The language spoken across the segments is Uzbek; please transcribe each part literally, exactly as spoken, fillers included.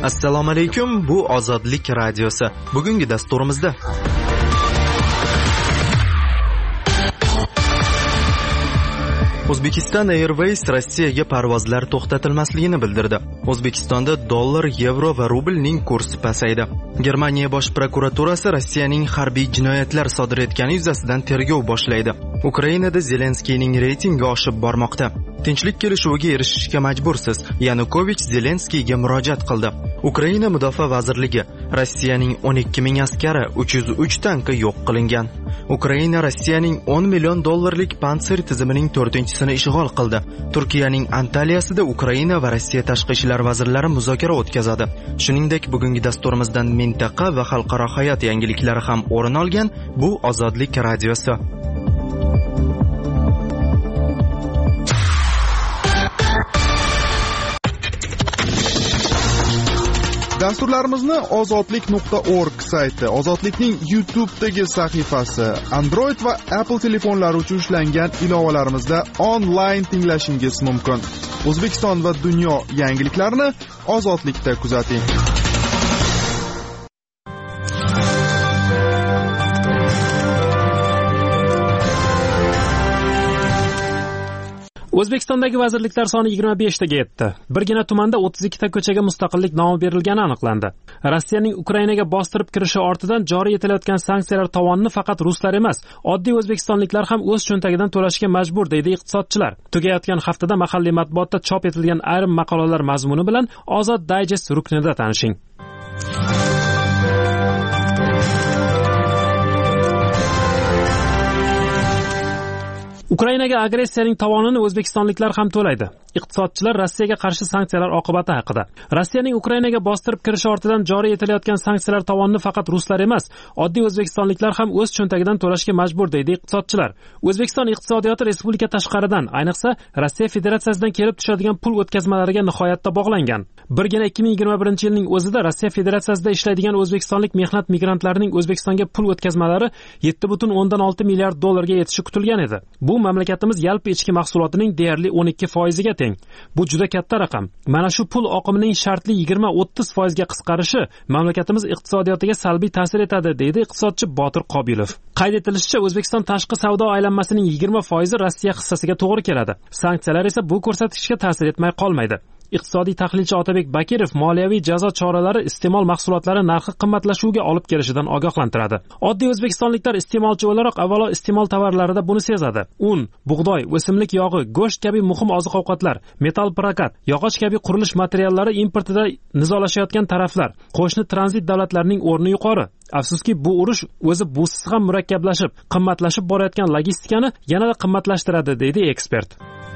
Assalomu alaykum, bu Ozodlik radiosi. Bugungi dasturimizda O'zbekiston Airways Rossiyaga parvozlar to'xtatilmasligini bildirdi. O'zbekistonda dollar, yevro va rublning kursi pasaydi. Germaniya bosh prokuraturasi Rossiyaning harbiy jinoyatlar sodir etgani yuzasidan tergov boshlaydi. Ukrainada Zelenskiyning reytingi oshib bormoqda. Tinchlik kelishuviga erishishga majbursiz. Yanukovich Zelenskiyga murojaat qildi. Ukraina Mudofaa vazirligi Rossiyaning o'n ikki ming askari, uch yuz uch tanki yo'q qilingan. Ukraina Rossiyaning o'n million dollarlik Pantsir tizimining to'rtinchisini ishg'ol qildi. Turkiyaning Antaliyasida Ukraina va Rossiya tashqi ishlar vazirlari muzokara o'tkazadi. Shuningdek, bugungi dasturimizdan mintaqa va xalqaro hayot yangiliklari ham o'rin olgan. Bu Ozodlik radiosi. Dasturlarimizni ozodlik nuqta org sayti, Ozodlikning YouTube'dagi sahifasi, Android va Apple telefonlari uchun ishlangan ilovalarimizda onlayn tinglashingiz mumkin. O'zbekiston va dunyo yangiliklarini Ozodlikda kuzating. O'zbekistondagi vazirliklar soni yigirma beshtaga yetdi. Birgina tumanda o'ttiz ikkita ko'chaga mustaqillik nomi berilgani aniqlandi. Rossiyaning Ukrainaga bostirib kirishi ortidan joriy etilayotgan sanksiyalar tovonini faqat ruslar emas, oddiy o'zbekistonliklar ham o'z cho'ntagidan to'lashga majbur, deydi iqtisodchilar. Tugayotgan haftada mahalliy matbuotda chop etilgan ayrim maqolalar mazmuni bilan Ozod Digest ruknida tanishing. Ukrainaga agressiyaning tovonini o'zbekistonliklar ham to'laydi. Iqtisodchilar Rossiyaga qarshi sanksiyalar oqibati haqida. Rossiyaning Ukrainaga bostirib kirishi ortidan joriy etilayotgan sanksiyalar tovonini faqat ruslar emas, oddiy o'zbekistonliklar ham o'z cho'ntagidan to'lashga majbur, deydi iqtisodchilar. O'zbekiston iqtisodiyoti respublika tashqaridan, ayniqsa Rossiya Federatsiyasidan kelib tushadigan pul o'tkazmalariga nihoyatda bog'langan. Birgina ikki ming yigirma birinchi yilning o'zida Rossiya Federatsiyasida ishlaydigan o'zbekistonlik mehnat migrantlarining O'zbekistonga pul o'tkazmalari yetti butun o'ndan olti milliard dollarga yetishi kutilgan edi. Bu mamlakatimiz yalpi ichki mahsulotining deyarli o'n ikki foiziga teng. Bu juda katta raqam. Mana shu pul oqimining shartli yigirma o'ttiz foizga qisqarishi mamlakatimiz iqtisodiyotiga salbiy ta'sir etadi, deydi iqtisodchi Botir Qobilov. Qayd etilishicha, O'zbekiston tashqi savdo aylanmasining yigirma foizi Rossiya hissasiga to'g'ri keladi. Sanksiyalar esa bu ko'rsatkichga ta'sir etmay qolmaydi. Iqtisodiy tahlilchi Otabek Bakirov moliyaviy jazo choralari iste'mol mahsulotlari narxi qimmatlashuviga olib kelishidan ogohlantiradi. Oddiy o'zbekistonliklar iste'molchi o'laroq avvalo iste'mol tovarlarida buni sezadi. Un, bug'doy, o'simlik yog'i, go'sht kabi muhim oziq-ovqatlar, metal prokat, yog'och kabi qurilish materiallari importida nizolashayotgan taraflar, qo'shni tranzit davlatlarning o'rni yuqori. Afsuski, bu urush o'zi busiz ham murakkablashib, qimmatlashib borayotgan logistikani yanada qimmatlashtiradi, deydi ekspert.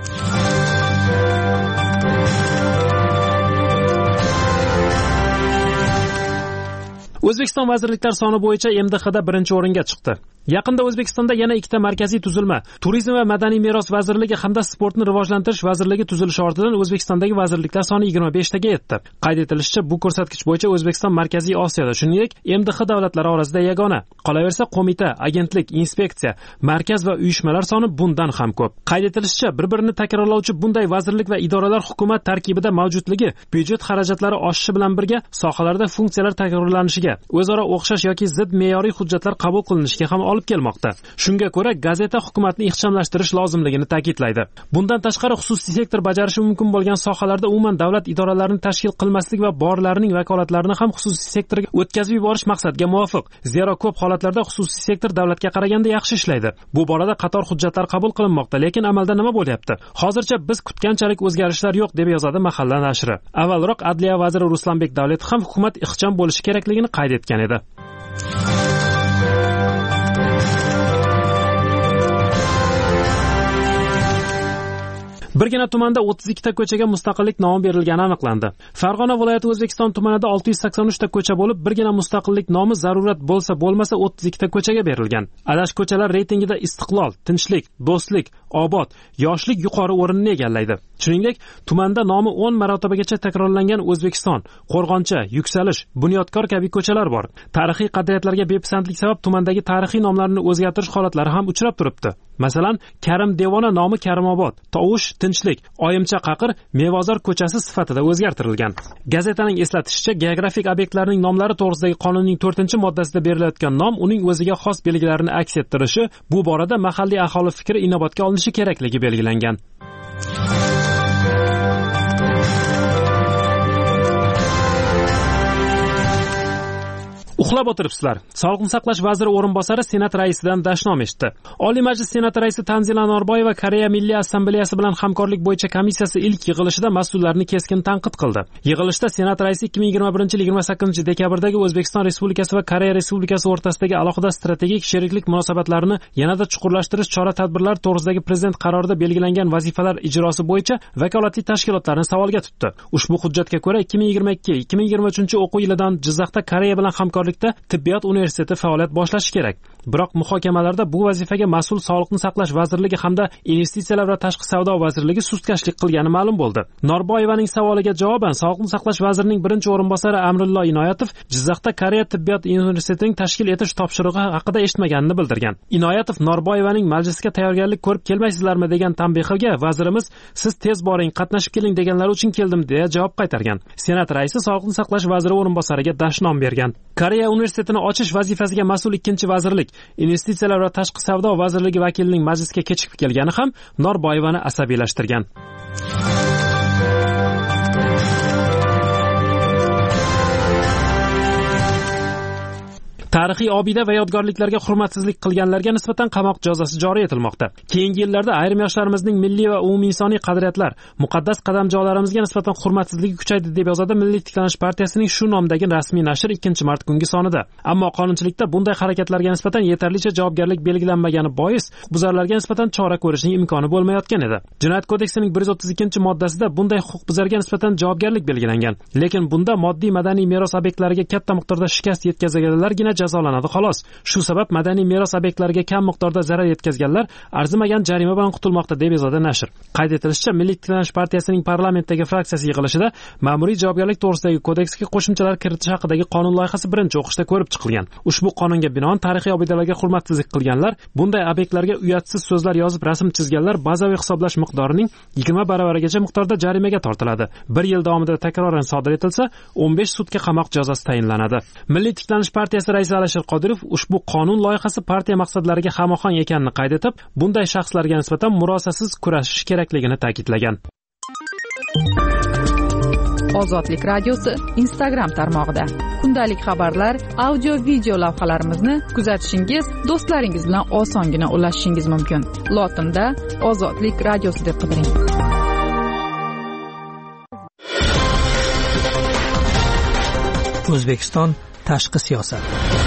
O'zbekiston vazirliklar soni bo'yicha M D Xda birinchi o'ringa chiqdi. Yaqinda O'zbekistonda yana ikkita markaziy tuzilma, Turizm va madaniy meros vazirligi hamda Sportni rivojlantirish vazirligi tuzilishi ortidan O'zbekistondagi vazirliklar soni yigirma beshtaga yetdi. Qayd etilishicha, bu ko'rsatkich bo'yicha O'zbekiston Markaziy Osiyoda, shuningdek, M D X davlatlari orasida yagona. Qolaversa, qo'mita, agentlik, inspeksiya, markaz va uyushmalar soni bundan ham ko'p. Qayd etilishicha, bir-birini takrorlovchi bunday vazirlik va idoralar hukumat tarkibida mavjudligi byudjet xarajatlari oshishi bilan birga sohalarda funksiyalar takrorlanishiga, o'zaro o'xshash yoki zid me'yoriy hujjatlar qabul qilinishiga ham olib kelmoqda. Shunga ko'ra, gazeta hukumatni ixchamlashtirish lozimligini ta'kidlaydi. Bundan tashqari, xususiy sektor bajarishi mumkin bo'lgan sohalarda umuman davlat idoralarini tashkil qilmaslik va borlarining vakolatlarini ham xususiy sektorga o'tkazib yuborish maqsadga muvofiq. Zero ko'p holatlarda xususiy sektor davlatga qaraganda yaxshi ishlaydi. Bu borada qator hujjatlar qabul qilinmoqda, lekin amalda nima bo'lyapti? Hozircha biz kutganchalik o'zgarishlar yo'q, deb yozadi Mahalla nashri. Avvalroq Adliya vaziri Ruslanbek Davletov ham hukumat ixcham bo'lishi kerakligini qayd etgan edi. Birgina tumanda o'ttiz ikkita ko'chaga mustaqillik nomi berilgani aniqlandi. Farg'ona viloyati O'zbekiston tumanida olti yuz sakson uch ta ko'cha bo'lib, birgina mustaqillik nomi zarurat bo'lsa bo'lmasa o'ttiz ikkita ko'chaga berilgan. Adash ko'chalar reytingida Istiqlol, Tinchlik, Do'stlik, Obod, Yoshlik yuqori o'rinni egallaydi. Shuningdek, tumanda nomi o'n marotibagacha takrorlangan O'zbekiston, Qo'rg'oncha, Yuksalish, Bunyodkor kabi ko'chalar bor. Tarixiy qadriyatlarga bepisandlik sabab tumandagi tarixiy nomlarni o'zgartirish holatlari ham uchrab turibdi. Masalan, Karim Devona nomi Karimobod, Tovush Tinchlik, Oyimcha Qaqir Mevozor ko'chasi sifatida o'zgartirilgan. Gazetaning eslatishicha, geografik obyektlarning nomlari to'g'risidagi qonunning to'rtinchi moddasida berilayotgan nom uning o'ziga xos belgilarini aks ettirishi, bu borada mahalliy aholi fikri inobatga olinishi kerakligi belgilangan. Uxlab o'tiribsizlar. Sog'liqni saqlash vaziri o'rinbosari Senat raisidan dashnom eshitdi. Oliy Majlis Senati raisi Tanzila Norboyeva Koreya Milliy Assambleyasi bilan hamkorlik bo'yicha komissiyasi ilk yig'ilishida mas'ullarni keskin tanqid qildi. Yig'ilishda Senat raisi ikki ming yigirma birinchi yil yigirma sakkizinchi dekabrdagi O'zbekiston Respublikasi va Koreya Respublikasi o'rtasidagi alohida strategik sheriklik munosabatlarini yanada chuqurlashtirish chora-tadbirlari to'g'risidagi prezident qarorida belgilangan vazifalar ijrosi bo'yicha vakolatli tashkilotlarni savolga tutdi. Ushbu hujjatga ko'ra ikki ming yigirma ikki ikki ming yigirma uchinchi o'quv yilidan Jizzaxda Koreya bilan hamkorlik tibbiyot universiteti faoliyat boshlashi kerak. Biroq muhokamalarda bu vazifaga mas'ul Sog'liqni saqlash vazirligi hamda investitsiyalar va tashqi savdo vazirligi sustkashlik qilgani ma'lum bo'ldi. Norboyevaning savoliga javoban Sog'liqni saqlash vazirining birinchi o'rinbosari Amrullo Inoyatov Jizzaxda Koreya tibbiyot universitetining tashkil etish topshirig'i haqida eshitmaganini bildirgan. Inoyatov Norboyevaning majlisga tayyorgarlik ko'rib kelmaysizlarmi degan tanbehiga vazirimiz siz tez boring, qatnashib keling deganlar uchun keldim deya javob qaytargan. Senat raisi Sog'liqni saqlash vaziri o'rinbosariga dashnom bergan. Koreya universitetini ochish vazifasiga mas'ul ikkinchi vazirlik, investitsiyalar va tashqi savdo vazirligi vakilining majlisga kechikib kelgani ham Norboyevani asabiylashtirgan. Tarixiy obida va yodgorliklarga hurmatsizlik qilganlarga nisbatan qamoq jazosi joriy etilmoqda. Keyingi yillarda ayrim yoshlarimizning milliy va umuminsoniy qadriyatlar, muqaddas qadamjolarimizga nisbatan hurmatsizligi kuchaydi deb yozadi Milliy tiklanish partiyasining shu nomdagi rasmiy nashr ikkinchi mart kungi sonida. Ammo qonunchilikda bunday harakatlarga nisbatan yetarlicha javobgarlik belgilanmagani bois, huquqbuzarlarga nisbatan chora ko'rishning imkoni bo'lmayotgan edi. Jinoyat kodeksining bir yuz o'ttiz ikkinchi moddasida bunday huquqbuzarga nisbatan javobgarlik belgilangan. Lekin bunda moddiy madaniy meros obyektlariga katta miqdorda shikast yetkazganlargina jazolanadi xolos. Shu sabab madaniy meros obyektlariga kam miqdorda zarar yetkazganlar arzimagan jarima bilan qutulmoqda deb yozadi nashr. Qayd etilishicha, Milliy tiklanish partiyasining parlamentdagi fraksiyasi yig'ilishida ma'muriy javobgarlik to'g'risidagi kodeksga qo'shimchalar kiritish haqidagi qonun loyihasi birinchi o'qishda ko'rib chiqilgan. Ushbu qonunga binoan tarixiy obidalarga hurmatsizlik qilganlar, bunday obyektlarga uyatsiz so'zlar yozib rasm chizganlar bazaviy hisoblash miqdorining yigirma baravarigacha miqdorda jarimaga tortiladi. bir yil davomida takroran sodir etilsa, o'n besh sutka qamoq jazosi tayinlanadi. Milliy tiklanish partiyasi raisi Alisher Qodirov ushbu qonun loyihasi partiya maqsadlariga hamohang ekanini qayd etib, bunday shaxslarga nisbatan murosasiz kurashish kerakligini ta'kidlagan. Ozodlik radiosi Instagram tarmog'ida kundalik xabarlar, audio video lavhalarimizni kuzatishingiz, do'stlaringiz bilan osongina ulashishingiz mumkin. Lotinda Ozodlik radiosi deb qidiring. O'zbekiston tashqi siyosat.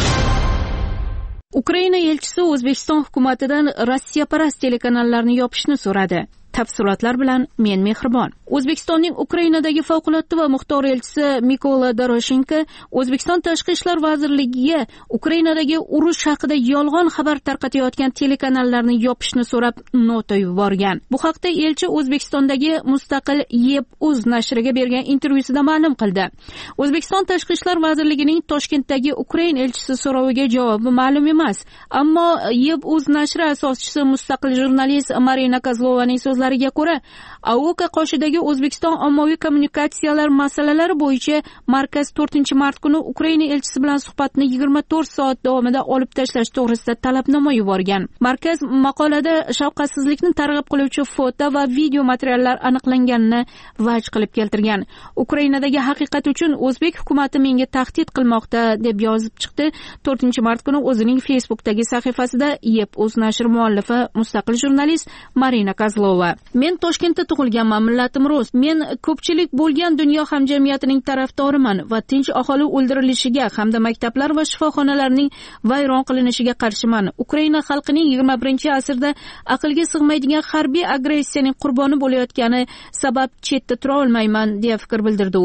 Ukraina elchisi O'zbekiston hukumatidan Rossiyaparast telekanallarni yopishni so'radi. Tafsilotlar bilan men Mehribon. O'zbekistonning Ukrainadagi favqulodda va muxtor elchisi Mikola Doroshenko O'zbekiston Tashqi ishlar vazirligiga Ukrainadagi urush haqida yolg'on xabar tarqatayotgan telekanallarni yopishni so'rab nota yuborgan. Bu haqda elchi O'zbekistondagi mustaqil Yeb.uz nashriga bergan intervyusida ma'lum qildi. O'zbekiston Tashqi ishlar vazirligining Toshkentdagi Ukraina elchisi so'roviga javobi ma'lum emas, ammo Yeb.uz nashri asoschisi mustaqil jurnalist Marina Kozlovaning so'zlariga ko'ra, Auka qoshidagi O'zbekiston ommaviy kommunikatsiyalar masalalari bo'yicha markaz to'rtinchi mart kuni Ukraina elchisi bilan suhbatni yigirma to'rt soat davomida olib tashlash to'g'risida talabnoma yuborgan. Markaz maqolada shafqatsizlikni targ'ib qiluvchi foto va video materiallar aniqlanganini vaj qilib keltirgan. Ukrainadagi haqiqat uchun o'zbek hukumati menga tahdid qilmoqda deb yozib chiqdi. to'rtinchi mart kuni o'zining Facebookdagi sahifasida Yeb.uz nashri muallifi mustaqil jurnalist Marina Kozlova. Men Toshkentda tug'ilganman, millatim rus. Men ko'pchilik bo'lgan dunyo hamjamiyatining tarafdoriman va tinch aholi o'ldirilishiga hamda maktablar va shifoxonalarning vayron qilinishiga qarshiman. Ukraina xalqining yigirma birinchi asrda aqlga sig'maydigan harbiy agressiyaning qurboni bo'layotgani sabab chetda tura olmayman deya fikr bildirdi u.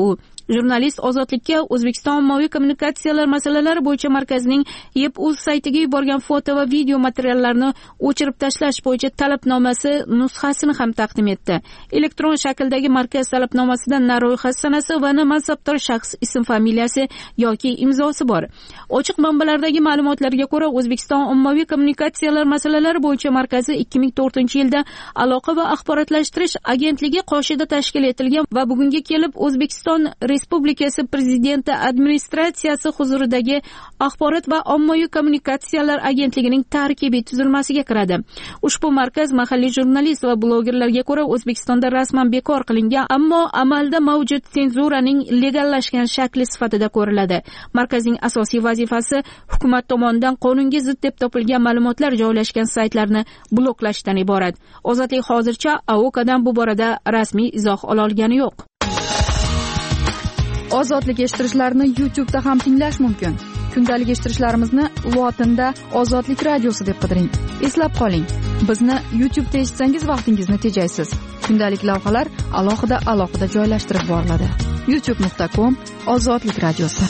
Jurnalist ozodlikka O'zbekiston ommaviy kommunikatsiyalar masalalari bo'yicha markazining YebUz saytiga yuborgan foto va video materiallarini o'chirib tashlash bo'yicha talabnomasi nusxasini ham taqdim etdi. Elektron shakldagi markaz talabnomasida na ro'yxat sanasi va na mansabdor shaxs ism familiyasi yoki imzosi bor. Ochiq manbalardagi ma'lumotlarga ko'ra, O'zbekiston ommaviy kommunikatsiyalar masalalari bo'yicha markazi ikki ming to'rtinchi yilda aloqa va axborotlashtirish agentligi qoshida tashkil etilgan va bugunga kelib O'zbekiston Respublikasi Prezidenti administratsiyasi huzuridagi axborot va ommaviy kommunikatsiyalar agentligining tarkibiy tuzilmasiga kiradi. Ushbu markaz mahalliy jurnalist va blogerlarga ko'ra O'zbekistonda rasman bekor qilingan, ammo amalda mavjud senzuraning legallashgan shakli sifatida ko'riladi. Markazning asosiy vazifasi hukumat tomonidan qonunga zid deb topilgan ma'lumotlar joylashgan saytlarni bloklashdan iborat. Ozodlik hozircha A O K'dan bu borada rasmiy izoh ola olgani yo'q. Ozodlik eshittirishlarni YouTube'da ham tinglash mumkin. Kundalik eshittirishlarimizni lotinda Ozodlik radiosi deb qidiring. Eslab qoling, bizni YouTube'da eshitsangiz vaqtingizni tejaysiz. Kundalik lavhalar alohida alohida joylashtirib boriladi. youtube nuqta com Ozodlik radiosi.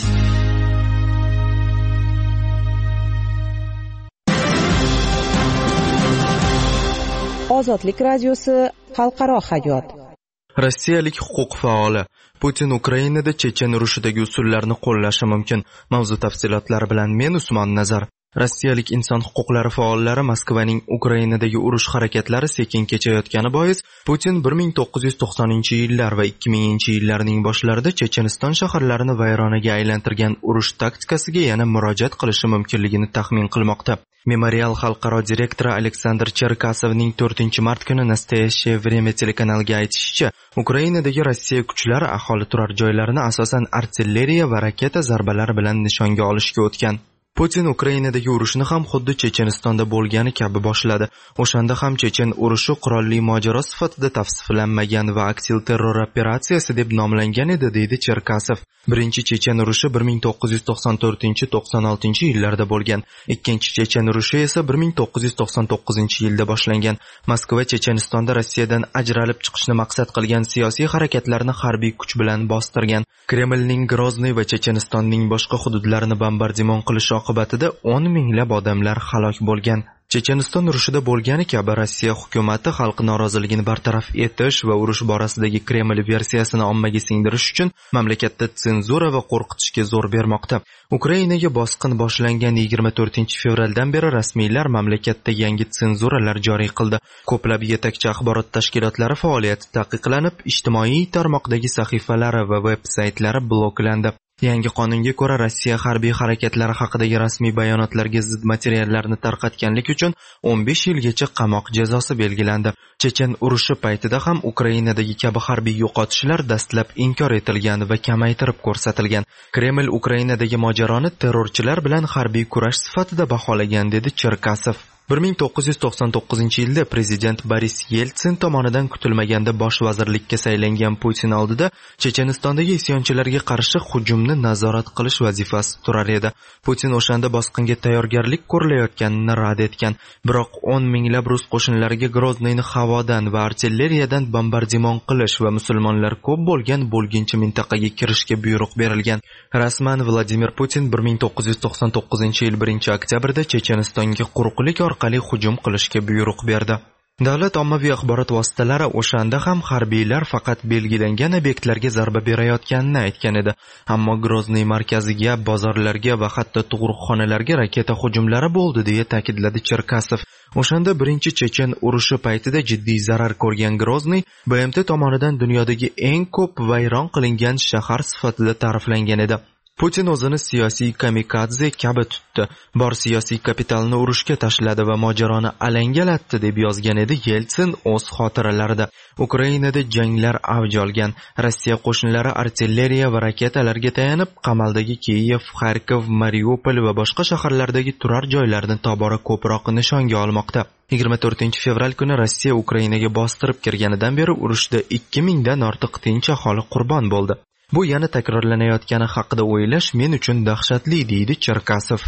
Ozodlik radiosi xalqaro hayot. Rossiyalik huquq faoli Putin Ukrainada Chechen urushidagi usullarni qo'llashi mumkin. Mavzu tafsilotlari bilan men Usmon Nazar. Rossiyalik inson huquqlari faollari Moskvaning Ukrainadagi urush harakatlari sekin kechayotgani bois Putin bir ming to'qqiz yuz to'qsoninchi yillar va ikki minginchi yillarning boshlarida Checheniston shaharlarini vayronaga aylantirgan urush taktikasiga yana murojaat qilishi mumkinligini taxmin qilmoqda. Memorial xalqaro direktori Aleksandr Cherkasovning to'rtinchi mart kuni Nastoyaщее время telekanaliga aytishicha, Ukrainadagi Rossiya kuchlari aholi turar joylarini asosan artilleriya va raketa zarbalari bilan nishonga olishga o'tgan. Putin Ukrainadagi urushni ham xuddi Chechenistonda bo'lgani kabi boshladi. O'shanda ham Chechen urushi qurolli mojaro sifatida tavsiflanmagan va aksil terror operatsiyasi deb nomlangan edi, deydi Cherkasov. Birinchi Chechen urushi bir ming to'qqiz yuz to'qson to'rtinchi to'qson oltinchi yillarda bo'lgan. Ikkinchi Chechen urushi esa bir ming to'qqiz yuz to'qson to'qqizinchi yilda boshlangan. Moskva Chechenistonda Rossiyadan ajralib chiqishni maqsad qilgan siyosiy harakatlarni harbiy kuch bilan bostirgan. Kremlning Grozniy va Chechenistonning boshqa hududlarini bombardimon qilishi oqibatida o'n minglab odamlar halok bo'lgan. Checheniston urushida bo'lgani kabi Rossiya hukumati xalq noroziligini bartaraf etish va urush borasidagi Kreml versiyasini ommaga singdirish uchun mamlakatda senzura va qo'rqitishga zo'r bermoqda. Ukrainaga bosqin boshlangan yigirma to'rtinchi fevraldan beri rasmiylar mamlakatda yangi senzuralar joriy qildi. Ko'plab yetakchi axborot tashkilotlari faoliyati taqiqlanib, ijtimoiy tarmoqdagi sahifalari va veb-saytlari bloklandi. Yangi qonunga ko'ra Rossiya harbiy harakatlari haqidagi rasmiy bayonotlarga zid materiallarni tarqatganlik uchun o'n besh yilgacha qamoq jazosi belgilandi. Chechen urushi paytida ham Ukrainadagi kabi harbiy yo'qotishlar dastlab inkor etilgan va kamaytirib ko'rsatilgan. Kreml Ukrainadagi mojaroni terrorchilar bilan harbiy kurash sifatida baholagan, dedi Cherkasov. bir ming to'qqiz yuz to'qson to'qqizinchi yilda prezident Boris Yeltsin tomonidan kutilmaganda bosh vazirlikka saylangan Putin oldida Chechenistondagi isyonchilarga qarshi hujumni nazorat qilish vazifasi turar edi. Putin o'shanda bosqinga tayyorgarlik ko'rilayotganini rad etgan, biroq o'n minglab rus qo'shinlariga Grozniyni havodan va artilleriyadan bombardimon qilish va musulmonlar ko'p bo'lgan bo'lginchi mintaqaga kirishga buyruq berilgan. Rasman Vladimir Putin bir ming to'qqiz yuz to'qson to'qqizinchi yil birinchi oktyabrda Chechenistonga quruqlik orqali hujum qilishga buyruq berdi. Davlat ommaviy axborot vositalari o'shanda ham harbiylar faqat belgilangan obyektlarga zarba berayotganini aytgan edi. Ammo Grozniy markaziga, bozorlarga va hatto tug'ruqxonalarga raketa hujumlari bo'ldi, deya ta'kidladi Cherkasov. O'shanda birinchi Chechen urushi paytida jiddiy zarar ko'rgan Grozniy B M T tomonidan dunyodagi eng ko'p vayron qilingan shahar sifatida ta'riflangan edi. Putin o'zini siyosiy kamikadze kabi tutdi. Bor siyosiy kapitalni urushga tashladi va mojaroni alangalatdi, deb yozgan edi Yeltsin o'z xotiralarida. Ukrainada janglar avj olgan. Rossiya qo'shinlari artilleriya va raketalarga tayanib, qamaldagi Kiyev, Kharkov, Mariupol va boshqa shaharlardagi turar joylarni tobora ko'proq nishonga olmoqda. yigirma to'rtinchi fevral kuni Rossiya Ukrainaga bostirib kirganidan beri urushda ikki mingdan ortiq tinch aholi qurbon bo'ldi. Bu yana takrorlanayotgani haqida o'ylash men uchun dahshatli, deydi Cherkasov.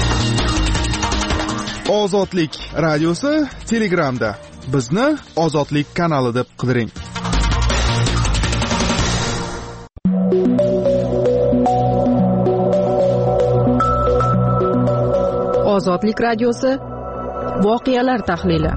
Ozodlik radiosi Telegramda. Bizni Ozodlik kanali deb qidiring. Ozodlik radiosi voqealar tahlili.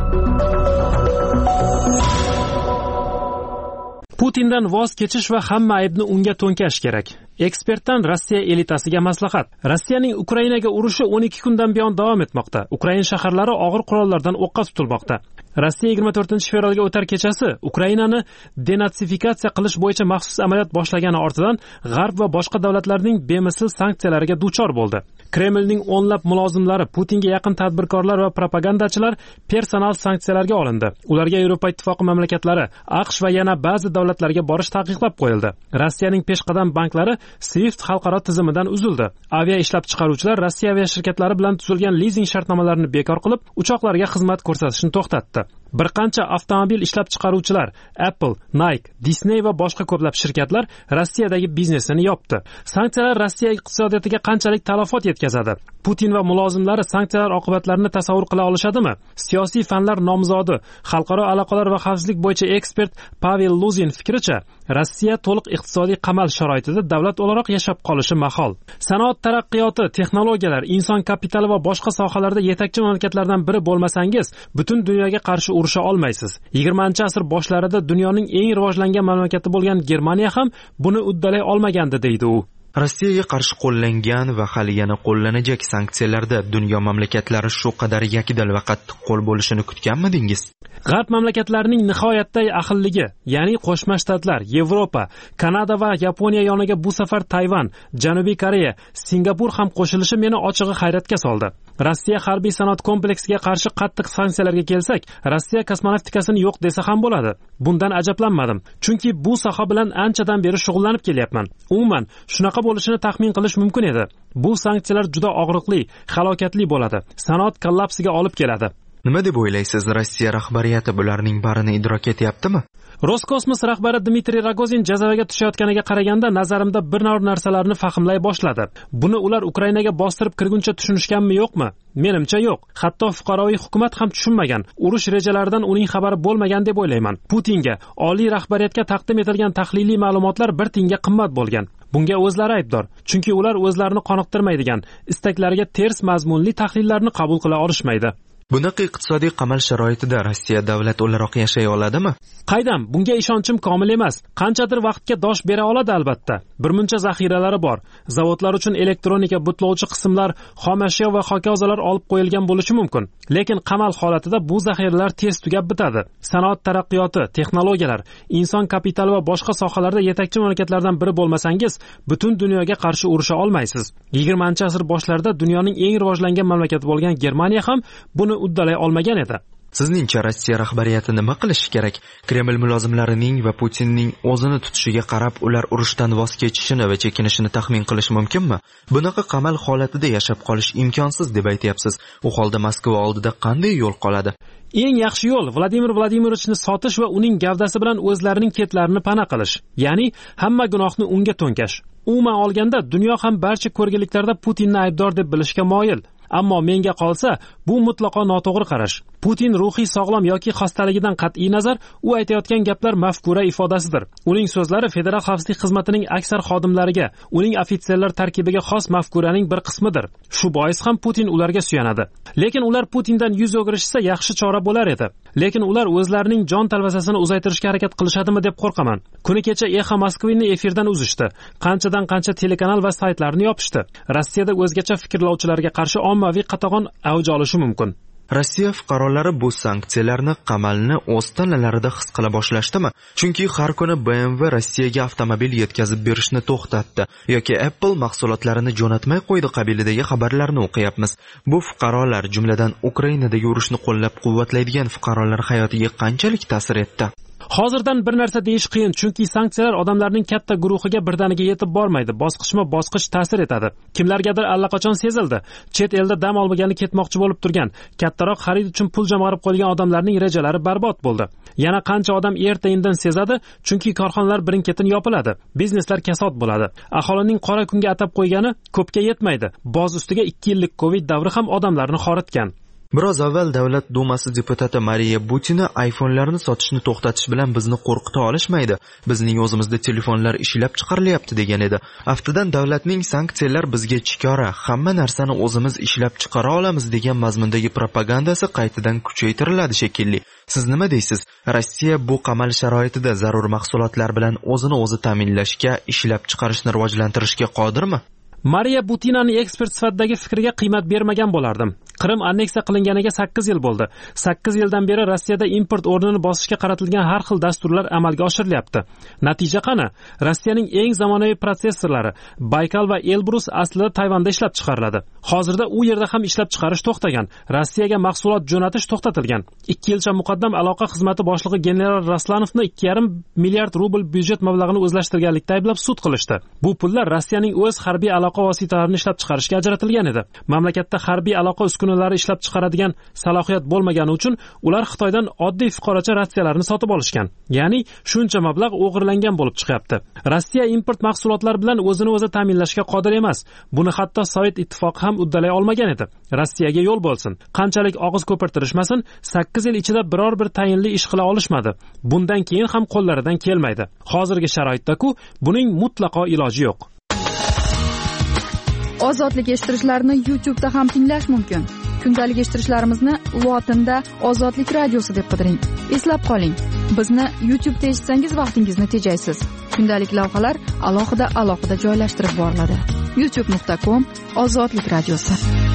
Putindan voz kechish va hamma aybni unga to'nkash kerak. Ekspertdan Rossiya elitasiga maslahat. Rossiyaning Ukrainaga urushi o'n ikki kundan buyon davom etmoqda. Ukraina shaharlari og'ir qurollardan o'qqa tutilmoqda. Rossiya yigirma to'rtinchi fevralga o'tar kechasi Ukrainani denatsifikatsiya qilish bo'yicha maxsus amaliyot boshlagani ortidan G'arb va boshqa davlatlarning bemisl sanksiyalariga duchor bo'ldi. Kremlning o'nlab mulozimlari, Putinga yaqin tadbirkorlar va propagandachilar personal sanksiyalarga olindi. Ularga Yevropa Ittifoqi mamlakatlari, AQSh va yana ba'zi davlatlarga borish taqiqlab qo'yildi. Rossiyaning peshqadam banklari SWIFT xalqaro tizimidan uzildi. Avia ishlab chiqaruvchilar Rossiya avia shirkatlari bilan tuzilgan lizing shartnomalarini bekor qilib, uchoqlarga xizmat ko'rsatishni to'xtatdi. Bir qancha avtomobil ishlab chiqaruvchilar Apple, Nike, Disney va boshqa ko'plab shirkatlar Rossiyadagi biznesini yopdi. Sanksiyalar Rossiya iqtisodiyotiga qanchalik talafot yetkazadi? Putin va mulozimlari sanksiyalar oqibatlarini tasavvur qila olishadimi? Siyosiy fanlar nomzodi, xalqaro aloqalar va xavfsizlik bo'yicha ekspert Pavel Luzin fikricha, Rossiya to'liq iqtisodiy qamal sharoitida davlat o'laroq yashab qolishi mahol. Sanoat taraqqiyoti, texnologiyalar, inson kapitali va boshqa sohalarda yetakchi mamlakatlardan biri bo'lmasangiz, butun dunyoga qarshi urusha olmaysiz. yigirmanchi asr boshlarida dunyoning eng rivojlangan mamlakati bo'lgan Germaniya ham buni uddalay olmagandi, deydi u. Rossiyaga qarshi qo'llangan va hali yana qo'llanajak sanksiyalarda dunyo mamlakatlari shu qadar yakdil va qattiq qo'l bo'lishini kutganmidingiz? G'arb mamlakatlarining nihoyatda ahilligi, ya'ni Qo'shma Shtatlar, Yevropa, Kanada va Yaponiya yoniga bu safar Tayvan, Janubiy Koreya, Singapur ham qo'shilishi meni ochig'i hayratga soldi. Rossiya harbiy sanoat kompleksiga qarshi qattiq sanksiyalarga kelsak, Rossiya kosmonavtikasini yo'q desa ham bo'ladi. Bundan ajablanmadim, chunki bu soha bilan anchadan beri shug'ullanib kelyapman. Umuman, shunaqa bo'lishini taxmin qilish mumkin edi. Bu sanksiyalar juda og'riqli, halokatli bo'ladi. Sanoat kollapsiga olib keladi. Nima deb o'ylaysiz, Rossiya rahbariyati bularning barini idrok etyaptimi? Roskosmos rahbari Dmitriy Rogozin jazavaga tushayotganiga qaraganda nazarimda bir nor narsalarni fahmlay boshladi. Buni ular Ukrainaga bostirib kirguncha tushunishganmi, yo'qmi? Menimcha yo'q. Hatto fuqaroviy hukumat ham tushunmagan. Urush rejalaridan uning xabari bo'lmagan deb o'ylayman. Putinga, oliy rahbariyatga taqdim etilgan tahliliy ma'lumotlar bir tiyinga qimmat bo'lgan. Bunga o'zlari aybdor, chunki ular o'zlarini qoniqtirmaydigan, istaklariga ters mazmunli tahlillarni qabul qila olishmaydi. Bunaqa iqtisodiy qamal sharoitida Rossiya davlat o'laroq yashay oladimi? Qaydam, bunga ishonchim komil emas. Qanchadir vaqtga dosh bera oladi albatta. Birmuncha zaxiralari bor. Zavodlar uchun elektronika, butlovchi qismlar, xom ashyo va hokazolar olib qo'yilgan bo'lishi mumkin. Lekin qamal holatida bu zaxiralar tez tugab bitadi. Sanoat taraqqiyoti, texnologiyalar, inson kapitali va boshqa sohalarda yetakchi mamlakatlardan biri bo'lmasangiz, butun dunyoga qarshi urusha olmaysiz. yigirmanchi asr boshlarida dunyoning eng rivojlangan mamlakati bo'lgan Germaniya ham buni uddalay olmagan edi. Sizningcha Rossiya rahbariyati nima qilishi kerak? Kreml mulozimlarining va Putinning o'zini tutishiga qarab ular urushdan voz kechishini va chekinishini taxmin qilish mumkinmi? Bunaqa qamal holatida yashab qolish imkonsiz deb aytyapsiz. U holda Moskva oldida qanday yo'l qoladi? Eng yaxshi yo'l Vladimir Vladimirovichni sotish va uning gavdasi bilan o'zlarining ketlarini pana qilish. Ya'ni hamma gunohni unga to'nkash. Umuman olganda dunyo ham barcha ko'rgiliklarda Putinni aybdor deb bilishga moyil. Ammo menga qolsa, bu mutlaqo noto'g'ri qarash. Putin ruhiy sog'lom yoki xastaligidan qat'iy nazar, u aytayotgan gaplar mafkura ifodasidir. Uning so'zlari Federal xavfsizlik xizmatining aksar xodimlariga, uning ofitserlar tarkibiga xos mafkuraning bir qismidir. Shu bois ham Putin ularga suyanadi. Lekin ular Putindan yuz o'girishsa yaxshi chora bo'lar edi. Lekin ular o'zlarining jon talvasasini uzaytirishga harakat qilishadimi deb qo'rqaman. Kuni kecha Exa Moskvini efirdan uzishdi. Qanchadan qancha telekanal va saytlarni yopishdi. Rossiyada o'zgacha fikrlovchilarga qarshi ommaviy qatag'on avj olishi mumkin. Rossiya fuqarolari bu sanksiyalarni qamalni o'z tanalarida his qila boshlashdimi? Chunki har kuni B M W Rossiyaga avtomobil yetkazib berishni to'xtatdi yoki Apple mahsulotlarini jo'natmay qo'ydi qabilidagi xabarlarni o'qiyapmiz. Bu fuqarolar, jumladan Ukrainadagi urushni qo'llab-quvvatlaydigan fuqarolar hayotiga qanchalik ta'sir etdi? Hozirdan bir narsa deyish qiyin, chunki sanksiyalar odamlarning katta guruhiga birdaniga yetib bormaydi, bosqichma-bosqich ta'sir etadi. Kimlargadir allaqachon sezildi. Chet elda dam olmagani ketmoqchi bo'lib turgan, kattaroq xarid uchun pul jamg'arib qo'ygan odamlarning rejalari barbod bo'ldi. Yana qancha odam erta-indin sezadi, chunki korxonalar birin-ketin yopiladi, bizneslar kasod bo'ladi. Aholining qora kunga atab qo'ygani ko'pga yetmaydi. Boz ustiga ikki yillik Covid davri ham odamlarni xoritgan. Biroz avval Davlat Dumasi deputati Mariya Butina iPhone'larni sotishni to'xtatish bilan bizni qo'rqita olishmaydi. Bizning o'zimizda telefonlar ishlab chiqarilyapti degan edi. Aftidan davlatning sanksiyalar bizga chikora, hamma narsani o'zimiz ishlab chiqara olamiz degan mazmundagi propagandasi qaytadan kuchaytiriladi shekilli. Siz nima deysiz? Rossiya bu qamal sharoitida zarur mahsulotlar bilan o'zini o'zi ta'minlashga, ishlab chiqarishni rivojlantirishga qodirmi? Mariya Butinaning ekspert sifatidagi fikriga qiymat bermagan bo'lardim. Qrim anneksiya qilinganiga sakkiz yil bo'ldi. sakkiz yildan beri Rossiyada import o'rnini bosishga qaratilgan har xil dasturlar amalga oshirilyapti. Natija qani? Rossiyaning eng zamonaviy protsessorlari Baykal va Elbrus aslida Tayvanda ishlab chiqariladi. Hozirda u yerda ham ishlab chiqarish to'xtagan. Rossiyaga mahsulot jo'natish to'xtatilgan. ikki yilcha muqaddam aloqa xizmati boshlig'i general Raslanovni ikki yarim milliard rubl byudjet mablag'ini o'zlashtirganlikda ayblab sud qilishdi. Bu pullar Rossiyaning o'z harbiy aloqa vositalarini ishlab chiqarishga ajratilgan edi. Mamlakatda harbiy aloqa uskunalari ishlab chiqaradigan salohiyat bo'lmagani uchun ular Xitoydan oddiy fuqarocha ratsiyalarni sotib olishgan. Ya'ni shuncha mablag' o'g'irlangan bo'lib chiqyapti. Rossiya import mahsulotlari bilan o'zini o'zi ta'minlashga qodir emas. Buni hatto Sovet ittifoqi ham uddalay olmagan edi. Rossiyaga yo'l bo'lsin. Qanchalik og'iz ko'pirtirishmasin, sakkiz yil ichida biror bir tayinli ish qila olishmadi. Bundan keyin ham qo'llaridan kelmaydi. Hozirgi sharoitda-ku buning mutlaqo iloji yo'q. Ozodlik eshittirishlarni YouTube da ham tinglash mumkin. Kundalik eshittirishlarimizni lotinda Ozodlik radiosi deb qidiring. Eslab qoling, bizni YouTube da eshitsangiz vaqtingizni tejaysiz. Kundalik lavhalar alohida alohida joylashtirib boriladi. youtube nuqta com Ozodlik radiosi.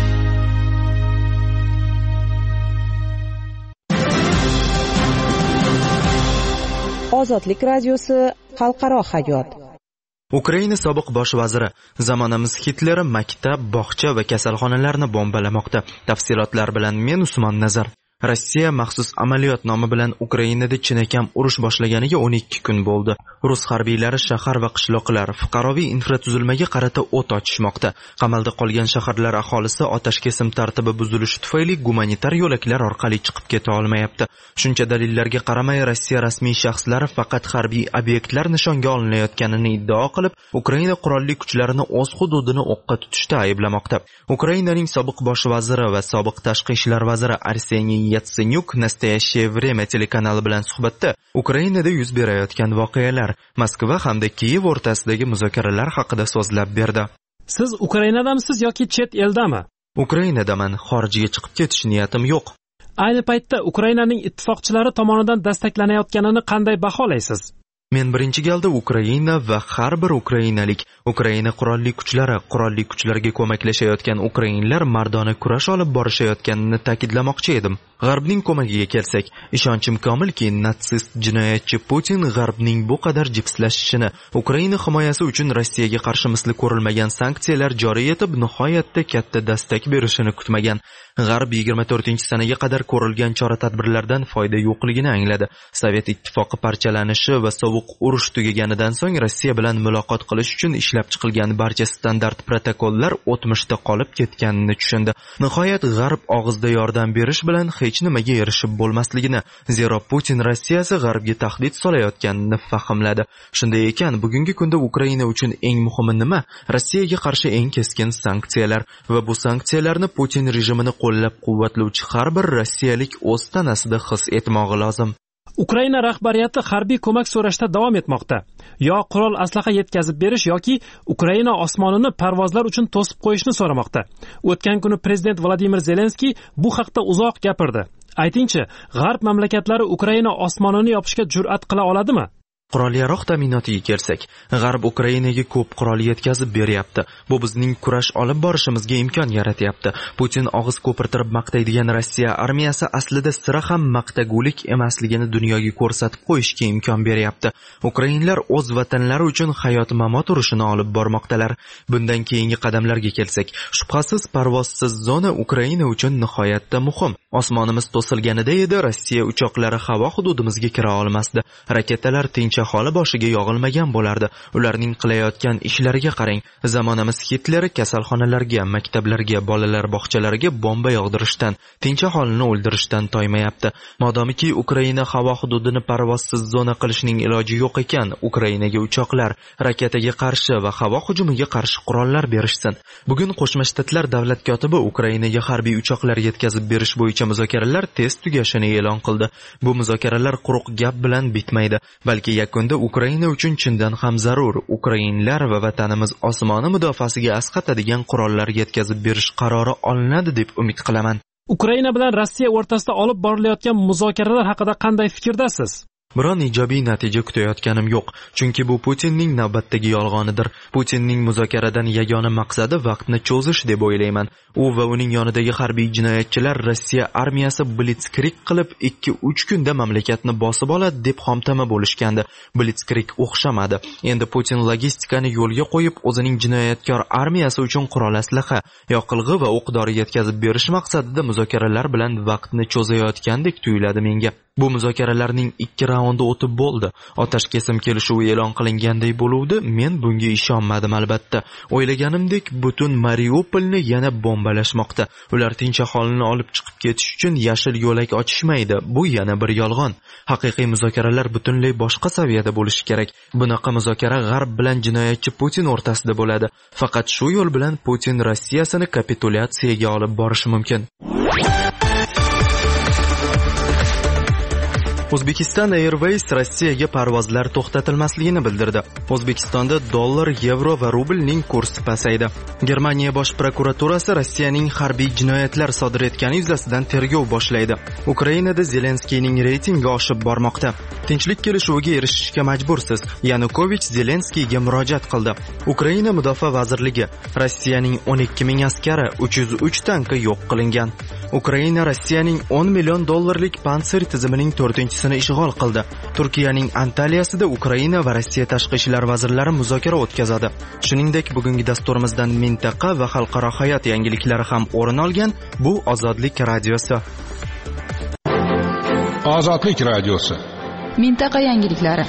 Ozodlik radiosi xalqaro hayot. Ukraina sobiq bosh vaziri: zamonamiz Hitleri maktab, bog'cha va kasalxonalarni bombalamoqda. Tafsilotlar bilan men Usmon Nazar. Rossiya maxsus amaliyot nomi bilan Ukrainada chinakam urush boshlaganiga o'n ikki kun bo'ldi. Rus harbiylari shahar va qishloqlar, fuqaroviy infratuzilmaga qarata o't ochishmoqda. Qamalda qolgan shaharlar aholisi otash kesim tartibi buzilishi tufayli gumanitar yo'laklar orqali chiqib keta olmayapti. Shuncha dalillarga qaramay, Rossiya rasmiy shaxslari faqat harbiy obyektlar nishonga olinayotganini iddao qilib, Ukraina qurolli kuchlarini o'z hududini o'qqa tutishda ayblamoqda. Ukrainaning sobiq bosh vaziri va sobiq tashqi ishlar vaziri Arseniy Yatsenyuk Nastoящее время telekanali bilan suhbatda Ukrainada yuz berayotgan voqealar, Moskva hamda Kiyev o'rtasidagi muzokaralar haqida so'zlab berdi. Siz Ukrainadamisiz yoki chet eldami? Ukrainadaman, xorijga chiqib ketish niyatim yo'q. Ayni paytda Ukrainaning ittifoqchilari tomonidan dastaklanayotganini qanday baholaysiz? Men birinchi galda Ukraina va har bir ukrainalik, Ukraina qurolli kuchlari, qurolli kuchlarga ko'maklashayotgan ukrainlar mardona kurash olib borishayotganini ta'kidlamoqchi edim. G'arbning ko'magiga kelsak, ishonchim komilki, natsist jinoyatchi Putin G'arbning bu qadar jipslashishini, Ukraina himoyasi uchun Rossiyaga qarshi misli ko'rilmagan sanksiyalar joriy etib, nihoyatda katta dastak berishini kutmagan. G'arb yigirma to'rtinchi sanaga qadar ko'rilgan chora-tadbirlardan foyda yo'qligini angladi. Sovet ittifoqi parchalanishi va sovuq urush tugaganidan so'ng Rossiya bilan muloqot qilish uchun ishlab chiqilgan barcha standart protokollar o'tmishda qolib ketganini tushundi. Nihoyat G'arb og'izda yordam berish bilan hech nimaga erishib bo'lmasligini, zero Putin Rossiyasi G'arbga tahdid solayotganini fahmladi. Shunday ekan, bugungi kunda Ukraina uchun eng muhimi nima? Rossiyaga qarshi eng keskin sanksiyalar va bu sanksiyalarni Putin rejimini qo'llab-quvvatlovchi har bir rossiyalik o'z tanasida his etmog'i lozim. Ukraina rahbariyati harbiy ko'mak so'rashda davom etmoqda. Yo qurol aslaha yetkazib berish yoki Ukraina osmonini parvozlar uchun to'sib qo'yishni so'ramoqda. O'tgan kuni prezident Vladimir Zelenskiy bu haqda uzoq gapirdi. Aytingchi, G'arb mamlakatlari Ukraina osmonini yopishga jur'at qila oladimi? Qurol yaroq ta'minotiga kelsak, G'arb Ukrainaga ko'p qurol yetkazib beryapti. Bu bizning kurash olib borishimizga imkon yaratyapti. Putin og'iz ko'pirtirib maqtaydigan Rossiya armiyasi aslida sira ham maqtagulik emasligini dunyoga ko'rsatib qo'yishga imkon beryapti. Ukrainlar o'z vatanlari uchun hayot-mamot urushini olib bormoqdalar. Bundan keyingi qadamlarga kelsak, shubhasiz parvozsiz zona Ukraina uchun nihoyatda muhim. Osmonimiz to'silganida edi, Rossiya uchoqlari havo hududimizga kira olmasdi. Raketalar tinch aholi boshiga yog'ilmagan bo'lardi. Ularning qilayotgan ishlariga qarang. Zamonamiz Hitleri kasalxonalarga, maktablarga, bolalar bog'chalariga bomba yog'dirishdan, tinch aholini o'ldirishdan toymayapti. Modomiki Ukraina havo hududini parvozsiz zona qilishning iloji yo'q ekan, Ukrainaga uchoqlar, raketaga qarshi va havo hujumiga qarshi qurollar berishsin. Bugun Qo'shma Shtatlar davlat kotibi Ukrainaga harbiy uchoqlar yetkazib berish bo'yicha muzokaralar tez tugashini e'lon qildi. Bu muzokaralar quruq gap bilan bitmaydi, balki yakunda Ukraina uchun chindan ham zarur ukrainlar va vatanimiz osmoni mudofaasiga asqatadigan qurollar yetkazib berish qarori olinadi deb umid qilaman. Ukraina bilan Rossiya o'rtasida olib borilayotgan muzokaralar haqida qanday fikrdasiz? Biron ijobiy natija kutayotganim yo'q, chunki bu Putinning navbatdagi yolg'onidir. Putinning muzokaradan yagona maqsadi vaqtni cho'zish deb o'ylayman. U va uning yonidagi harbiy jinoyatchilar Rossiya armiyasi blitzkrieg qilib ikki uch kunda mamlakatni bosib oladi deb xomtama bo'lishgandi. Blitzkrieg o'xshamadi. Endi Putin logistikani yo'lga qo'yib, o'zining jinoyatkor armiyasi uchun qurol aslaha, yoqilg'i va o'q-dori yetkazib berish maqsadida muzokaralar bilan vaqtni cho'zayotgandek tuyuladi menga. Bu muzokaralarning ikki raundi o'tib bo'ldi. Otash kesim kelishuvi e'lon qilinganday bo'luvdi. Men bunga ishonmadim albatta. O'ylaganimdek butun Mariupolni yana bombalashmoqda. Ular tinch aholini olib chiqib ketish uchun yashil yo'lak ochishmaydi. Bu yana bir yolg'on. Haqiqiy muzokaralar butunlay boshqa saviyada bo'lishi kerak. Bunaqa muzokara G'arb bilan jinoyatchi Putin o'rtasida bo'ladi. Faqat shu yo'l bilan Putin Rossiyasini kapitulyatsiyaga olib borishi mumkin. Uzbekistan Airways Rossiyaga parvozlar to'xtatilmasligini bildirdi. O'zbekistonda dollar, yevro va rublning kursi pasaydi. Germaniya bosh prokuraturasi Rossiyaning harbiy jinoyatlar sodir etgani yuzasidan tergov boshlaydi. Ukrainada Zelenskiyning reytingi oshib bormoqda. Tinchlik kelishuviga erishishga majbursiz. Yanukovich Zelenskiyga murojaat qildi. Ukraina mudofaa vazirligi Rossiyaning o'n ikki ming askari, uch yuz uch tanki yo'q qilingan. Ukraina Rossiyaning o'n million dollarlik Pantsir tizimining to'rtinchi ishg'ol qildi. Turkiyaning Antaliyasida Ukraina va Rossiya tashqi ishlar vazirlari muzokara o'tkazadi. Shuningdek, bugungi dasturimizdan mintaqa va xalqaro hayot yangiliklari ham o'rin olgan. Bu Ozodlik radiosi. Ozodlik radiosi. Mintaqa yangiliklari.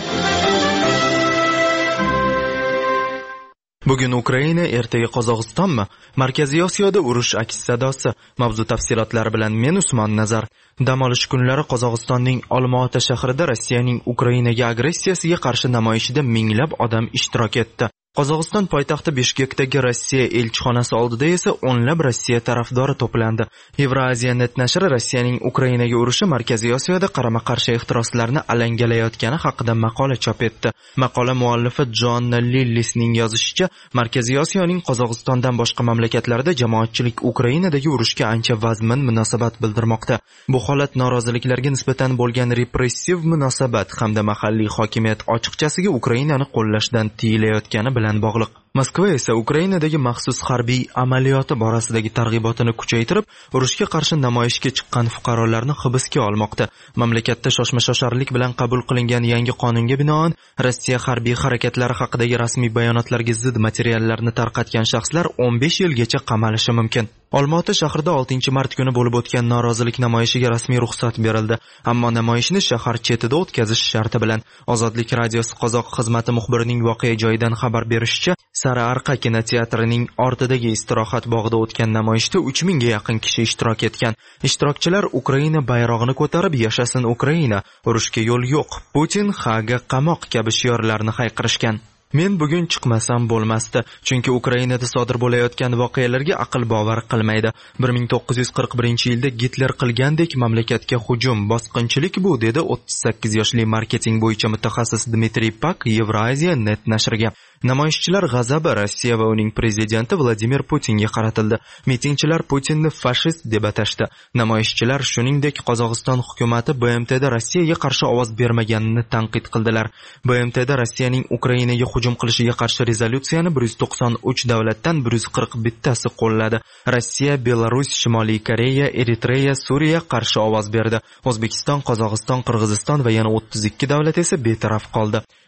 Bugun Ukraina, ertaga Qozog'istonmi? Markaziy Osiyoda urush aks sadosi. Mavzu tafsilotlari bilan men Usmon Nazar. Dam olish kunlari Qozog'istonning Olmaota shahrida Rossiyaning Ukrainaga agressiyasiga qarshi namoyishida minglab odam ishtirok etdi. Qozog'iston poytaxti Bishkekdagi Rossiya elchixonasi oldida esa o'nlab Rossiya tarafdori to'plandi. Evroaziya net nashri Rossiyaning Ukrainaga urushi Markaziy Osiyoda qarama-qarshi ehtiroslarni alangalayotgani haqida maqola chop etdi. Maqola muallifi Jonna Lillisning yozishicha, Markaziy Osiyoning Qozog'istondan boshqa mamlakatlarda jamoatchilik Ukrainadagi urushga ancha vazmin munosabat bildirmoqda. Bu holat noroziliklarga nisbatan bo'lgan repressiv munosabat hamda mahalliy hokimiyat ochiqchasiga Ukrainani qo'llashdan tiyilayotgani bilan bog'liq. Moskva esa Ukrainadagi maxsus harbiy amaliyoti borasidagi targ'ibotini kuchaytirib, urushga qarshi namoyishga chiqqan fuqarolarni hibsga olmoqda. Mamlakatda shoshma-shosharlik bilan qabul qilingan yangi qonunga binoan, Rossiya harbiy harakatlari haqidagi rasmiy bayonotlarga zid materiallarni tarqatgan shaxslar o'n besh yilgacha qamalishi mumkin. Olmaota shahrida oltinchi mart kuni bo'lib o'tgan norozilik namoyishiga rasmiy ruxsat berildi, ammo namoyishni shahar chetida o'tkazish sharti bilan. Ozodlik radiosi qozoq xizmati muxbirining voqea joyidan xabar berishicha, Sariarqa kinoteatrining ortidagi istirohat bog'ida o'tgan namoyishda uch mingga yaqin kishi ishtirok etgan. Ishtirokchilar Ukraina bayrog'ini ko'tarib "Yashasin Ukraina, urushga yo'l yo'q, Putin Haga qamoq" kabi shiorlarni hayqirishgan. Men bugun chiqmasam bo'lmasdi, chunki Ukrainada sodir bo'layotgan voqealarga aql bovar qilmaydi. bir ming to'qqiz yuz qirq birinchi yilda Gitler qilgandek mamlakatga hujum, bosqinchilik bu, dedi o'ttiz sakkiz yoshli marketing bo'yicha mutaxassis Dmitriy Pak Evroaziya net nashriga. Namoyishchilar g'azabi Rossiya va uning prezidenti Vladimir Putinga qaratildi. Mitingchilar Putinni fashist deb atashdi. Namoyishchilar shuningdek Qozog'iston hukumati B M T'da Rossiyaga qarshi ovoz bermaganini tanqid qildilar. B M T'da Rossiyaning Ukrainaga hujum qilishiga qarshi rezolyutsiyani bir yuz to'qson uch davlatdan bir yuz qirq bittasi qo'lladi. Rossiya, Belarus, Shimoliy Koreya, Eritreya, Suriya qarshi ovoz berdi. O'zbekiston, Qozog'iston, Qirg'iziston va yana o'ttiz ikki davlat esa betaraf qoldi.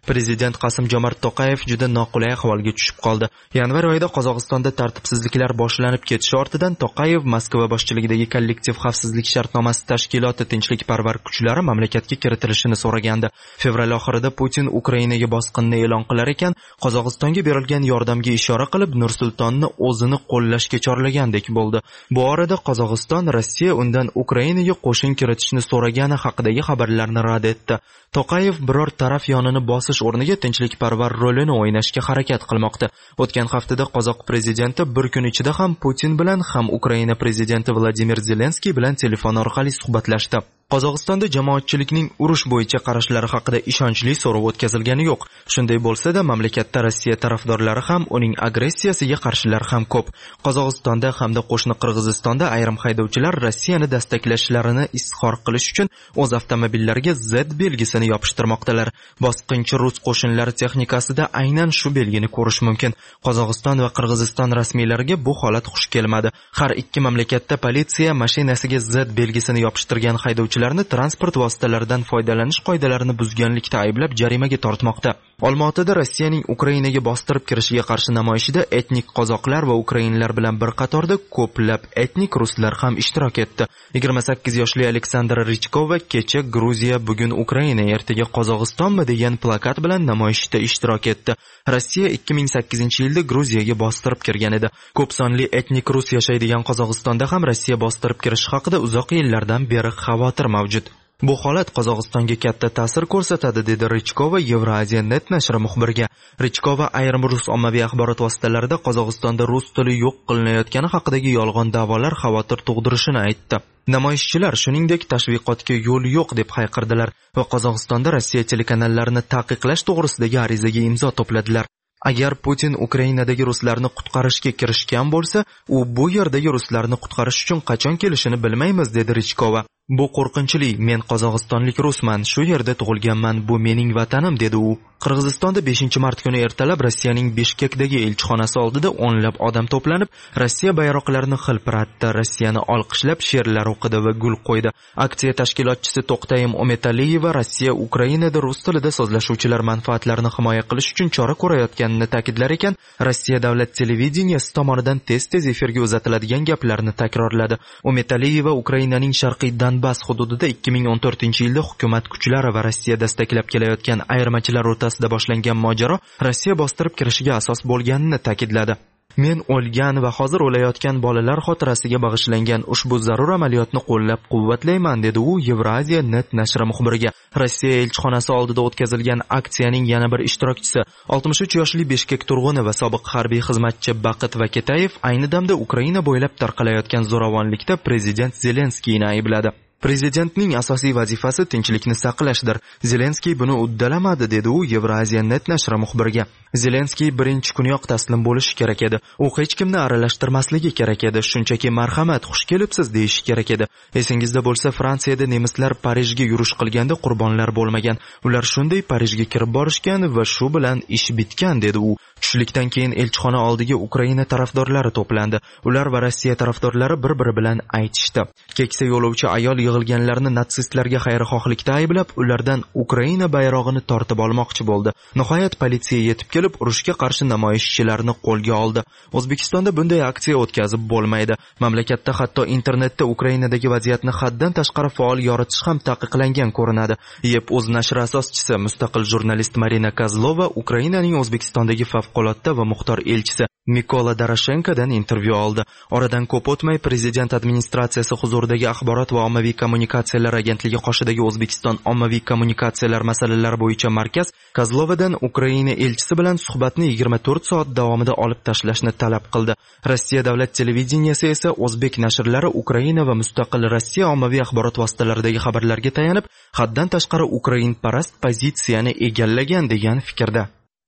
Prezident Qasim-Jomart To'qayev juda noqulay ahvolga tushib qoldi. Yanvar oyida Qozog'istonda tartibsizliklar boshlanib ketishi ortidan To'qayev Moskva boshchiligidagi kollektiv xavfsizlik shartnomasi tashkiloti tinchlikparvar kuchlari mamlakatga kiritilishini so'ragandi. Fevral oxirida Putin Ukrainaga bosqinni e'lon qilar ekan, Qozog'istonga berilgan yordamga ishora qilib Nur-Sultonni o'zini qo'llashga chorlagandek bo'ldi. Bu orada Qozog'iston Rossiya undan Ukrainaga qo'shin kiritishni so'ragani haqidagi xabarlarni rad etdi. To'qayev biror taraf yonini bosish o'rniga tinchlikparvar rolini o'ynashga harakat qilmoqda. O'tgan haftada qozoq prezidenti bir kun ichida ham Putin bilan ham Ukraina prezidenti Vladimir Zelenskiy bilan telefon orqali suhbatlashdi. Qozog'istonda jamoatchilikning urush bo'yicha qarashlari haqida ishonchli so'rov o'tkazilgani yo'q. Shunday bo'lsa-da, mamlakatda Rossiya tarafdorlari ham, uning agressiyasiga qarshilar ham ko'p. Qozog'istonda hamda qo'shni Qirg'izistonda ayrim haydovchilar Rossiyani dastaklashlarini izhor qilish uchun o'z avtomobillariga Z belgisini yopishtirmoqdalar. Bosqinchi rus qo'shinlari texnikasida aynan shu belgini ko'rish mumkin. Qozog'iston va Qirg'iziston rasmiylariga bu holat xush kelmadi. Har ikki mamlakatda politsiya mashinasiga Z belgisini yopishtirgan haydovchi transport vositalaridan foydalanish qoidalarini buzganlikda ayblab jarimaga tortmoqda. Olmaotada Rossiyaning Ukrainaga bostirib kirishiga qarshi namoyishida etnik qozoqlar va ukrainlar bilan bir qatorda ko'plab etnik ruslar ham ishtirok etdi. yigirma sakkiz yoshli Aleksandra Richkova kecha Gruziya, bugun Ukraina, ertaga Qozog'istonmi degan plakat bilan namoyishda ishtirok etdi. Rossiya ikki ming sakkizinchi yilda Gruziyaga bostirib kirgan edi. Ko'p sonli etnik rus yashaydigan Qozog'istonda ham Rossiya bostirib kirishi haqida uzoq yillardan beri xavotir mavjud. Bu holat Qozog'istonga katta ta'sir ko'rsatadi, dedi Richkova Eurasia net nashri muxbiriga. Richkova ayrim rus ommaviy axborot vositalarida Qozog'istonda rus tili yo'q qilinayotgani haqidagi yolg'on da'volar xavotir tug'dirishini aytdi. Namoyishchilar shuningdek tashviqotga yo'l yo'q deb hayqirdilar va Qozog'istonda Rossiya telekanallarni taqiqlash to'g'risidagi arizaga imzo to'pladilar. Agar Putin Ukrainadagi ruslarni qutqarishga kirishgan bo'lsa, u bu yerdagi ruslarni qutqarish uchun qachon kelishini bilmaymiz, dedi Richkova. Bu qo'rqinchli. Men qozog'istonlik rusman, shu yerda tug'ilganman, bu mening vatanim, dedi u. Qirg'izistonda beshinchi mart kuni ertalab Rossiyaning Bishkekdagi elchixonasi oldida o'nlab odam to'planib, Rossiya bayroqlarini xilpiratdi, Rossiyani olqishlab she'rlar o'qidi va gul qo'ydi. Aksiya tashkilotchisi To'xtayim Umetaliyeva Rossiya Ukrainada rus tilida so'zlashuvchilar manfaatlarini himoya qilish uchun chora ko'rayotganini ta'kidlar ekan, Rossiya davlat televideniyasi tomonidan tez-tez efirga uzatiladigan gaplarni takrorladi. Umetaliyeva Ukrainaning sharqiy Donbass hududida ikki ming o'n to'rtinchi yilda hukumat kuchlari va Rossiya dastaklab kelayotgan ayirmachilar o'rtasida boshlangan mojaro Rossiya bostirib kirishiga asos bo'lganini ta'kidladi. Men o'lgan va hozir o'layotgan bolalar xotirasiga bag'ishlangan ushbu zarur amaliyotni qo'llab-quvvatlayman, dedi u Eurasia net nashri muxbiriga. Rossiya elchixonasi oldida o'tkazilgan aksiyaning yana bir ishtirokchisi, oltmish uch yoshli Bishkek turg'uni va sobiq harbiy xizmatchi Baqit Vaketayev ayni damda Ukraina bo'ylab tarqalayotgan zo'ravonlikda prezident Zelenskiyni aybladi. Prezidentning asosiy vazifasi tinchlikni saqlashdir. Zelenskiy buni uddalamadi, dedi u Eurasia net nashri muxbiriga. Zelenskiy birinchi kuniyoq taslim bo'lishi kerak edi. U hech kimni aralashtirmasligi kerak edi. Shunchaki marhamat, xush kelibsiz deyish kerak edi. Esingizda bo'lsa, Fransiyada nemislar Parijga yurish qilganda qurbonlar bo'lmagan. Ular shunday Parijga kirib borishgan va shu bilan ish bitgan, dedi u. Tushlikdan keyin elchixona oldiga Ukraina tarafdorlari to'plandi. Ular va Rossiya tarafdorlari bir-biri bilan aytishdi. Keksa yo'lovchi ayol yig'ilganlarni natsistlarga xayrixohlikda ayblab, ulardan Ukraina bayrog'ini tortib olmoqchi bo'ldi. Nihoyat politsiya yetib kelib, urushga qarshi namoyishchilarni qo'lga oldi. O'zbekistonda bunday aksiya o'tkazib bo'lmaydi. Mamlakatda hatto internetda Ukrainadagi vaziyatni haddan tashqari faol yoritish ham taqiqlangan ko'rinadi. Yep o'z nashri asoschisi, mustaqil jurnalist Marina Kozlova Ukrainaning O'zbekistondagi favqulodda va muxtor elchisi Mikola Doroshenkodan intervyu oldi. Oradan ko'p o'tmay prezident administratsiyasi huzuridagi axborot va ommaviy kommunikatsiyalar agentligi qoshidagi O'zbekiston ommaviy kommunikatsiyalar masalalari bo'yicha markaz Kozlovadan Ukraina elchisi bilan suhbatni yigirma to'rt soat davomida olib tashlashni talab qildi. Rossiya davlat televideniyasi esa o'zbek nashrlari Ukraina va mustaqil Rossiya ommaviy axborot vositalaridagi xabarlarga tayanib, haddan tashqari ukrainparast pozitsiyani egallagan degan fikrda.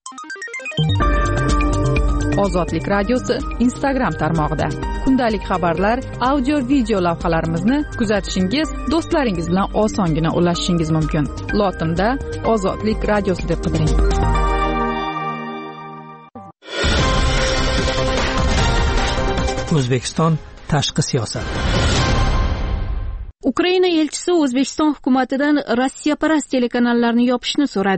Ozodlik radiosi Instagram tarmog'ida kundalik xabarlar, audio video lavhalarimizni kuzatishingiz, do'stlaringiz bilan osongina ulashishingiz mumkin. Lotinda Ozodlik radiosi deb qidiring. O'zbekiston tashqi siyosat. Ukraina elchisi O'zbekiston hukumatidan rossiyaparast telekanallarni yopishni so'radi.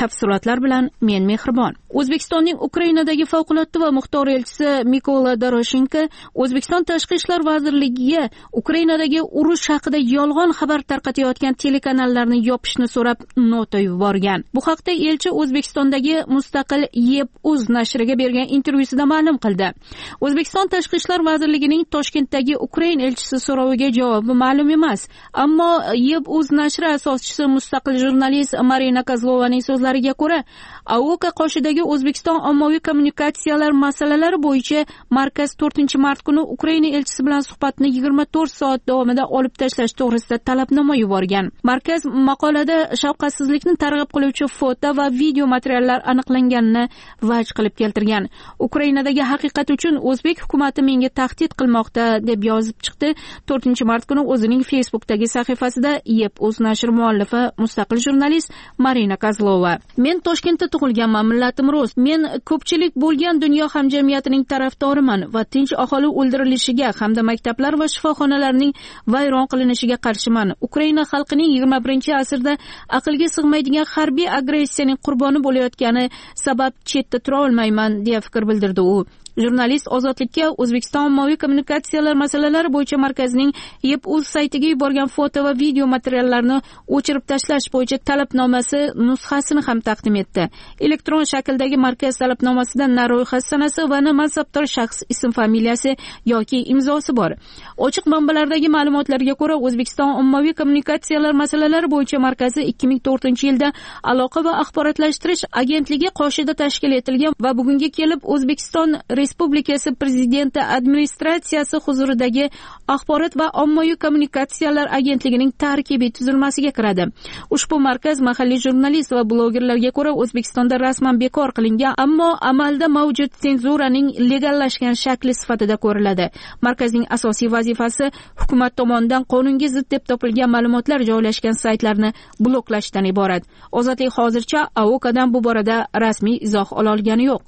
Tafsilotlar bilan men Mehribon. O'zbekistonning Ukrainadagi favqulodda va muxtor elchisi Mikola Doroshenko O'zbekiston Tashqi ishlar vazirligiga Ukrainadagi urush haqida yolg'on xabar tarqatayotgan telekanallarni yopishni so'rab nota yuborgan. Bu haqda elchi O'zbekistondagi mustaqil Yeb.uz nashriga bergan intervyusida ma'lum qildi. O'zbekiston Tashqi ishlar vazirligining Toshkentdagi Ukrain elchisi so'roviga javobi ma'lum emas, ammo Yeb.uz nashri asoschisi mustaqil jurnalist Marina Kozlovaning so'zlariga ko'ra, Aoka qoshidagi O'zbekiston ommaviy kommunikatsiyalar masalalari bo'yicha markaz to'rtinchi mart kuni Ukraina elchisi bilan suhbatni yigirma to'rt soat davomida olib tashlash to'g'risida talabnoma yuborgan. Markaz maqolada shafqatsizlikni targ'ib qiluvchi foto va video materiallar aniqlanganini vaj qilib keltirgan. Ukrainadagi haqiqat uchun o'zbek hukumati menga tahdid qilmoqda deb yozib chiqdi. to'rtinchi mart kuni o'zining Facebookdagi sahifasida Yeb.uz nashri muallifi mustaqil jurnalist Marina Kozlova. Men Toshkentda tug'ilganman, millatim rus. Men ko'pchilik bo'lgan dunyo hamjamiyatining tarafdoriman va tinch aholi o'ldirilishiga hamda maktablar va shifoxonalarning vayron qilinishiga qarshiman. Ukraina xalqining yigirma birinchi asrda aqlga sig'maydigan harbiy agressiyaning qurboni bo'layotgani sabab chetda tura olmayman deya fikr bildirdi u. Jurnalist ozodlikka O'zbekiston ommaviy kommunikatsiyalar masalalari bo'yicha markazining Yeb.uz saytiga yuborgan foto va video materiallarni o'chirib tashlash bo'yicha talabnomasi nusxasini ham taqdim etdi. Elektron shakldagi markaz talabnomasida na ro'yxat sanasi va na mansabdor shaxs ism familiyasi yoki imzosi bor. Ochiq manbalardagi ma'lumotlarga ko'ra, O'zbekiston ommaviy kommunikatsiyalar masalalari bo'yicha markazi ikki ming to'rtinchi yilda aloqa va axborotlashtirish agentligi qoshida tashkil etilgan va bugunga kelib O'zbekiston Respublikasi Prezidenti administratsiyasi huzuridagi axborot va ommaviy kommunikatsiyalar agentligining tarkibiy tuzilmasiga kiradi. Ushbu markaz mahalliy jurnalist va blogerlarga ko'ra O'zbekistonda rasman bekor qilingan, ammo amalda mavjud senzuraning legallashgan shakli sifatida ko'riladi. Markazning asosiy vazifasi hukumat tomonidan qonunga zid deb topilgan ma'lumotlar joylashgan saytlarni bloklashdan iborat. Ozodlik hozircha Aokadan bu borada rasmiy izoh ola olgani yo'q.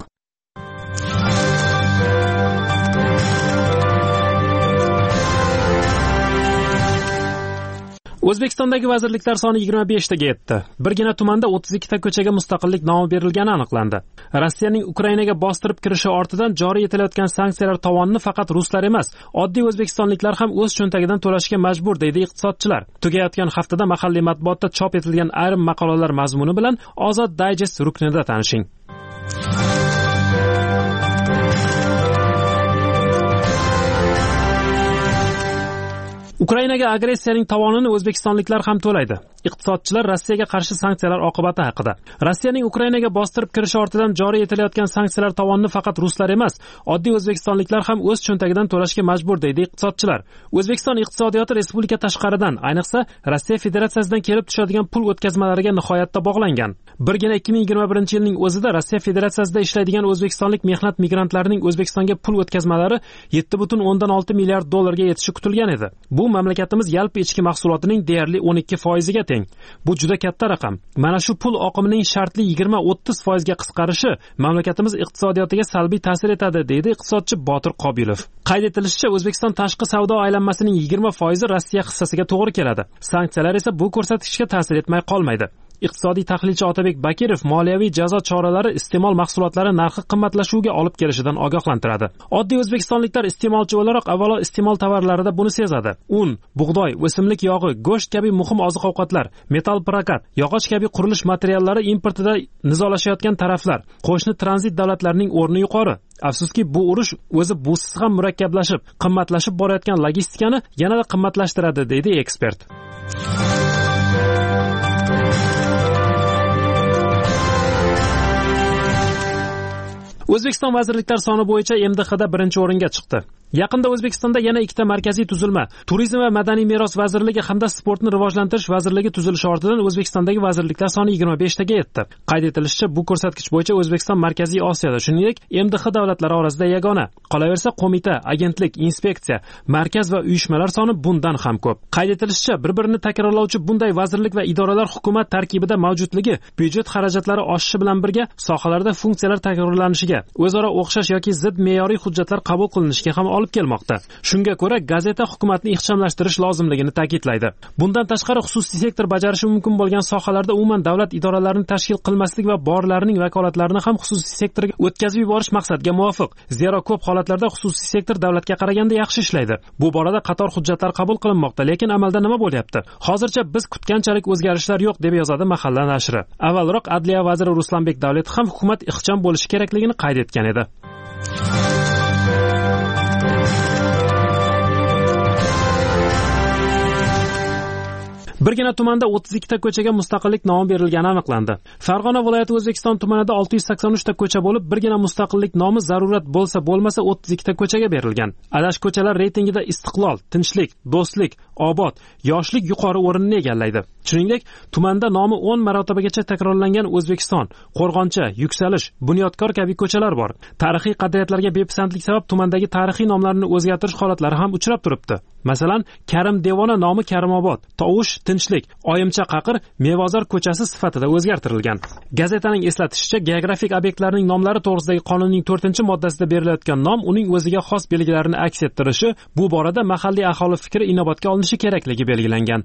O'zbekistondagi vazirliklar soni yigirma beshtaga yetdi. Birgina tumanda o'ttiz ikkita ko'chaga mustaqillik nomi berilgani aniqlandi. Rossiyaning Ukrainaga bostirib kirishi ortidan joriy etilayotgan sanksiyalar tovonini faqat ruslar emas, oddiy o'zbekistonliklar ham o'z cho'ntagidan to'lashga majbur, deydi iqtisodchilar. Tugayotgan haftada mahalliy matbuotda chop etilgan ayrim maqolalar mazmuni bilan Ozod Digest ruknida tanishing. Ukrainaga agressiyaning tovonini o'zbekistonliklar ham to'laydi. Iqtisodchilar Rossiyaga qarshi sanksiyalar oqibati haqida. Rossiyaning Ukrainaga bostirib kirishi ortidan joriy etilayotgan sanksiyalar tovonini faqat ruslar emas, oddiy o'zbekistonliklar ham o'z cho'ntagidan to'lashga majbur, deydi iqtisodchilar. O'zbekiston iqtisodiyoti respublika tashqaridan, ayniqsa Rossiya Federatsiyasidan kelib tushadigan pul o'tkazmalariga nihoyatda bog'langan. Birgina ikki ming yigirma birinchi yilning o'zida Rossiya Federatsiyasida ishlaydigan o'zbekistonlik mehnat migrantlarining O'zbekistonga pul o'tkazmalari yetti butun o'ndan olti milliard dollarga yetishi kutilgan edi. Bu mamlakatimiz yalpi ichki mahsulotining deyarli o'n ikki foiziga teng. Bu juda katta raqam. Mana shu pul oqimining shartli yigirma o'ttiz foizga qisqarishi mamlakatimiz iqtisodiyotiga salbiy ta'sir etadi, deydi iqtisodchi Botir Qobilov. Qayd etilishicha, O'zbekiston tashqi savdo aylanmasining yigirma foizi Rossiya hissasiga to'g'ri keladi. Sanksiyalar esa bu ko'rsatkichga ta'sir etmay qolmaydi. Iqtisodiy tahlilchi Otabek Bakirov moliyaviy jazo choralari iste'mol mahsulotlari narxi qimmatlashuviga olib kelishidan ogohlantiradi. Oddiy o'zbekistonliklar iste'molchi o'laroq avvalo iste'mol tovarlarida buni sezadi. Un, bug'doy, o'simlik yog'i, go'sht kabi muhim oziq-ovqatlar, metal prokat, yog'och kabi qurilish materiallari importida nizolashayotgan taraflar, qo'shni tranzit davlatlarning o'rni yuqori. Afsuski, bu urush o'zi busiz ham murakkablashib, qimmatlashib borayotgan logistikani yanada qimmatlashtiradi, deydi ekspert. O'zbekiston vazirliklar soni bo'yicha M D Xda birinchi o'ringa chiqdi. Yaqinda O'zbekistonda yana ikkita markaziy tuzilma, Turizm va madaniy meros vazirligi hamda Sportni rivojlantirish vazirligi tuzilishi ortidan O'zbekistondagi vazirliklar soni yigirma beshtaga yetdi. Qayd etilishicha, bu ko'rsatkich bo'yicha O'zbekiston Markaziy Osiyoda, shuningdek, M D X davlatlari orasida yagona. Qolaversa, qo'mita, agentlik, inspeksiya, markaz va uyushmalar soni bundan ham ko'p. Qayd etilishicha, bir-birini takrorlovchi bunday vazirlik va idoralar hukumat tarkibida mavjudligi byudjet xarajatlari oshishi bilan birga sohalarda funksiyalar takrorlanishiga o'zaro o'xshash yoki zid me'yoriy hujjatlar qabul qilinishiga ham olib kelmoqda. Shunga ko'ra, gazeta hukumatni ixchamlashtirish lozimligini ta'kidlaydi. Bundan tashqari, xususiy sektor bajarishi mumkin bo'lgan sohalarda umuman davlat idoralarini tashkil qilmaslik va borlarining vakolatlarini ham xususiy sektorga o'tkazib yuborish maqsadga muvofiq. Zero ko'p holatlarda xususiy sektor davlatga qaraganda yaxshi ishlaydi. Bu borada qator hujjatlar qabul qilinmoqda, lekin amalda nima bo'lyapti? Hozircha biz kutganchalik o'zgarishlar yo'q, deb yozadi Mahalla nashri. Avvalroq Adliya vaziri Ruslanbek Davletov ham hukumat ixcham bo'lishi kerakligini qayd etgan edi. Birgina tumanda o'ttiz ikkita ko'chaga mustaqillik nomi berilgani aniqlandi. Farg'ona viloyati O'zbekiston tumanida olti yuz sakson uch ta ko'cha bo'lib, birgina mustaqillik nomi zarurat bo'lsa bo'lmasa o'ttiz ikkita ko'chaga berilgan. Adash ko'chalar reytingida Istiqlol, Tinchlik, Do'stlik, Obod, Yoshlik yuqori o'rinni egallaydi. Shuningdek, tumanda nomi o'n marotibagacha takrorlangan O'zbekiston, Qo'rg'oncha, Yuksalish, Bunyodkor kabi ko'chalar bor. Tarixiy qadriyatlarga bepisandlik sabab tumandagi tarixiy nomlarni o'zgartirish holatlari ham uchrab turibdi. Masalan, Karim Devona nomi Karimobod, Tovush Tinchlik, Oyimcha Qaqir Mevozor ko'chasi sifatida o'zgartirilgan. Gazetaning eslatishicha, geografik obyektlarning nomlari to'g'risidagi qonunning to'rtinchi moddasida berilayotgan nom uning o'ziga xos belgilarini aks ettirishi, bu borada mahalliy aholi fikri inobatga olinishi kerakligi belgilangan.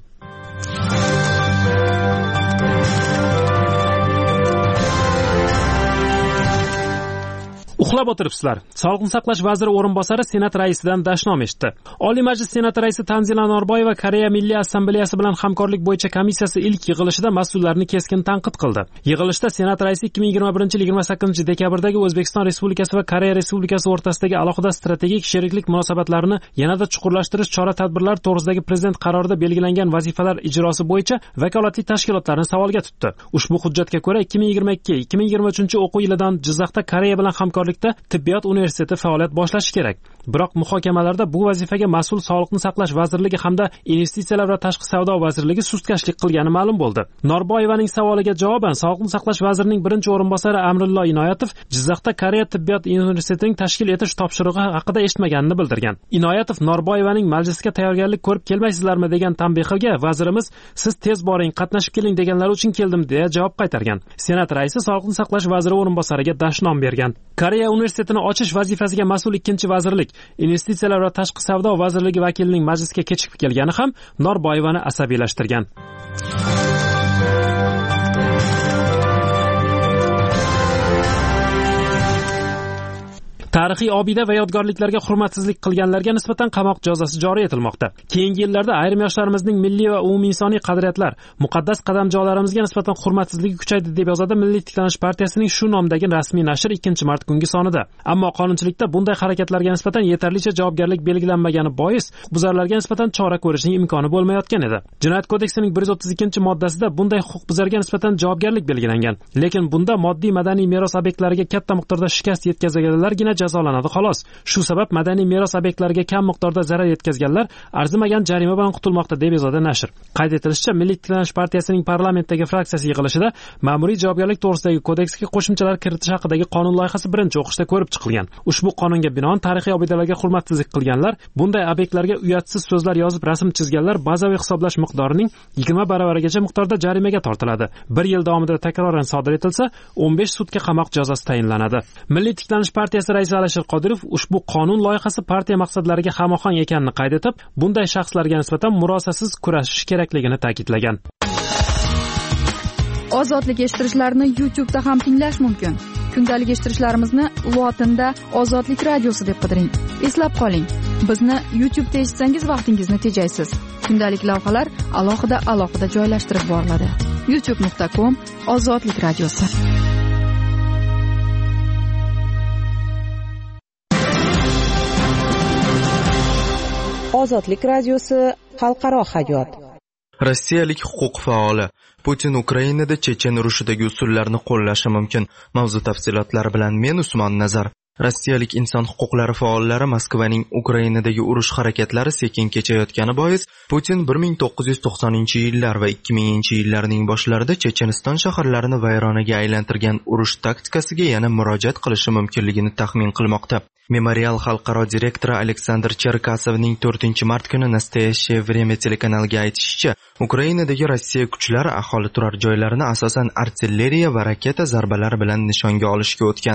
Uxlab o'tiribsizlar. Sog'liqni saqlash vaziri o'rinbosari Senat raisidan dashnom eshitdi. Oliy Majlis Senati raisi Tanzila Norboyeva Koreya Milliy Assambleyasi bilan hamkorlik bo'yicha komissiyasi ilk yig'ilishida mas'ullarni keskin tanqid qildi. Yig'ilishda Senat raisi ikki ming yigirma birinchi yil yigirma sakkizinchi dekabrdagi O'zbekiston Respublikasi va Koreya Respublikasi o'rtasidagi alohida strategik sheriklik munosabatlarini yanada chuqurlashtirish chora-tadbirlari to'g'risidagi prezident qarorida belgilangan vazifalar ijrosi bo'yicha vakolatli tashkilotlarni savolga tutdi. Ushbu hujjatga ko'ra ikki ming yigirma ikki ikki ming yigirma uchinchi o'quv yilidan Jizzaxda Koreya bilan hamkorlik Tibbiyot universiteti faoliyat boshlashi kerak. Biroq muhokamalarda bu vazifaga mas'ul Sog'liqni saqlash vazirligi hamda Investitsiyalar va tashqi savdo vazirligi sustkashlik qilgani ma'lum bo'ldi. Norboyevaning savoliga javoban Sog'liqni saqlash vazirining birinchi o'rinbosari Amrullo Inoyatov Jizzaxda Koreya tibbiyot universitetining tashkil etish topshirig'i haqida eshitmaganini bildirgan. Inoyatov Norboyevaning majlisga tayyorgarlik ko'rib kelmaysizlarmi degan tanbehiga vazirimiz siz tez boring, qatnashib keling deganlar uchun keldim deya javob qaytargan. Senat raisi Sog'liqni saqlash vaziri o'rinbosariga dashnom bergan. Koreya universitetini ochish vazifasiga mas'ul ikkinchi vazirlik, Investitsiyalar va tashqi savdo vazirligi vakilining majlisga kechikib kelgani ham Norboyevani asabiylashtirgan. Tarixiy obida va yodgorliklarga hurmatsizlik qilganlarga nisbatan qamoq jazosi joriy etilmoqda. Keyingi yillarda ayrim yoshlarimizning milliy va umuminsoniy qadriyatlar, muqaddas qadamjolarimizga nisbatan hurmatsizligi kuchaydi deb yozadi Milliy tiklanish partiyasining shu nomdagi rasmiy nashr ikkinchi mart kungi sonida. Ammo qonunchilikda bunday harakatlarga nisbatan yetarlicha javobgarlik belgilanmagani bois huquqbuzarlarga nisbatan chora ko'rishning imkoni bo'lmayotgan edi. Jinoyat kodeksining bir yuz o'ttiz ikkinchi moddasida bunday huquqbuzarga nisbatan javobgarlik belgilangan. Lekin bunda moddiy madaniy meros obyektlariga katta miqdorda shikast yetkazganlargina jazolanadi xolos. Shu sabab madaniy meros obyektlariga kam miqdorda zarar yetkazganlar arzimagan jarima bilan qutulmoqda deb yozadi nashr. Qayd etilishicha, Milliy tiklanish partiyasining parlamentdagi fraksiyasi yig'ilishida ma'muriy javobgarlik to'g'risidagi kodeksga qo'shimchalar kiritish haqidagi qonun loyihasi birinchi o'qishda ko'rib chiqilgan. Ushbu qonunga binoan tarixiy obidalarga hurmatsizlik qilganlar, bunday obyektlarga uyatsiz so'zlar yozib rasm chizganlar bazaviy hisoblash miqdorining yigirma baravarigacha miqdorda jarimaga tortiladi. bir yil davomida takroran sodir etilsa, o'n besh sutka qamoq jazosi tayinlanadi. Milliy tiklanish partiyasi raisi Alisher Qodirov ushbu qonun loyihasi partiya maqsadlariga hamohang ekanini qayd etib, bunday shaxslarga nisbatan murosasiz kurashish kerakligini ta'kidlagan. Ozodlik eshittirishlarni YouTube da ham tinglash mumkin. Kundalik eshittirishlarimizni lotinda Ozodlik radiosi deb qidiring. Eslab qoling, bizni YouTube da eshitsangiz vaqtingizni tejaysiz. Kundalik lavhalar alohida alohida joylashtirib boriladi. youtube nuqta com Ozodlik radiosi. Ozodlik radiosi xalqaro hayot. Rossiyalik huquq faoli Putin Ukrainada Chechen urushidagi usullarni qo'llashi mumkin. Mavzu tafsilotlari bilan men Usmon Nazar. Rossiyalik inson huquqlari faollari Moskvaning Ukrainadagi urush harakatlari sekin kechayotgani bois Putin bir ming to'qqiz yuz to'qsoninchi yillar va ikki minginchi yillarning boshlarida Checheniston shaharlarini vayronaga aylantirgan urush taktikasiga yana murojaat qilishi mumkinligini taxmin qilmoqda. Memorial xalqaro direktori Aleksandr Cherkasovning to'rtinchi mart kuni Nastoyaщее время telekanaliga aytishicha, Ukrainadagi Rossiya kuchlari aholi turar joylarini asosan artilleriya va raketa zarbalari bilan nishonga olishga o'tgan.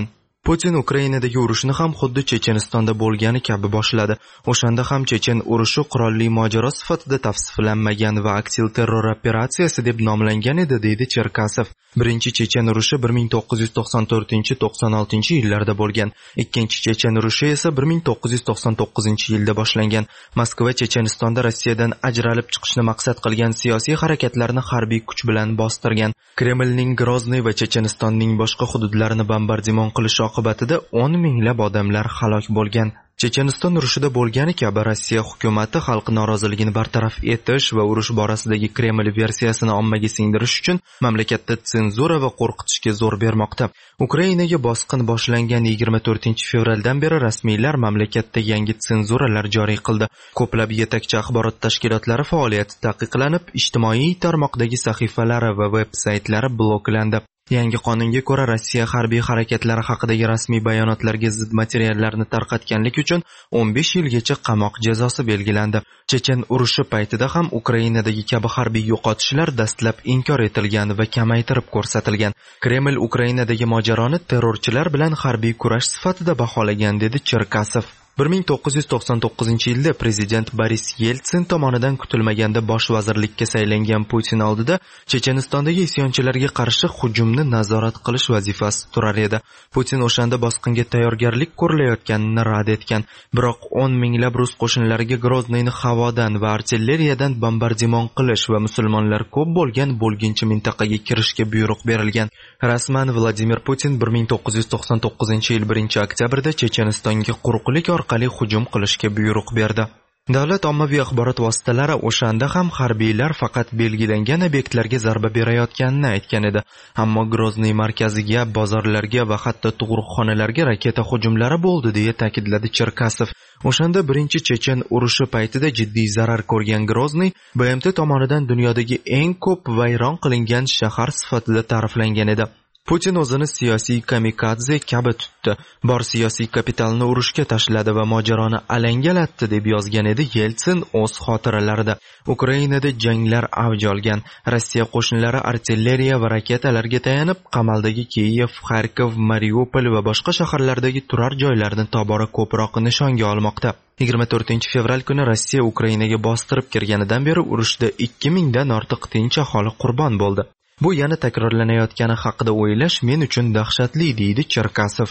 Putin Ukrainadagi urushni ham xuddi Chechenistonda bo'lgani kabi boshladi. O'shanda ham Chechen urushi qurolli mojaro sifatida tavsiflanmagan va aksil terror operatsiyasi deb nomlangan edi, deydi Cherkasov. Birinchi Chechen urushi bir ming to'qqiz yuz to'qson to'rtinchi to'qson oltinchi yillarda bo'lgan. Ikkinchi Chechen urushi esa bir ming to'qqiz yuz to'qson to'qqizinchi yilda boshlangan. Moskva Chechenistonda Rossiyadan ajralib chiqishni maqsad qilgan siyosiy harakatlarni harbiy kuch bilan bostirgan. Kremlning Grozny va Chechenistonning boshqa hududlarini bombardimon qilish oqibatida o'n minglab odamlar halok bo'lgan. Checheniston urushida bo'lgani kabi Rossiya hukumati xalq noroziligini bartaraf etish va urush borasidagi Kreml versiyasini ommaga singdirish uchun mamlakatda senzura va qo'rqitishga zo'r bermoqda. Ukrainaga bosqin boshlangan yigirma to'rtinchi fevraldan beri rasmiylar mamlakatda yangi senzuralar joriy qildi. Ko'plab yetakchi axborot tashkilotlari faoliyati taqiqlanib, ijtimoiy tarmoqdagi sahifalari va veb-saytlari bloklandi. Yangi qonunga ko'ra Rossiya harbiy harakatlari haqidagi rasmiy bayonotlarga zid materiallarni tarqatganlik uchun o'n besh yilgacha qamoq jazosi belgilandi. Chechen urushi paytida ham Ukrainadagi kabi harbiy yo'qotishlar dastlab inkor etilgan va kamaytirib ko'rsatilgan. Kreml Ukrainadagi mojaroni terrorchilar bilan harbiy kurash sifatida baholagan, dedi Cherkasov. bir ming to'qqiz yuz to'qson to'qqizinchi yilda prezident Boris Yeltsin tomonidan kutilmaganda bosh vazirlikka saylangan Putin oldida Chechenistondagi isyonchilarga qarshi hujumni nazorat qilish vazifasi turar edi. Putin o'shanda bosqinga tayyorgarlik ko'rilayotganini rad etgan, biroq o'n minglab rus qo'shinlariga Groznyni havodan va artilleriyadan bombardimon qilish va musulmonlar ko'p bo'lgan bo'lginchi mintaqaga kirishga buyruq berilgan. Rasman Vladimir Putin bir ming to'qqiz yuz to'qson to'qqizinchi yil birinchi oktyabrda Chechenistonga quruqlik orqali hujum qilishga buyruq berdi. Davlat ommaviy axborot vositalari o'shanda ham harbiylar faqat belgilangan obyektlarga zarba berayotganini aytgan edi. Ammo Grozny markaziga, bozorlarga va hatto tug'ruqxonalarga raketa hujumlari bo'ldi, deya ta'kidladi Cherkasov. O'shanda birinchi Chechen urushi paytida jiddiy zarar ko'rgan Grozny B M T tomonidan dunyodagi eng ko'p vayron qilingan shahar sifatida ta'riflangan edi. Putin o'zini siyosiy kamikadze kabi tutdi. Bor siyosiy kapitalni urushga tashladi va mojaroni alangalatdi, deb yozgan edi Yeltsin o'z xotiralarida. Ukrainada janglar avj olgan. Rossiya qo'shinlari artilleriya va raketalarga tayanib, qamaldagi Kiyev, Kharkov, Mariupol va boshqa shaharlardagi turar joylarni tobora ko'proq nishonga olmoqda. yigirma to'rtinchi fevral kuni Rossiya Ukrainaga bostirib kirganidan beri urushda ikki mingdan ortiq tinch aholi qurbon bo'ldi. Bu yana takrorlanayotgani haqida o'ylash men uchun dahshatli, deydi Cherkasov.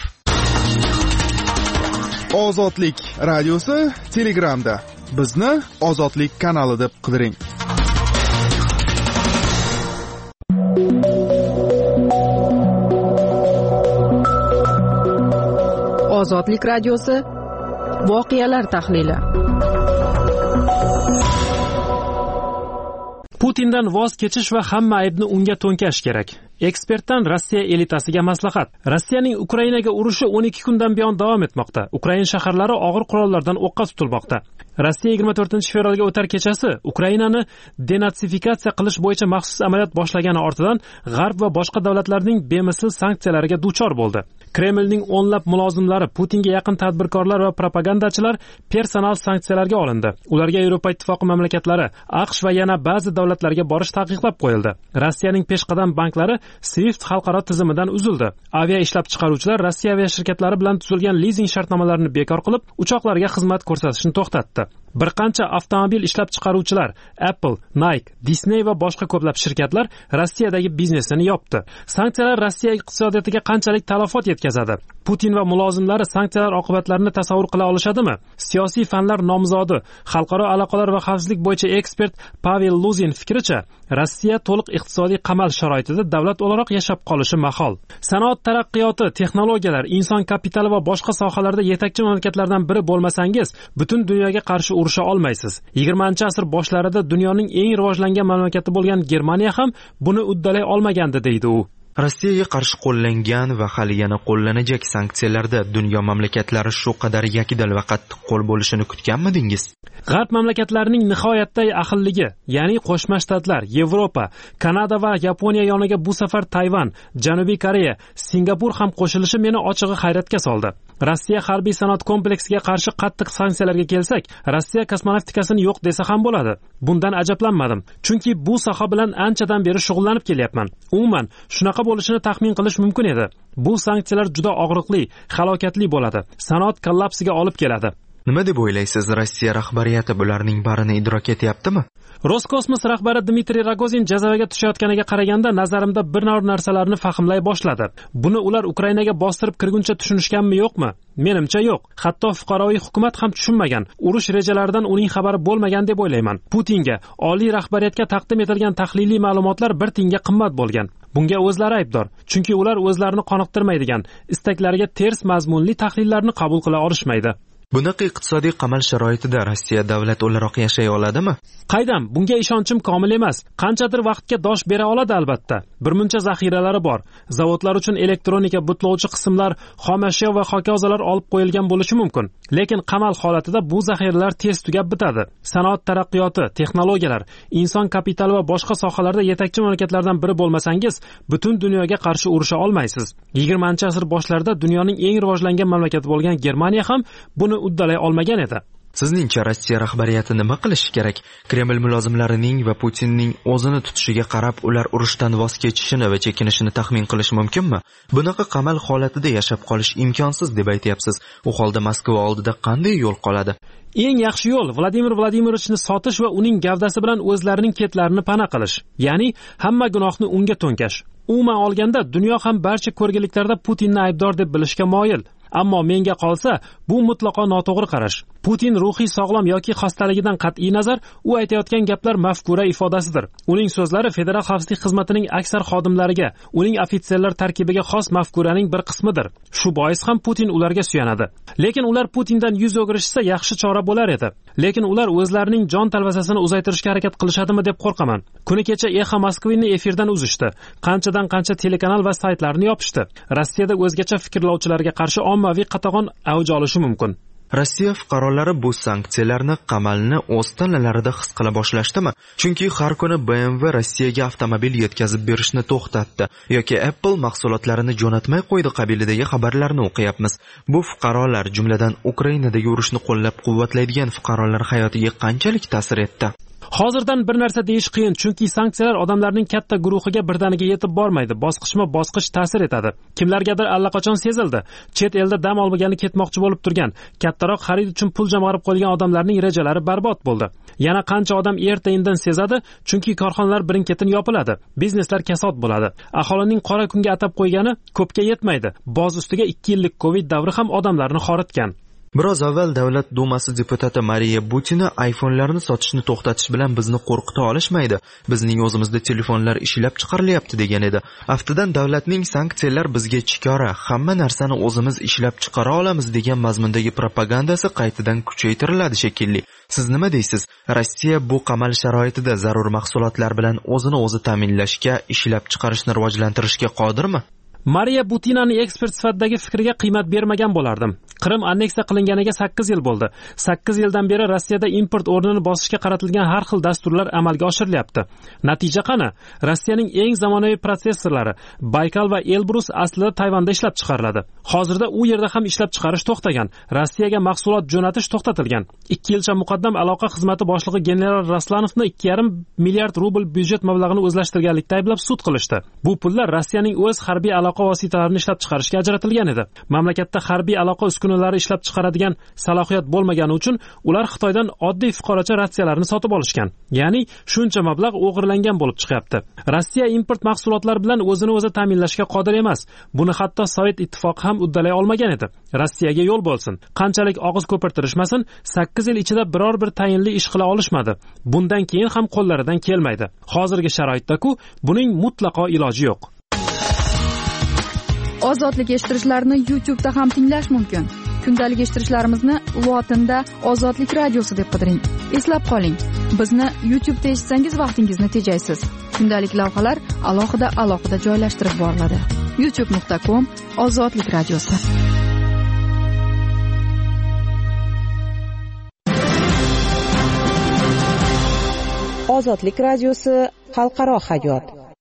Ozodlik radiosi Telegramda. Bizni Ozodlik kanali deb qidiring. Ozodlik radiosi voqealar tahlili. Putindan voz kechish va hamma aybni unga to'nkash kerak. Ekspertdan Rossiya elitasiga maslahat. Rossiyaning Ukrainaga urushi o'n ikki kundan buyon davom etmoqda. Ukraina shaharlari og'ir qurollardan o'qqa tutilmoqda. Rossiya yigirma to'rtinchi fevralga o'tar kechasi Ukrainani denatsifikatsiya qilish bo'yicha maxsus amaliyot boshlagani ortidan G'arb va boshqa davlatlarning bemisl sanksiyalariga duchor bo'ldi. Kremlning o'nlab mulozimlari, Putinga yaqin tadbirkorlar va propagandachilar personal sanksiyalarga olindi. Ularga Yevropa Ittifoqi mamlakatlari, AQSh va yana ba'zi davlatlarga borish taqiqlab qo'yildi. Rossiyaning peshqadam banklari SWIFT xalqaro tizimidan uzildi. Avia ishlab chiqaruvchilar Rossiya aviashirkatlari bilan tuzilgan lizing shartnomalarini bekor qilib, uchoqlarga xizmat ko'rsatishni to'xtatdi. Bir qancha avtomobil ishlab chiqaruvchilar, Apple, Nike, Disney va boshqa ko'plab shirkatlar Rossiyadagi biznesini yopdi. Sanksiyalar Rossiya iqtisodiyotiga qanchalik talafot yetkazadi? Putin va mulozimlari sanksiyalar oqibatlarini tasavvur qila olishadimi? Siyosiy fanlar nomzodi, xalqaro aloqalar va xavfsizlik bo'yicha ekspert Pavel Luzin fikricha, Rossiya to'liq iqtisodiy qamal sharoitida davlat o'laroq yashab qolishi mahol. Sanoat taraqqiyoti, texnologiyalar, inson kapitali va boshqa sohalarda yetakchi mamlakatlardan biri bo'lmasangiz, butun dunyoga qarshi urusha olmaysiz. yigirmanchi asr boshlarida dunyoning eng rivojlangan mamlakati bo'lgan Germaniya ham buni uddalay olmagandi, deydi u. Rossiyaga qarshi qo'llangan va hali yana qo'llanajak sanksiyalarda dunyo mamlakatlari shu qadar yakdil va qattiq qo'l bo'lishini kutganmidingiz? G'arb mamlakatlarining nihoyatda ahilligi, ya'ni Qo'shma Shtatlar, Yevropa, Kanada va Yaponiya yoniga bu safar Tayvan, Janubiy Koreya, Singapur ham qo'shilishi meni ochig'i hayratga soldi. Rossiya harbiy sanoat kompleksiga qarshi qattiq sanksiyalarga kelsak, Rossiya kosmonavtikasini yo'q desa ham bo'ladi. Bundan ajablanmadim, chunki bu soha bilan anchadan beri shug'ullanib kelyapman. Umuman, shunaqa bo'lishini taxmin qilish mumkin edi. Bu sanksiyalar juda og'riqli, halokatli bo'ladi. Sanoat kollapsiga olib keladi. Nima deb o'ylaysiz, Rossiya rahbariyati bularning barini idrok etyaptimi? Roskosmos rahbari Dmitriy Rogozin jazavaga tushayotganiga qaraganda nazarimda bir nor narsalarni fahmlay boshladi. Buni ular Ukrainaga bostirib kirguncha tushunishganmi yo'qmi? Menimcha yo'q. Hatto fuqaroviy hukumat ham tushunmagan. Urush rejalaridan uning xabari bo'lmagan deb o'ylayman. Putinga oliy rahbariyatga taqdim etilgan tahliliy ma'lumotlar bir tiyinga qimmat bo'lgan. Bunga o'zlari aybdor, chunki ular o'zlarini qoniqtirmaydigan, istaklariga ters mazmunli tahlillarni qabul qila olishmaydi. Bunaqa iqtisodiy qamal sharoitida Rossiya davlat o'laroq yashay oladimi? Qaydam, bunga ishonchim komil emas. Qanchadir vaqtga dosh bera oladi albatta. Birmuncha zaxiralari bor. Zavodlar uchun elektronika, butlovchi qismlar, xom ashyo va hokazolar olib qo'yilgan bo'lishi mumkin. Lekin qamal holatida bu zaxiralar tez tugab bitadi. Sanoat taraqqiyoti, texnologiyalar, inson kapitali va boshqa sohalarda yetakchi mamlakatlardan biri bo'lmasangiz, butun dunyoga qarshi urusha olmaysiz. yigirmanchi asr boshlarida dunyoning eng rivojlangan mamlakati bo'lgan Germaniya ham buni uddalay olmagan edi. Sizningcha Rossiya rahbariyati nima qilishi kerak? Kreml mulozimlarining va Putinning o'zini tutishiga qarab ular urushdan voz kechishini va chekinishini taxmin qilish mumkinmi? Bunaqa qamal holatida yashab qolish imkonsiz deb aytyapsiz. U holda Moskva oldida qanday yo'l qoladi? Eng yaxshi yo'l Vladimir Vladimirovichni sotish va uning gavdasi bilan o'zlarining ketlarini pana qilish. Ya'ni hamma gunohni unga to'nkash. Umuman olganda dunyo ham barcha ko'rgiliklarda Putinni aybdor deb bilishga moyil. Ammo menga qolsa, bu mutlaqo noto'g'ri qarash. Putin ruhiy sog'lom yoki xastaligidan qat'iy nazar, u aytayotgan gaplar mafkura ifodasidir. Uning so'zlari Federal xavfsizlik xizmatining aksar xodimlariga, uning ofitserlar tarkibiga xos mafkuraning bir qismidir. Shu bois ham Putin ularga suyanadi. Lekin ular Putindan yuz o'girishsa yaxshi chora bo'lar edi. Lekin ular o'zlarining jon talvasasini uzaytirishga harakat qilishadimi deb qo'rqaman. Kuni kecha Exa Moskvini efirdan uzishdi. Qanchadan qancha telekanal va saytlarni yopishdi. Rossiyada o'zgacha fikrlovchilarga qarshi ommaviy qatag'on avj olishi mumkin. Rossiya fuqarolari bu sanksiyalarni qamalni o'z tanalarida his qila boshlashdimi? Chunki har kuni B M W Rossiyaga avtomobil yetkazib berishni to'xtatdi yoki Apple mahsulotlarini jo'natmay qo'ydi qabilidagi xabarlarni o'qiyapmiz. Bu fuqarolar, jumladan Ukrainadagi urushni qo'llab-quvvatlaydigan fuqarolar hayotiga qanchalik ta'sir etdi? Hozirdan bir narsa deyish qiyin, chunki sanksiyalar odamlarning katta guruhiga birdaniga yetib bormaydi, bosqichma-bosqich ta'sir etadi. Kimlargadir allaqachon sezildi. Chet elda dam olmagani ketmoqchi bo'lib turgan, kattaroq xarid uchun pul jamg'arib qo'ygan odamlarning rejalari barbod bo'ldi. Yana qancha odam erta-indin sezadi, chunki korxonalar birin-ketin yopiladi, bizneslar kasod bo'ladi. Aholining qora kunga atab qo'ygani ko'pga yetmaydi. Boz ustiga ikki yillik Covid davri ham odamlarni xoritgan. Biroz avval Davlat Dumasi deputati Mariya Butina iPhone'larni sotishni to'xtatish bilan bizni qo'rqita olishmaydi. Bizning o'zimizda telefonlar ishlab chiqarilyapti degan edi. Aftidan davlatning sanksiyalar bizga chikora, hamma narsani o'zimiz ishlab chiqara olamiz degan mazmundagi propagandasi qaytadan kuchaytiriladi shekilli. Siz nima deysiz? Rossiya bu qamal sharoitida zarur mahsulotlar bilan o'zini o'zi ta'minlashga, ishlab chiqarishni rivojlantirishga qodirmi? Mariya Butinani ekspert sifatidagi fikriga qiymat bermagan bo'lardim. Qrim anneksiya qilinganiga sakkiz yil bo'ldi. sakkiz yildan beri Rossiyada import o'rnini bosishga qaratilgan har xil dasturlar amalga oshirilyapti. Natija qani? Rossiyaning eng zamonaviy protsessorlari Baykal va Elbrus aslida Tayvanda ishlab chiqariladi. Hozirda u yerda ham ishlab chiqarish to'xtagan. Rossiyaga mahsulot jo'natish to'xtatilgan. ikki yilcha muqaddam aloqa xizmati boshlig'i general Raslanovni ikki yarim milliard rubl byudjet mablag'ini o'zlashtirganlikda ayblab sud qilishdi. Bu pullar Rossiyaning o'z harbiy aloqa vositalarini ishlab chiqarishga ajratilgan edi. Mamlakatda harbiy aloqa uskunalari ishlab chiqaradigan salohiyat bo'lmagani uchun ular Xitoydan oddiy fuqarocha ratsiyalarni sotib olishgan. Ya'ni shuncha mablag' o'g'irlangan bo'lib chiqyapti. Rossiya import mahsulotlari bilan o'zini o'zi ta'minlashga qodir emas. Buni hatto Sovet ittifoqi ham uddalay olmagan edi. Rossiyaga yo'l bo'lsin. Qanchalik og'iz ko'pirtirishmasin, sakkiz yil ichida biror bir tayinli ish qila olishmadi. Bundan keyin ham qo'llaridan kelmaydi. Hozirgi sharoitda-ku buning mutlaqo iloji yo'q. Ozodlik eshittirishlarni YouTube'da ham tinglash mumkin. Kundalik eshittirishlarimizni lotinda Ozodlik radiosi deb qidiring. Eslab qoling, bizni YouTube'da eshitsangiz vaqtingizni tejaysiz. Kundalik lavhalar alohida alohida joylashtirib boriladi. youtube nuqta com Ozodlik radiosi. Ozodlik radiosi xalqaro hayot.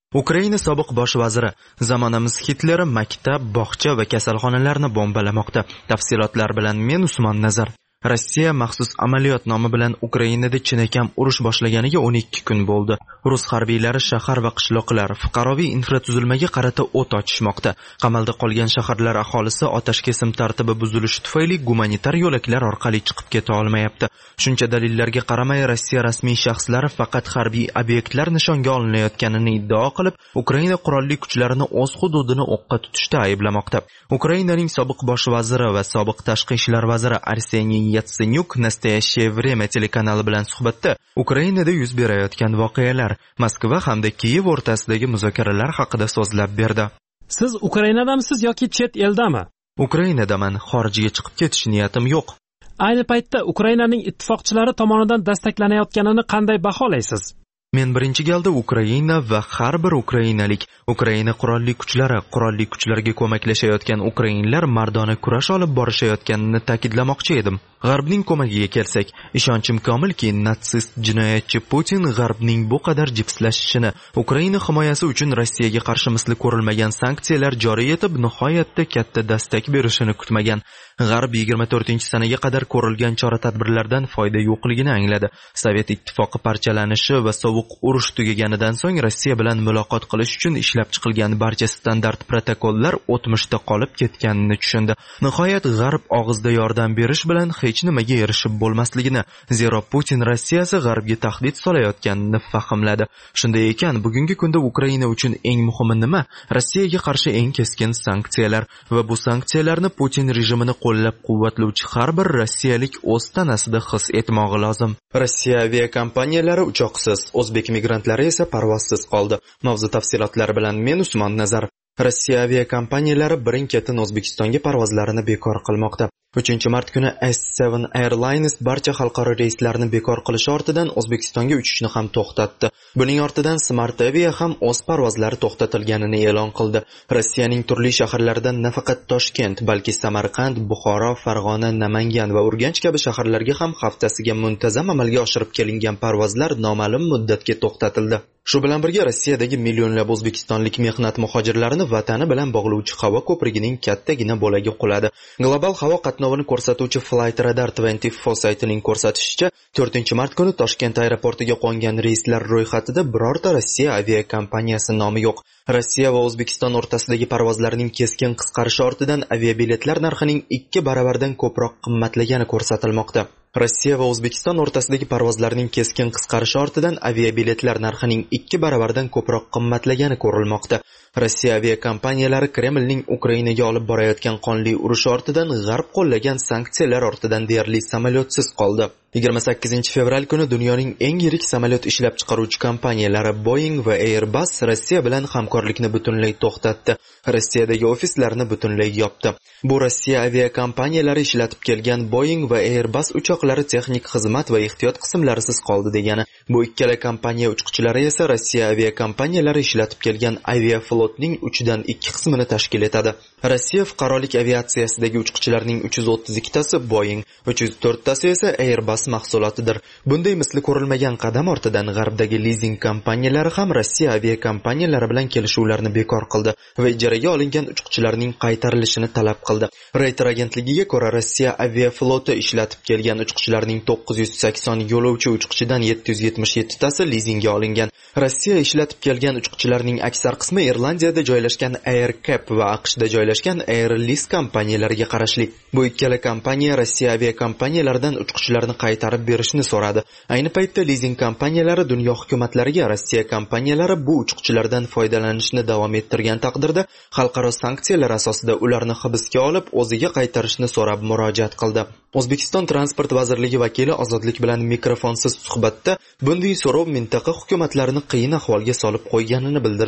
Ukraina sobiq bosh vaziri: zamonamiz Hitleri maktab, bog'cha va kasalxonalarni bombalamoqda. Tafsilotlar bilan men Usmon Nazar. Rossiya maxsus amaliyot nomi bilan Ukrainada chinakam urush boshlaganiga o'n ikki kun bo'ldi. Rus harbiylari shahar va qishloqlar, fuqaroviy infratuzilmaga qarata o't ochishmoqda. Qamalda qolgan shaharlar aholisi otash kesim tartibi buzilishi tufayli gumanitar yo'laklar orqali chiqib keta olmayapti. Shuncha dalillarga qaramay, Rossiya rasmiy shaxslari faqat harbiy obyektlar nishonga olinayotganini iddao qilib, Ukraina qurolli kuchlarini o'z hududini o'qqa tutishda ayblamoqda. Ukrainaning sobiq bosh vaziri va sobiq tashqi ishlar vaziri Arseniy Yatsenyuk Nastoящее время telekanali bilan suhbatda Ukrainada yuz berayotgan voqealar, Moskva hamda Kiyev o'rtasidagi muzokaralar haqida so'zlab berdi. Siz Ukrainadamisiz yoki chet eldami? Ukrainadaman, xorijga chiqib ketish niyatim yo'q. Ayni paytda Ukrainaning ittifoqchilari tomonidan dastaklanayotganini qanday baholaysiz? Men birinchi galda Ukraina va har bir ukrainalik, Ukraina qurolli kuchlari, qurolli kuchlarga ko'maklashayotgan ukrainlar mardona kurash olib borishayotganini ta'kidlamoqchi edim. G'arbning ko'magiga kelsak, ishonchim komilki, natsist jinoyatchi Putin G'arbning bu qadar jipslashishini, Ukraina himoyasi uchun Rossiyaga qarshi misli ko'rilmagan sanksiyalar joriy etib, nihoyatda katta dastak berishini kutmagan. G'arb yigirma to'rtinchi sanaga qadar ko'rilgan chora-tadbirlardan foyda yo'qligini angladi. Sovet ittifoqi parchalanishi va sovuq urush tugaganidan so'ng Rossiya bilan muloqot qilish uchun ishlab chiqilgan barcha standart protokollar o'tmishda qolib ketganini tushundi. Nihoyat G'arb og'izda yordam berish bilan hech nimaga erishib bo'lmasligini, zero Putin Rossiyasi G'arbga tahdid solayotganini fahmladi. Shunday ekan, bugungi kunda Ukraina uchun eng muhimi nima? Rossiyaga qarshi eng keskin sanksiyalar va bu sanksiyalarni Putin rejimini qo'llab-quvvatlovchi har bir rossiyalik o'z tanasida his etmog'i lozim. Rossiya aviakompaniyalari uchoqsiz, o'zbek migrantlari esa parvozsiz qoldi. Mavzu tafsilotlari bilan men Usmon Nazar. Rossiya aviakompaniyalari birin-ketin O'zbekistonga parvozlarini bekor qilmoqda. uchinchi mart kuni S seven Airlines barcha xalqaro reyslarni bekor qilish ortidan O'zbekistonga uchishni ham to'xtatdi. Buning ortidan Smart Avia ham o'z parvozlari to'xtatilganini e'lon qildi. Rossiyaning turli shaharlaridan nafaqat Toshkent, balki Samarqand, Buxoro, Farg'ona, Namangan va Urganch kabi shaharlarga ham haftasiga muntazam amalga oshirib kelingan parvozlar noma'lum muddatga to'xtatildi. Shu bilan birga Rossiyadagi millionlab o'zbekistonlik mehnat muhojirlarini vatani bilan bog'lovchi havo ko'prigining kattagina bo'lagi quladi. Global havo qatnovini ko'rsatuvchi Flight Radar yigirma to'rt saytining ko'rsatishicha, to'rtinchi mart kuni Toshkent aeroportiga qo'ngan reyslar ro'yxatida birorta Rossiya aviakompaniyasi nomi yo'q. Rossiya va O'zbekiston o'rtasidagi parvozlarning keskin qisqarishi ortidan aviabiletlar narxining ikki baravardan ko'proq qimmatlagani ko'rsatilmoqda. Rossiya va O'zbekiston o'rtasidagi parvozlarning keskin qisqarishi ortidan aviabiletlar narxining ikki baravardan ko'proq qimmatlagani ko'rilmoqda. Rossiya aviakompaniyalari Kremlning Ukrainaga olib borayotgan qonli urush ortidan G'arb qo'llagan sanksiyalar ortidan deyarli samolyotsiz qoldi. yigirma sakkizinchi fevral kuni dunyoning eng yirik samolyot ishlab chiqaruvchi kompaniyalari Boeing va Airbus Rossiya bilan hamkorlikni butunlay to'xtatdi. Rossiyadagi ofislarni butunlay yopdi. Bu Rossiya aviakompaniyalari ishlatib kelgan Boeing va Airbus uchoqlari texnik xizmat va ehtiyot qismlarisiz qoldi degani. Bu ikkala kompaniya uchuvchilari esa Rossiya aviakompaniyalari ishlatib kelgan aviaflotning uchdan ikki qismini tashkil etadi. Rossiya fuqarolik aviatsiyasidagi uchuvchilarning uch yuz o'ttiz ikkitasi Boeing, uch yuz to'rttasi esa Airbus mahsulotidir. Bunday misli ko'rilmagan qadam ortidan G'arbdagi lizing kompaniyalari ham Rossiya aviakompaniyalari bilan kelishuvlarni bekor qildi va ijaraga olingan uchuvchilarning qaytarilishini talab qildi. Reuters agentligiga ko'ra, Rossiya aviafloti ishlatib kelgan uchuvchilarning to'qqiz yuz sakson yo'lovchi uchuvchidan yetti yuz yetmish yettitasi lizingga olingan. Rossiya ishlatib kelgan uchuvchilarning aksar qismi Irlandiyada joylashgan AirCap va AQShda joylashgan Airlease kompaniyalariga qarashli. Bu ikkala kompaniya Rossiya aviakompaniyalaridan uchuvchilarni qaytarib berishni so'radi. Ayni paytda lizing kompaniyalari dunyo hukumatlariga Rossiya kompaniyalari bu uchuvchilardan foydalanishni davom ettirgan taqdirda xalqaro sanksiyalar asosida ularni hibsga olib, o'ziga qaytarishni so'rab murojaat qildi. O'zbekiston Transport vazirligi vakili Ozodlik bilan mikrofonsiz suhbatda bunday so'rov mintaqa hukumatlarini qiyin ahvolga solib qo'yganini bildirdi.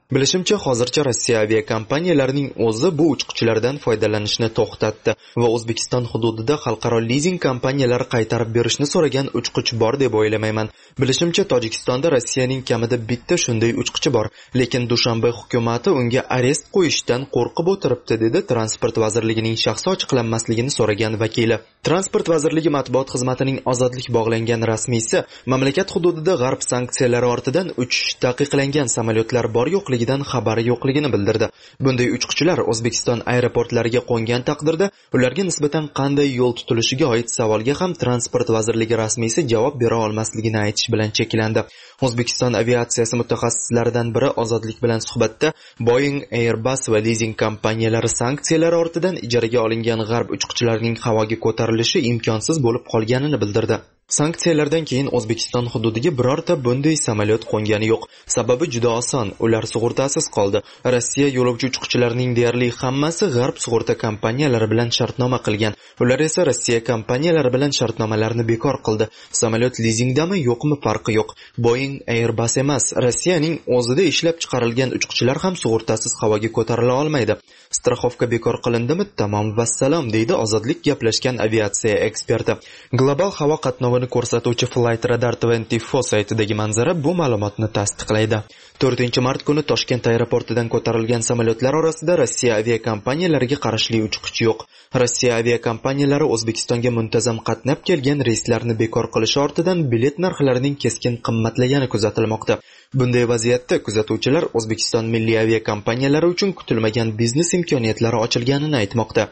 Bilishimcha, hozircha Rossiya aviakompaniyalarining o'zi bu uchquchilardan foydalanishni to'xtatdi va O'zbekiston hududida xalqaro lizing kompaniyalari qaytarib berishni so'ragan uchquchi bor deb o'ylamayman. Bilishimcha, Tojikistonda Rossiyaning kamida bitta shunday uchquchi bor, lekin Dushanbe hukumati unga arest qo'yishdan qo'rqib o'tiribdi, dedi Transport vazirligining shaxsi ochiqlanmasligini so'ragan vakili. Transport vazirligi matbuot xizmatining ozodlik bog'langan rasmiysi mamlakat hududida g'arb sanksiyalari ortidan uchish taqiqlangan samolyotlar bor yo'qligidan xabari yo'qligini bildirdi. Bunday uchquchilar O'zbekiston aeroportlariga qo'ngan taqdirda ularga nisbatan qanday yo'l tutilishiga oid savolga ham Transport vazirligi rasmiysi javob bera olmasligini aytish bilan cheklandi. O'zbekiston aviatsiyasi mutaxassislaridan biri Ozodlik bilan suhbatda Boeing, Airbus va lizing kompaniyalari sanksiyalar ortidan ijaraga olingan g'arb uchquchilarining havoga ko'tarilishi imkonsiz bo'lib qolganini bildirdi. Sanksiyalardan keyin O'zbekiston hududiga birorta bunday samolyot qo'ngani yo'q. Sababi juda oson, ular sug'urtasiz qoldi. Rossiya yo'lovchi uchquchilarining deyarli hammasi g'arb sug'urta kompaniyalari bilan shartnoma qilgan. Ular esa Rossiya kompaniyalari bilan shartnomalarni bekor qildi. Samolyot lizingdami, yo'qmi farqi yo'q. Boeing, Airbus emas, Rossiyaning o'zida ishlab chiqarilgan uchquchilar ham sug'urtasiz havoga ko'tarila olmaydi. Strixovka bekor qilindimi? Tamom vassalom, deydi Ozodlik gaplashgan aviatsiya eksperti. Global havo qatnovini ko'rsatuvchi Flight Radar yigirma to'rt saytidagi manzara bu ma'lumotni tasdiqlaydi. to'rtinchi mart kuni Toshkent aeroportidan ko'tarilgan samolyotlar orasida Rossiya aviakompaniyalariga qarashli uchquchi yo'q. Rossiya aviakompaniyalari O'zbekistonga muntazam qatnab kelgan reyslarni bekor qilish ortidan bilet narxlarining keskin qimmatlagani kuzatilmoqda. Bunday vaziyatda kuzatuvchilar O'zbekiston milliy aviakompaniyalari uchun kutilmagan biznes imkoniyatlari ochilganini aytmoqda.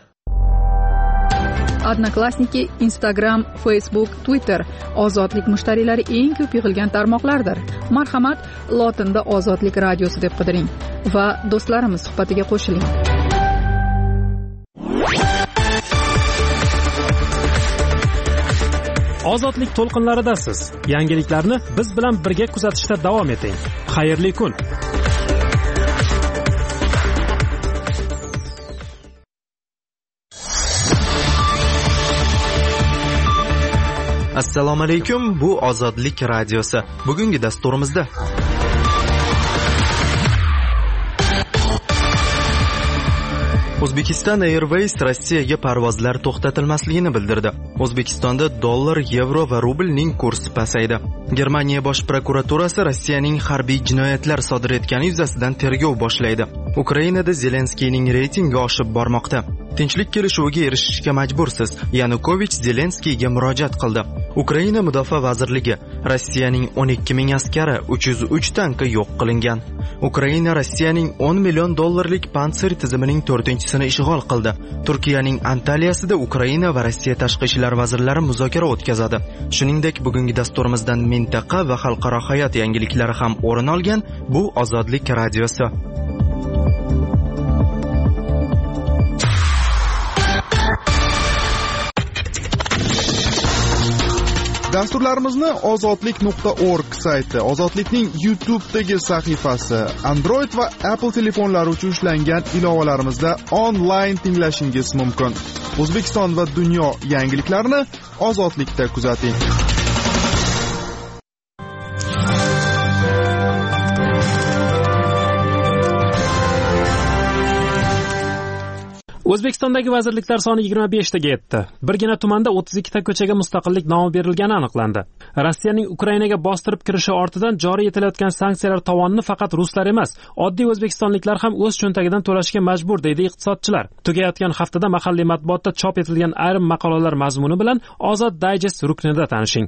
Odnoklassniki, Instagram, Facebook, Twitter ozodlik mushtariylari eng ko'p yig'ilgan tarmoqlardir. Marhamat, lotinda Ozodlik radiosi deb qidiring va do'stlarimiz suhbatiga qo'shiling. Ozodlik to'lqinlaridasiz. Yangiliklarni biz bilan birga kuzatishda davom eting. Xayrli kun. Assalomu alaykum, bu Ozodlik radiosi. Bugungi dasturimizda O'zbekiston Airways Rossiyaga parvozlar to'xtatilmasligini bildirdi. O'zbekistonda dollar, yevro va rublning kursi pasaydi. Germaniya bosh prokuraturasi Rossiyaning harbiy jinoyatlar sodir etgani yuzasidan tergov boshlaydi. Ukrainada Zelenskiyning reytingi oshib bormoqda. Tinchlik kelishuviga erishishga majbursiz. Yanukovich Zelenskiyga murojaat qildi. Ukraina mudofaa vazirligi Rossiyaning o'n ikki ming askari, uch yuz uch tanki yo'q qilingan. Ukraina Rossiyaning o'n million dollarlik Pantsir tizimining to'rtinchisini ishg'ol qildi. Turkiyaning Antaliyasida Ukraina va Rossiya tashqi ishlar vazirlari muzokara o'tkazadi. Shuningdek, bugungi dasturimizdan mintaqa va xalqaro hayot yangiliklari ham o'rin olgan. Bu Ozodlik radiosi. Dasturlarimizni ozodlik nuqta org sayti, Ozodlikning YouTube'dagi sahifasi, Android va Apple telefonlari uchun ishlangan ilovalarimizda onlayn tinglashingiz mumkin. O'zbekiston va dunyo yangiliklarini Ozodlikda kuzating. O'zbekistondagi vazirliklar soni yigirma beshtaga yetdi. Birgina tumanda o'ttiz ikkita ko'chaga mustaqillik nomi berilgani aniqlandi. Rossiyaning Ukrainaga bostirib kirishi ortidan joriy etilayotgan sanksiyalar tovonini faqat ruslar emas, oddiy o'zbekistonliklar ham o'z cho'ntagidan to'lashga majbur, deydi iqtisodchilar. Tugayotgan haftada mahalliy matbuotda chop etilgan ayrim maqolalar mazmuni bilan Ozod Digest ruknida tanishing.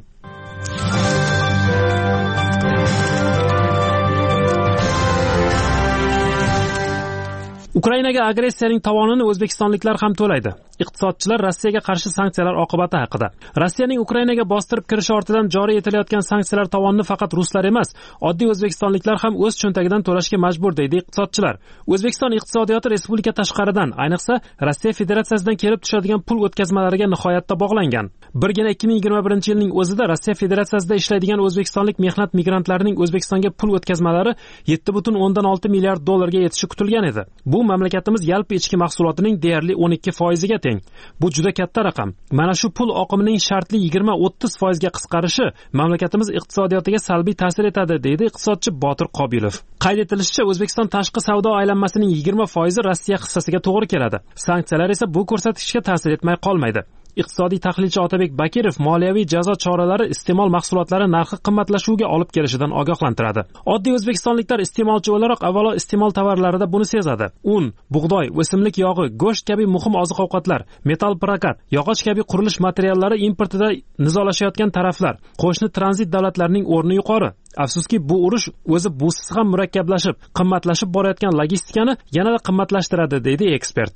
Ukrainaga agressiyaning tovonini o'zbekistonliklar ham to'laydi. Iqtisodchilar Rossiyaga qarshi sanksiyalar oqibati haqida. Rossiyaning Ukrainaga bostirib kirishi ortidan joriy etilayotgan sanksiyalar tovonini faqat ruslar emas, oddiy o'zbekistonliklar ham o'z cho'ntagidan to'lashga majbur, deydi iqtisodchilar. O'zbekiston iqtisodiyoti respublika tashqaridan, ayniqsa Rossiya Federatsiyasidan kelib tushadigan pul o'tkazmalariga nihoyatda bog'langan. Birgina ikki ming yigirma birinchi yilning o'zida Rossiya Federatsiyasida ishlaydigan o'zbekistonlik mehnat migrantlarining O'zbekistonga pul o'tkazmalari yetti butun o'ndan olti milliard dollarga yetishi kutilgan edi. Bu mamlakatimiz yalpi ichki mahsulotining deyarli o'n ikki foiziga teng. teng. Bu juda katta raqam. Mana shu pul oqimining shartli yigirma o'ttiz foizga qisqarishi mamlakatimiz iqtisodiyotiga salbiy ta'sir etadi, deydi iqtisodchi Botir Qobilov. Qayd etilishicha, O'zbekiston tashqi savdo aylanmasining yigirma foizi Rossiya hissasiga to'g'ri keladi. Sanksiyalar esa bu ko'rsatkichga ta'sir etmay qolmaydi. Iqtisodiy tahlilchi Otabek Bakirov moliyaviy jazo choralari iste'mol mahsulotlari narxi qimmatlashuviga olib kelishidan ogohlantiradi. Oddiy o'zbekistonliklar iste'molchi o'laroq avvalo iste'mol tovarlarida buni sezadi. Un, bug'doy, o'simlik yog'i, go'sht kabi muhim oziq-ovqatlar, metal prokat, yog'och kabi qurilish materiallari importida nizolashayotgan taraflar, qo'shni tranzit davlatlarning o'rni yuqori. Afsuski, bu urush o'zi busiz ham murakkablashib, qimmatlashib borayotgan logistikani yanada qimmatlashtiradi, deydi ekspert.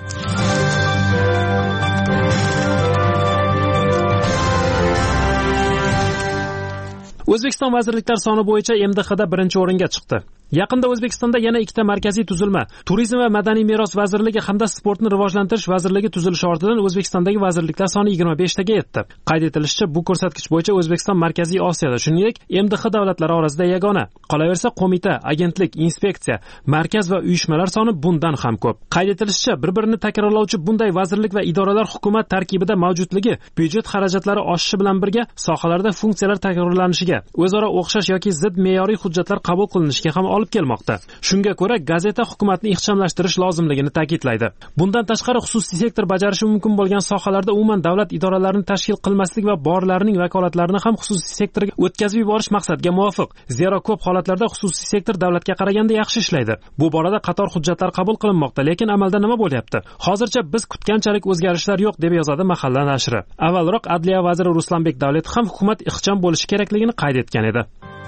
O'zbekiston vazirliklar soni bo'yicha M D H da birinchi o'ringa chiqdi. Yaqinda O'zbekistonda yana ikkita markaziy tuzilma, Turizm va madaniy meros vazirligi hamda Sportni rivojlantirish vazirligi tuzilishi ortidan O'zbekistondagi vazirliklar soni yigirma besh taga yetdi. Qayd etilishicha, bu ko'rsatkich bo'yicha O'zbekiston Markaziy Osiyoda, shuningdek, M D H davlatlari orasida yagona. Qolaversa, qo'mita, agentlik, inspeksiya, markaz va uyushmalar soni bundan ham ko'p. Qayd etilishicha, bir-birini takrorlovchi bunday vazirlik va idoralar hukumat tarkibida mavjudligi byudjet xarajatlari oshishi bilan birga sohalarda funksiyalar takrorlanishiga, o'zaro o'xshash yoki zid me'yoriy hujjatlar qabul qilinishiga ham olib kelmoqda. Shunga ko'ra, gazeta hukumatni ixchamlashtirish lozimligini ta'kidlaydi. Bundan tashqari, xususiy sektor bajarishi mumkin bo'lgan sohalarda umuman davlat idoralarini tashkil qilmaslik va borlarining vakolatlarini ham xususiy sektorga o'tkazib yuborish maqsadga muvofiq. Zero ko'p holatlarda xususiy sektor davlatga qaraganda yaxshi ishlaydi. Bu borada qator hujjatlar qabul qilinmoqda, lekin amalda nima bo'lyapti? Hozircha biz kutganchalik o'zgarishlar yo'q, deb yozadi Mahalla nashri. Avvalroq Adliya vaziri Ruslanbek Davletov ham hukumat ixcham bo'lishi kerakligini qayd etgan edi.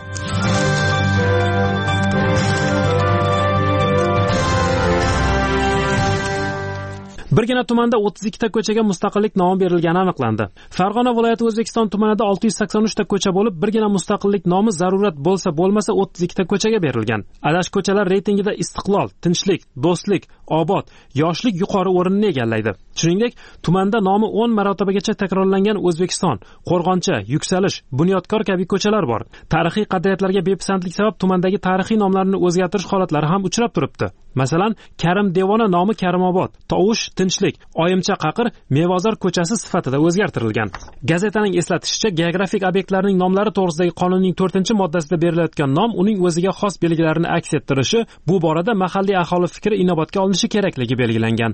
Birgina tumanda o'ttiz ikkita ko'chaga mustaqillik nomi berilgani aniqlandi. Farg'ona viloyati O'zbekiston tumanida olti yuz sakson uch ta ko'cha bo'lib, birgina mustaqillik nomi zarurat bo'lsa bo'lmasa o'ttiz ikkita ko'chaga berilgan. Adash ko'chalar reytingida Istiqlol, Tinchlik, Do'stlik, Obod, Yoshlik yuqori o'rinni egallaydi. Shuningdek, tumanda nomi o'n marotibagacha takrorlangan O'zbekiston, Qo'rg'oncha, Yuksalish, Bunyodkor kabi ko'chalar bor. Tarixiy qadriyatlarga bepisandlik sabab tumandagi tarixiy nomlarni o'zgartirish holatlari ham uchrab turibdi. Masalan, Karim Devona nomi Karimobod, Tovush Tinchlik, Oyimcha Qaqir Mevozor ko'chasi sifatida o'zgartirilgan. Gazetaning eslatishicha, geografik obyektlarning nomlari to'g'risidagi qonunning to'rtinchi moddasida berilayotgan nom uning o'ziga xos belgilarini aks ettirishi, bu borada mahalliy aholi fikri inobatga olinishi kerakligi belgilangan.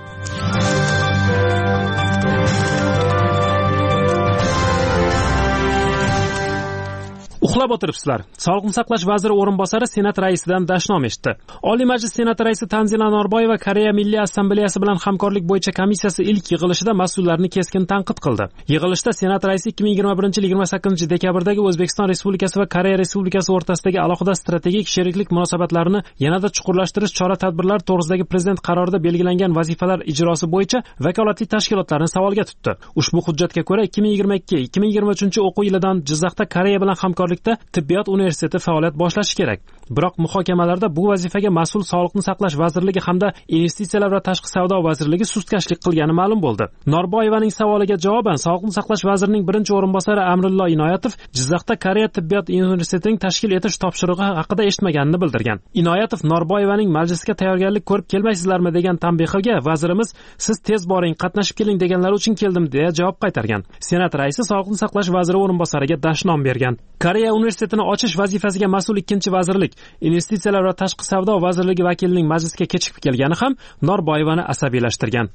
Uxlab o'tiribsizlar. Sog'liqni saqlash vaziri o'rinbosari Senat raisidan dashnom eshitdi. Oliy Majlis Senati raisi Tanzila Norboyeva Koreya Milliy Assambleyasi bilan hamkorlik bo'yicha komissiyasi ilk yig'ilishida mas'ullarni keskin tanqid qildi. Yig'ilishda Senat raisi ikki ming yigirma birinchi yil yigirma sakkizinchi dekabrdagi O'zbekiston Respublikasi va Koreya Respublikasi o'rtasidagi alohida strategik sheriklik munosabatlarini yanada chuqurlashtirish chora-tadbirlar to'g'risidagi prezident qarorida belgilangan vazifalar ijrosi bo'yicha vakolatli tashkilotlarni savolga tutdi. Ushbu hujjatga ko'ra ikki ming yigirma ikki ikki ming yigirma uchinchi o'quv yilidan Jizzaxda Koreya bilan hamkorlik Tibbiyot universiteti faoliyat boshlashi kerak. Biroq muhokamalarda bu vazifaga mas'ul Sog'liqni saqlash vazirligi hamda Investitsiyalar va tashqi savdo vazirligi sustkashlik qilgani ma'lum bo'ldi. Norboyevaning savoliga javoban Sog'liqni saqlash vazirining birinchi o'rinbosari Amrullo Inoyatov Jizzaxda Koreya tibbiyot universitetining tashkil etish topshirig'i haqida eshitmaganini bildirgan. Inoyatov Norboyevaning majlisga tayyorgarlik ko'rib kelmaysizlarmi degan tanbehiga vazirimiz siz tez boring, qatnashib keling deganlar uchun keldim deya javob qaytargan. Senat raisi Sog'liqni saqlash vaziri o'rinbosariga dashnom bergan. Koreya universitetini ochish vazifasiga mas'ul ikkinchi vazirlik, Investitsiyalar va tashqi savdo vazirligi vakilining majlisga kechikib kelgani ham Norboyevani asabiylashtirgan.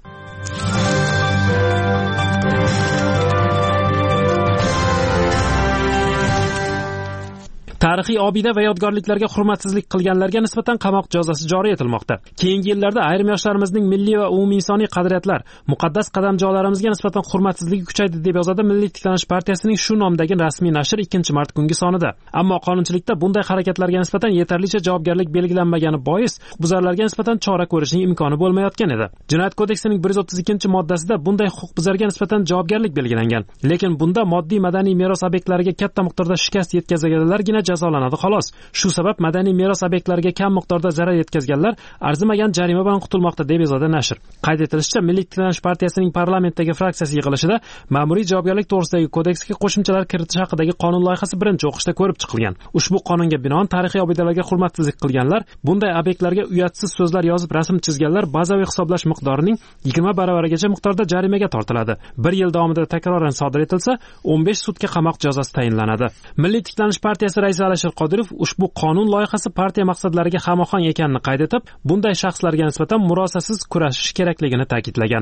Tarixiy obida va yodgorliklarga hurmatsizlik qilganlarga nisbatan qamoq jazosi joriy etilmoqda. Keyingi yillarda ayrim yoshlarimizning milliy va umuminsoniy qadriyatlar, muqaddas qadamjolarimizga nisbatan hurmatsizligi kuchaydi, deb yozadi Milliy tiklanish partiyasining shu nomdagi rasmiy nashr ikkinchi mart kungi sonida. Ammo qonunchilikda bunday harakatlarga nisbatan yetarlicha javobgarlik belgilanmagani bois huquqbuzarlarga nisbatan chora ko'rishning imkoni bo'lmayotgan edi. Jinoyat kodeksining bir yuz o'ttiz ikkinchi moddasida bunday huquqbuzarga nisbatan javobgarlik belgilangan. Lekin bunda moddiy madaniy meros obyektlariga katta miqdorda shikast yetkazganlargina jazo jazolanadi xolos. Shu sabab madaniy meros obyektlariga kam miqdorda zarar yetkazganlar arzimagan jarima bilan qutulmoqda deb yozadi nashr. Qayd etilishicha, Milliy tiklanish partiyasining parlamentdagi fraksiyasi yig'ilishida ma'muriy javobgarlik to'g'risidagi kodeksga qo'shimchalar kiritish haqidagi qonun loyihasi birinchi o'qishda ko'rib chiqilgan. Ushbu qonunga binoan tarixiy obidalarga hurmatsizlik qilganlar, bunday obyektlarga uyatsiz so'zlar yozib rasm chizganlar bazaviy hisoblash miqdorining yigirma baravarigacha miqdorda jarimaga tortiladi. bir yil davomida takroran sodir etilsa, o'n besh sutka qamoq jazosi tayinlanadi. Milliy tiklanish partiyasi raisi Alisher Qodirov ushbu qonun loyihasi partiya maqsadlariga hamohang ekanini qayd etib, bunday shaxslarga nisbatan murosasiz kurashish kerakligini ta'kidlagan.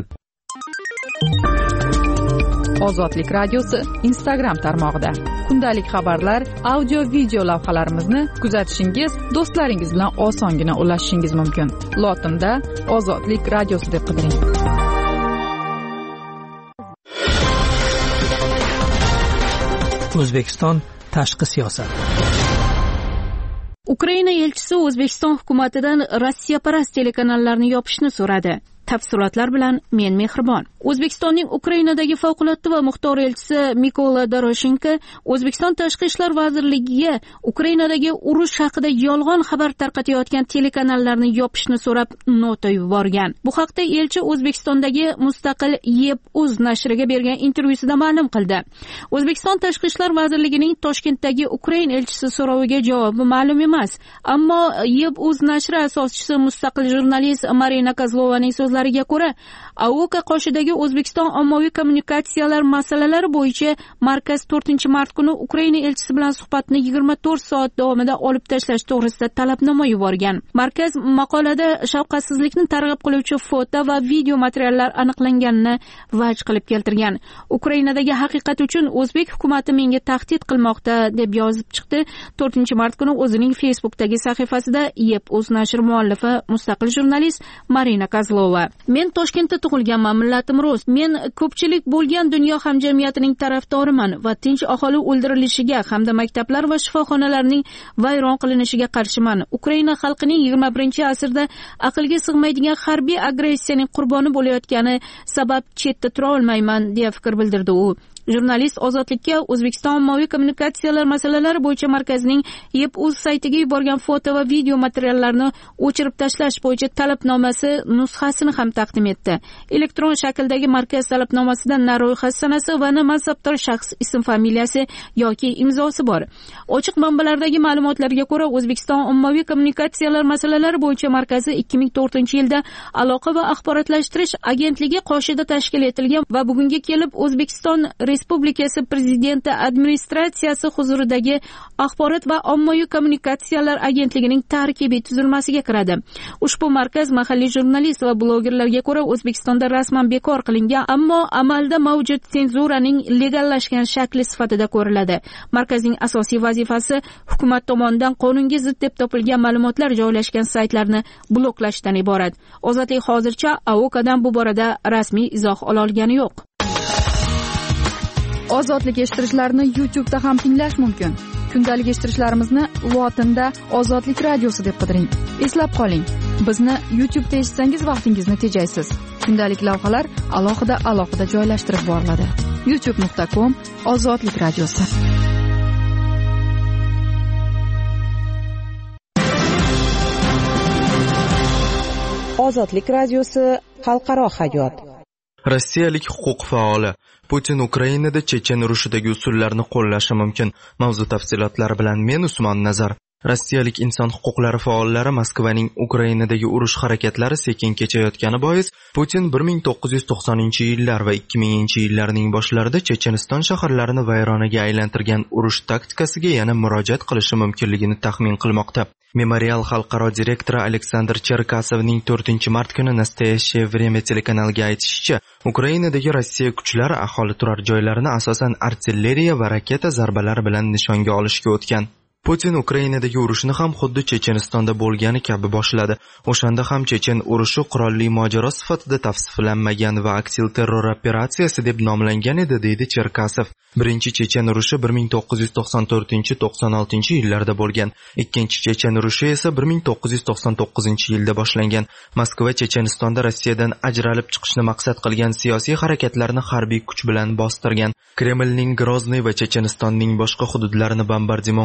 Ozodlik radiosi Instagram tarmog'ida kundalik xabarlar, audio video lavhalarimizni kuzatishingiz, do'stlaringiz bilan osongina ulashishingiz mumkin. Lotinda Ozodlik radiosi deb qidiring. O'zbekiston tashqi siyosat. Ukraina elchisi O'zbekiston hukumatidan Rossiyaparast telekanallarni yopishni so'radi. Tafsilotlar bilan men Mehribon. O'zbekistonning Ukrainadagi favqulodda va muxtor elchisi Mikola Doroshenko O'zbekiston Tashqi ishlar vazirligiga Ukrainadagi urush haqida yolg'on xabar tarqatayotgan telekanallarni yopishni so'rab nota yuborgan. Bu haqda elchi O'zbekistondagi mustaqil Yeb.uz nashriga bergan intervyusida ma'lum qildi. O'zbekiston Tashqi ishlar vazirligining Toshkentdagi Ukraina elchisi so'roviga javobi ma'lum emas, ammo Yeb.uz nashri asoschisi mustaqil jurnalist Marina Kozlovaning so'zlariga ko'ra, Auka qoshidagi O'zbekiston ommaviy kommunikatsiyalar masalalari bo'yicha markaz to'rtinchi mart kuni Ukraina elchisi bilan suhbatni yigirma to'rt soat davomida olib tashlash to'g'risida talabnoma yuborgan. Markaz maqolada shafqatsizlikni targ'ib qiluvchi foto va video materiallar aniqlanganini vaj qilib keltirgan. Ukrainadagi haqiqat uchun o'zbek hukumati menga tahdid qilmoqda deb yozib chiqdi. to'rtinchi mart kuni o'zining Facebookdagi sahifasida Yeb.uz nashri muallifi mustaqil jurnalist Marina Kozlova. Men Toshkentda tug'ilganman, millatim rus. Men ko'pchilik bo'lgan dunyo hamjamiyatining tarafdoriman va tinch aholi o'ldirilishiga hamda maktablar va shifoxonalarning vayron qilinishiga qarshiman. Ukraina xalqining yigirma birinchi asrda aqlga sig'maydigan harbiy agressiyaning qurboni bo'layotgani sabab chetda tura olmayman deya fikr bildirdi u. Jurnalist Ozodlikka O'zbekiston ommaviy kommunikatsiyalar masalalari bo'yicha markazining Yeb.uz saytiga yuborgan foto va video materiallarni o'chirib tashlash bo'yicha talabnomasi nusxasini ham taqdim etdi. Elektron shakldagi markaz talabnomasida na ro'yxat sanasi va na mansabdor shaxs ism familiyasi yoki imzosi bor. Ochiq manbalardagi ma'lumotlarga ko'ra, O'zbekiston ommaviy kommunikatsiyalar masalalari bo'yicha markazi ikki ming to'rtinchi yilda aloqa va axborotlashtirish agentligi qoshida tashkil etilgan va bugunga kelib O'zbekiston Respublikasi Prezidenti administratsiyasi huzuridagi axborot va ommaviy kommunikatsiyalar agentligining tarkibiy tuzilmasiga kiradi. Ushbu markaz mahalliy jurnalist va blogerlarga ko'ra O'zbekistonda rasman bekor qilingan, ammo amalda mavjud senzuraning legallashgan shakli sifatida ko'riladi. Markazning asosiy vazifasi hukumat tomonidan qonunga zid deb topilgan ma'lumotlar joylashgan saytlarni bloklashdan iborat. Ozodlik hozircha Aukadan bu borada rasmiy izoh ola olgani yo'q. Ozodlik eshittirishlarni YouTube'da ham tinglash mumkin. Kundalik eshittirishlarimizni Lotinda Ozodlik radiosi deb qidiring. Eslab qoling, bizni YouTube'da eshitsangiz vaqtingizni tejaysiz. Kundalik lavhalar alohida alohida joylashtirib boriladi. youtube nuqta com Ozodlik radiosi. Ozodlik radiosi xalqaro hayot. Rossiyalik huquq faoli Putin Ukrainada Chechen urushidagi usullarni qo'llashi mumkin. Mavzu tafsilotlari bilan men Usmon Nazar. Rossiyalik inson huquqlari faollari Moskvaning Ukrainadagi urush harakatlari sekin kechayotgani bois Putin bir ming to'qqiz yuz to'qsoninchi yillar va ikki minginchi yillarning boshlarida Checheniston shaharlarini vayronaga aylantirgan urush taktikasiga yana murojaat qilishi mumkinligini taxmin qilmoqda. Memorial xalqaro direktori Aleksandr Cherkasovning to'rtinchi mart kuni Nastoyaщее время telekanaliga aytishicha, Ukrainadagi Rossiya kuchlari aholi turar joylarini asosan artilleriya va raketa zarbalari bilan nishonga olishga o'tgan. Putin Ukrainadagi urushni ham xuddi Chechenistonda bo'lgani kabi boshladi. O'shanda ham Chechen urushi qurolli mojaro sifatida tavsiflanmagan va aksil terror operatsiyasi deb nomlangan edi, deydi Cherkasov. Birinchi Chechen urushi bir ming to'qqiz yuz to'qson to'rtinchi to'qson oltinchi yillarda bo'lgan. Ikkinchi Chechen urushi esa bir ming to'qqiz yuz to'qson to'qqizinchi yilda boshlangan. Moskva Chechenistonda Rossiyadan ajralib chiqishni maqsad qilgan siyosiy harakatlarni harbiy kuch bilan bostirgan. Kremlning Grozny va Chechenistonning boshqa hududlarini bombardimon qilish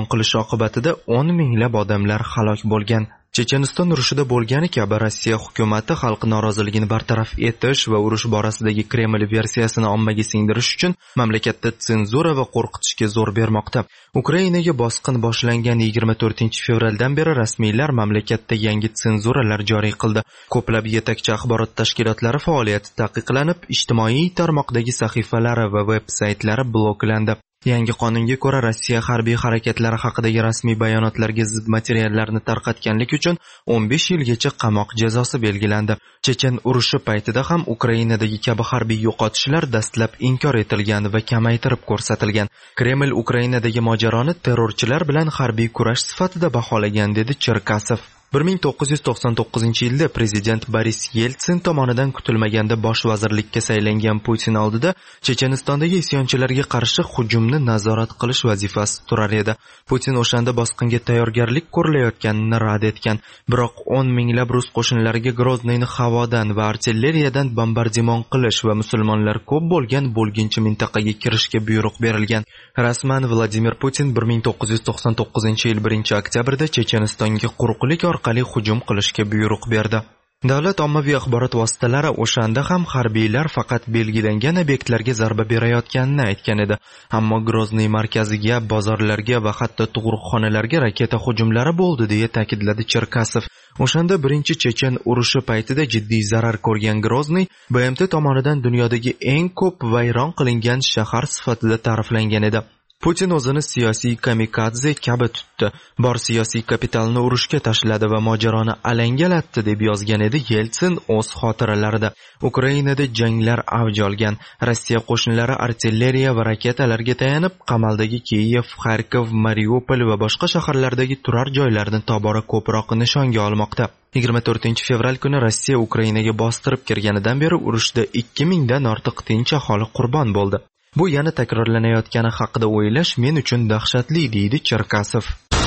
oqibatida o'n minglab odamlar halok bo'lgan. Checheniston urushida bo'lgani kabi Rossiya hukumati xalq noroziligini bartaraf etish va urush borasidagi Kreml versiyasini ommaga singdirish uchun mamlakatda senzura va qo'rqitishga zo'r bermoqda. Ukrainaga bosqin boshlangan yigirma to'rtinchi fevraldan beri rasmiylar mamlakatda yangi senzuralar joriy qildi. Ko'plab yetakchi axborot tashkilotlari faoliyati taqiqlanib, ijtimoiy tarmoqdagi sahifalari va veb-saytlari bloklandi. Yangi qonunga ko'ra Rossiya harbiy harakatlari haqidagi rasmiy bayonotlarga zid materiallarni tarqatganlik uchun o'n besh yilgacha qamoq jazosi belgilandi. Chechen urushi paytida ham Ukrainadagi kabi harbiy yo'qotishlar dastlab inkor etilgan va kamaytirib ko'rsatilgan. Kreml Ukrainadagi mojaroni terrorchilar bilan harbiy kurash sifatida baholagan, dedi Cherkasov. bir ming to'qqiz yuz to'qson to'qqizinchi yilda prezident Boris Yeltsin tomonidan kutilmaganda bosh vazirlikka saylangan Putin oldida Chechenistondagi isyonchilarga qarshi hujumni nazorat qilish vazifasi turar edi. Putin o'shanda bosqinga tayyorgarlik ko'rilayotganini rad etgan, biroq o'n minglab rus qo'shinlariga Grozniyni havodan va artilleriyadan bombardimon qilish va musulmonlar ko'p bo'lgan bo'lginchi mintaqaga kirishga buyruq berilgan. Rasman Vladimir Putin bir ming to'qqiz yuz to'qson to'qqizinchi yil birinchi oktyabrda Chechenistonga quruqlik orqali hujum qilishga buyruq berdi. Davlat ommaviy axborot vositalari o'shanda ham harbiylar faqat belgilangan obyektlarga zarba berayotganini aytgan edi. Ammo Grozniy markaziga, bozorlarga va hatto tug'ruqxonalarga raketa hujumlari bo'ldi, deya ta'kidladi Cherkasov. O'shanda birinchi Chechen urushi paytida jiddiy zarar ko'rgan Grozniy B M T tomonidan dunyodagi eng ko'p vayron qilingan shahar sifatida ta'riflangan edi. Putin o'zini siyosiy kamikadze kabi tutdi. Bor siyosiy kapitalni urushga tashladi va mojaroni alangalatdi, deb yozgan edi Yeltsin o'z xotiralarida. Ukrainada janglar avj olgan. Rossiya qo'shinlari artilleriya va raketalarga tayanib, qamaldagi Kiyev, Xarkov, Mariupol va boshqa shaharlardagi turar joylarni tobora ko'proq nishonga olmoqda. yigirma to'rtinchi fevral kuni Rossiya Ukrainaga bostirib kirganidan beri urushda ikki mingdan ortiq tinch aholi qurbon bo'ldi. Bu yana takrorlanayotgani haqida o'ylash men uchun dahshatli, deydi Cherkasov.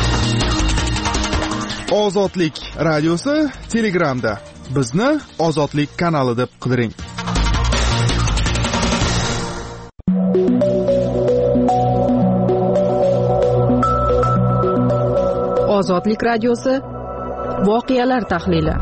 Ozodlik radiosi Telegramda. Bizni Ozodlik kanali deb qidiring. Ozodlik radiosi voqealar tahlili.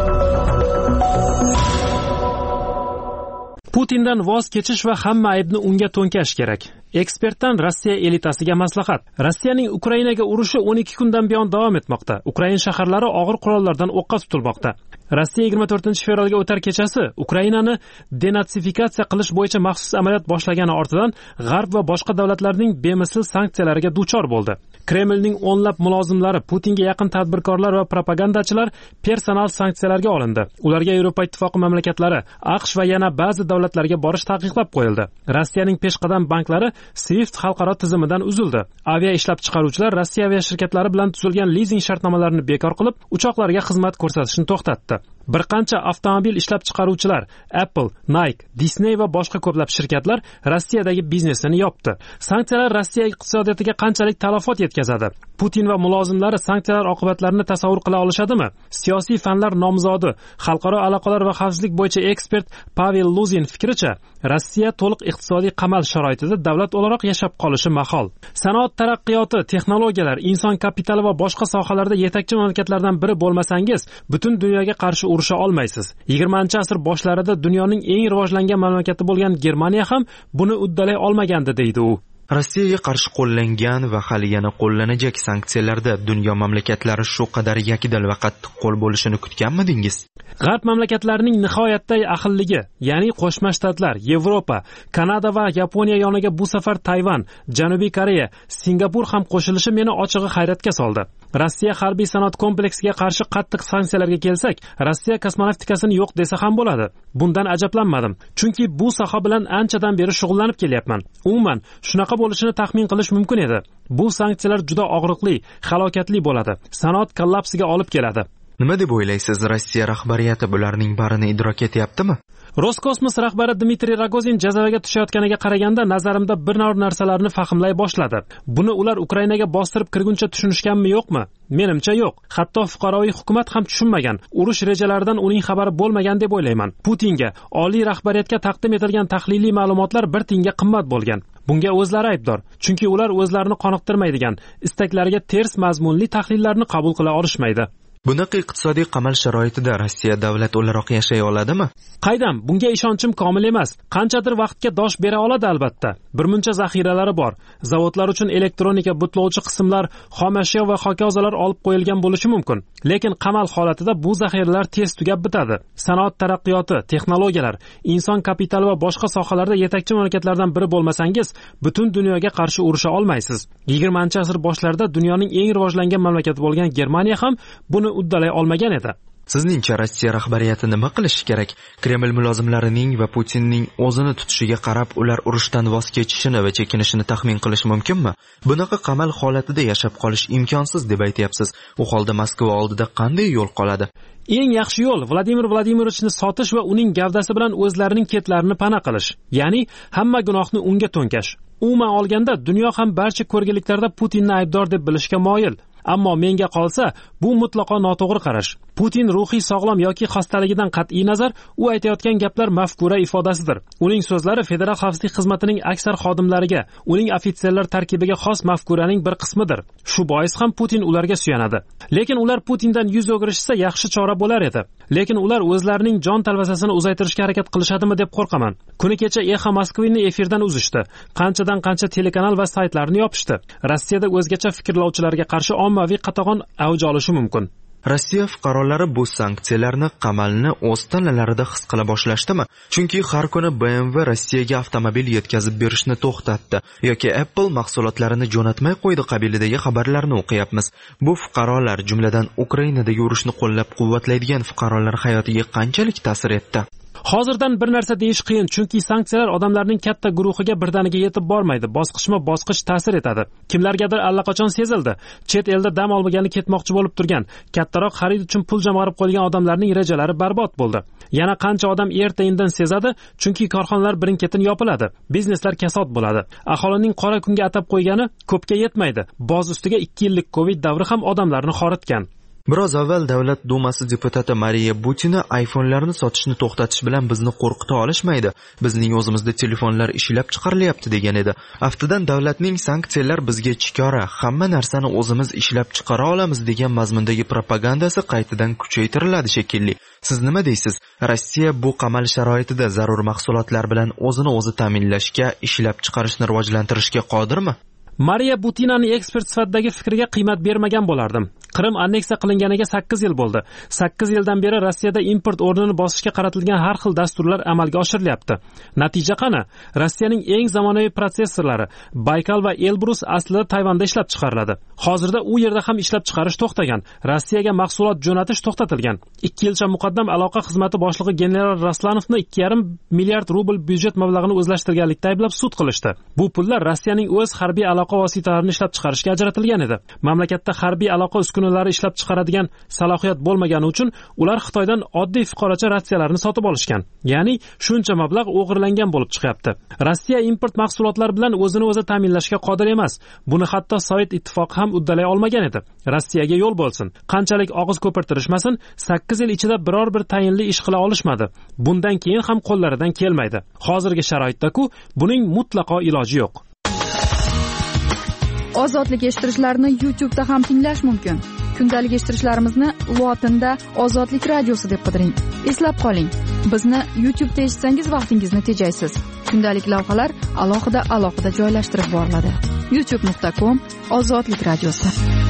Putindan voz kechish va hamma aybni unga to'nkash kerak. Ekspertdan Rossiya elitasiga maslahat. Rossiyaning Ukrainaga urushi o'n ikki kundan buyon davom etmoqda. Ukraina shaharlari og'ir qurollardan o'qqa tutilmoqda. Rossiya yigirma to'rtinchi fevralga o'tar kechasi Ukrainani denatsifikatsiya qilish bo'yicha maxsus amaliyot boshlagani ortidan G'arb va boshqa davlatlarning bemisl sanksiyalariga duchor bo'ldi. Kremlning o'nlab mulozimlari, Putinga yaqin tadbirkorlar va propagandachilar personal sanksiyalarga olindi. Ularga Yevropa ittifoqi mamlakatlari, AQSh va yana ba'zi davlatlarga borish taqiqlab qo'yildi. Rossiyaning peshqadam banklari SWIFT xalqaro tizimidan uzildi. Avia ishlab chiqaruvchilar Rossiya avia shirkatlari bilan tuzilgan lizing shartnomalarini bekor qilib, uchoqlarga xizmat ko'rsatishni to'xtatdi. Bir qancha avtomobil ishlab chiqaruvchilar Apple, Nike, Disney va boshqa ko'plab shirkatlar Rossiyadagi biznesini yopdi. Sanksiyalar Rossiya iqtisodiyotiga qanchalik talafot yetkazadi? Putin va mulozimlari sanksiyalar oqibatlarini tasavvur qila olishadimi? Siyosiy fanlar nomzodi, xalqaro aloqalar va xavfsizlik bo'yicha ekspert Pavel Luzin fikricha, Rossiya to'liq iqtisodiy qamal sharoitida davlat o'laroq yashab qolishi mahol. Sanoat taraqqiyoti, texnologiyalar, inson kapitali va boshqa sohalarda yetakchi mamlakatlardan biri bo'lmasangiz, butun dunyoga qarshi urusha olmaysiz. yigirmanchi asr boshlarida dunyoning eng rivojlangan mamlakati bo'lgan Germaniya ham buni uddalay olmagandi, deydi u. Rossiyaga qarshi qo'llangan va hali yana qo'llanajak sanksiyalarda dunyo mamlakatlari shu qadar yakdil va qattiq qo'l bo'lishini kutganmidingiz? G'arb mamlakatlarining nihoyatda ahilligi, ya'ni Qo'shma Shtatlar, Yevropa, Kanada va Yaponiya yoniga bu safar Tayvan, Janubiy Koreya, Singapur ham qo'shilishi meni ochig'i hayratga soldi. Rossiya harbiy sanoat kompleksiga qarshi qattiq sanksiyalarga kelsak, Rossiya kosmonavtikasini yo'q desa ham bo'ladi. Bundan ajablanmadim, chunki bu soha bilan anchadan beri shug'ullanib kelyapman. Umuman, shunaqa bo'lishini taxmin qilish mumkin edi. Bu sanksiyalar juda og'riqli, halokatli bo'ladi. Sanoat kollapsiga olib keladi. Nima deb o'ylaysiz, Rossiya rahbariyati bularning barini idrok etyaptimi? Roskosmos rahbari Dmitriy Rogozin jazavaga tushayotganiga qaraganda nazarimda bir nor narsalarni fahmlay boshladi. Buni ular Ukrainaga bostirib kirguncha tushunishganmi yo'qmi? Menimcha yo'q. Hatto fuqaroviy hukumat ham tushunmagan. Urush rejalaridan uning xabari bo'lmagan deb o'ylayman. Putinga oliy rahbariyatga taqdim etilgan tahliliy ma'lumotlar bir tiyinga qimmat bo'lgan. Bunga o'zlari aybdor, chunki ular o'zlarini qoniqtirmaydigan, istaklariga ters mazmunli tahlillarni qabul qila olishmaydi. Bunaqa iqtisodiy qamal sharoitida Rossiya davlat o'laroq yashay oladimi? Qaydam, bunga ishonchim komil emas. Qanchadir vaqtga dosh bera oladi albatta. Birmuncha zaxiralari bor. Zavodlar uchun elektronika, butlovchi qismlar, xom ashyo va hokazolar olib qo'yilgan bo'lishi mumkin. Lekin qamal holatida bu zaxiralar tez tugab bitadi. Sanoat taraqqiyoti, texnologiyalar, inson kapitali va boshqa sohalarda yetakchi mamlakatlardan biri bo'lmasangiz, butun dunyoga qarshi urusha olmaysiz. yigirmanchi asr boshlarida dunyoning eng rivojlangan mamlakati bo'lgan Germaniya ham buni uddalay olmagan edi. Sizningcha Rossiya rahbariyati nima qilishi kerak? Kreml mulozimlarining va Putinning o'zini tutishiga qarab ular urushdan voz kechishini va chekinishini taxmin qilish mumkinmi? Bunaqa qamal holatida yashab qolish imkonsiz deb aytyapsiz. U holda Moskva oldida qanday yo'l qoladi? Eng yaxshi yo'l Vladimir Vladimirovichni sotish va uning gavdasi bilan o'zlarining ketlarini pana qilish. Ya'ni hamma gunohni unga to'nkash. Umuman olganda dunyo ham barcha ko'rgiliklarda Putinni aybdor deb bilishga moyil. Ammo menga qolsa, bu mutlaqo noto'g'ri qarash. Putin ruhiy sog'lom yoki xastaligidan qat'iy nazar, u aytayotgan gaplar mafkura ifodasidir. Uning so'zlari Federal xavfsizlik xizmatining aksar xodimlariga, uning ofitserlar tarkibiga xos mafkuraning bir qismidir. Shu bois ham Putin ularga suyanadi. Lekin ular Putindan yuz o'girishsa yaxshi chora bo'lar edi. Lekin ular o'zlarining jon talvasasini uzaytirishga harakat qilishadimi deb qo'rqaman. Kuni kecha Exa Moskvani efirdan uzishdi. Qanchadan qancha telekanal va saytlarni yopishdi. Rossiyada o'zgacha fikrlovchilarga qarshi ommaviy qatag'on avj olishi mumkin. Rossiya fuqarolari bu sanksiyalarni, qamalni o'z tanalarida his qila boshlashdimi? Chunki har kuni B M W Rossiyaga avtomobil yetkazib berishni to'xtatdi yoki Apple mahsulotlarini jo'natmay qo'ydi qabilidagi xabarlarni o'qiyapmiz. Bu fuqarolar, jumladan Ukrainadagi urushni qo'llab-quvvatlaydigan fuqarolar hayotiga qanchalik ta'sir etdi? Hozirdan bir narsa deyish qiyin, chunki sanksiyalar odamlarning katta guruhiga birdaniga yetib bormaydi, bosqichma-bosqich ta'sir etadi. Kimlargadir allaqachon sezildi. Chet elda dam olmagani ketmoqchi bo'lib turgan, kattaroq xarid uchun pul jamg'arib qo'ygan odamlarning rejalari barbod bo'ldi. Yana qancha odam erta-indin sezadi, chunki korxonalar birin-ketin yopiladi, bizneslar kasod bo'ladi. Aholining qora kunga atab qo'ygani ko'pga yetmaydi. Boz ustiga ikki yillik Covid davri ham odamlarni xoritgan. Biroz avval Davlat Dumasi deputati Mariya Butina iPhone'larni sotishni to'xtatish bilan bizni qo'rqita olishmaydi. Bizning o'zimizda telefonlar ishlab chiqarilyapti degan edi. Aftidan davlatning sanksiyalar bizga chikora, hamma narsani o'zimiz ishlab chiqara olamiz degan mazmundagi propagandasi qaytadan kuchaytiriladi shekilli. Siz nima deysiz? Rossiya bu qamal sharoitida zarur mahsulotlar bilan o'zini o'zi ta'minlashga, ishlab chiqarishni rivojlantirishga qodirmi? Mariya Butinaning ekspert sifatidagi fikriga qiymat bermagan bo'lardim. Qrim anneksiya qilinganiga sakkiz yil bo'ldi. sakkiz yildan beri Rossiyada import o'rnini bosishga qaratilgan har xil dasturlar amalga oshirilyapti. Natija qani? Rossiyaning eng zamonaviy protsessorlari Baykal va Elbrus aslida Tayvanda ishlab chiqariladi. Hozirda u yerda ham ishlab chiqarish to'xtagan. Rossiyaga mahsulot jo'natish to'xtatilgan. ikki yilcha muqaddam aloqa xizmati boshlig'i general Raslanovni ikki yarim milliard rubl byudjet mablag'ini o'zlashtirganlikda ayblab sud qilishdi. Bu pullar Rossiyaning o'z harbiy aloqa vositalarini ishlab chiqarishga ajratilgan edi. Mamlakatda harbiy aloqa uskunalari ishlab chiqaradigan salohiyat bo'lmagani uchun ular Xitoydan oddiy fuqarocha ratsiyalarni sotib olishgan. Ya'ni shuncha mablag' o'g'irlangan bo'lib chiqyapti. Rossiya import mahsulotlari bilan o'zini o'zi ta'minlashga qodir emas. Buni hatto Sovet ittifoqi ham uddalay olmagan edi. Rossiyaga yo'l bo'lsin. Qanchalik og'iz ko'pirtirishmasin, sakkiz yil ichida biror bir tayinli ish qila olishmadi. Bundan keyin ham qo'llaridan kelmaydi. Hozirgi sharoitda-ku buning mutlaqo iloji yo'q. Ozodlik eshittirishlarni YouTube'da ham tinglash mumkin. Kundalik eshittirishlarimizni lotinda Ozodlik radiosi deb qidiring. Eslab qoling, bizni YouTube'da eshitsangiz vaqtingizni tejaysiz. Kundalik lavhalar alohida alohida joylashtirib boriladi. youtube nuqta com Ozodlik radiosi.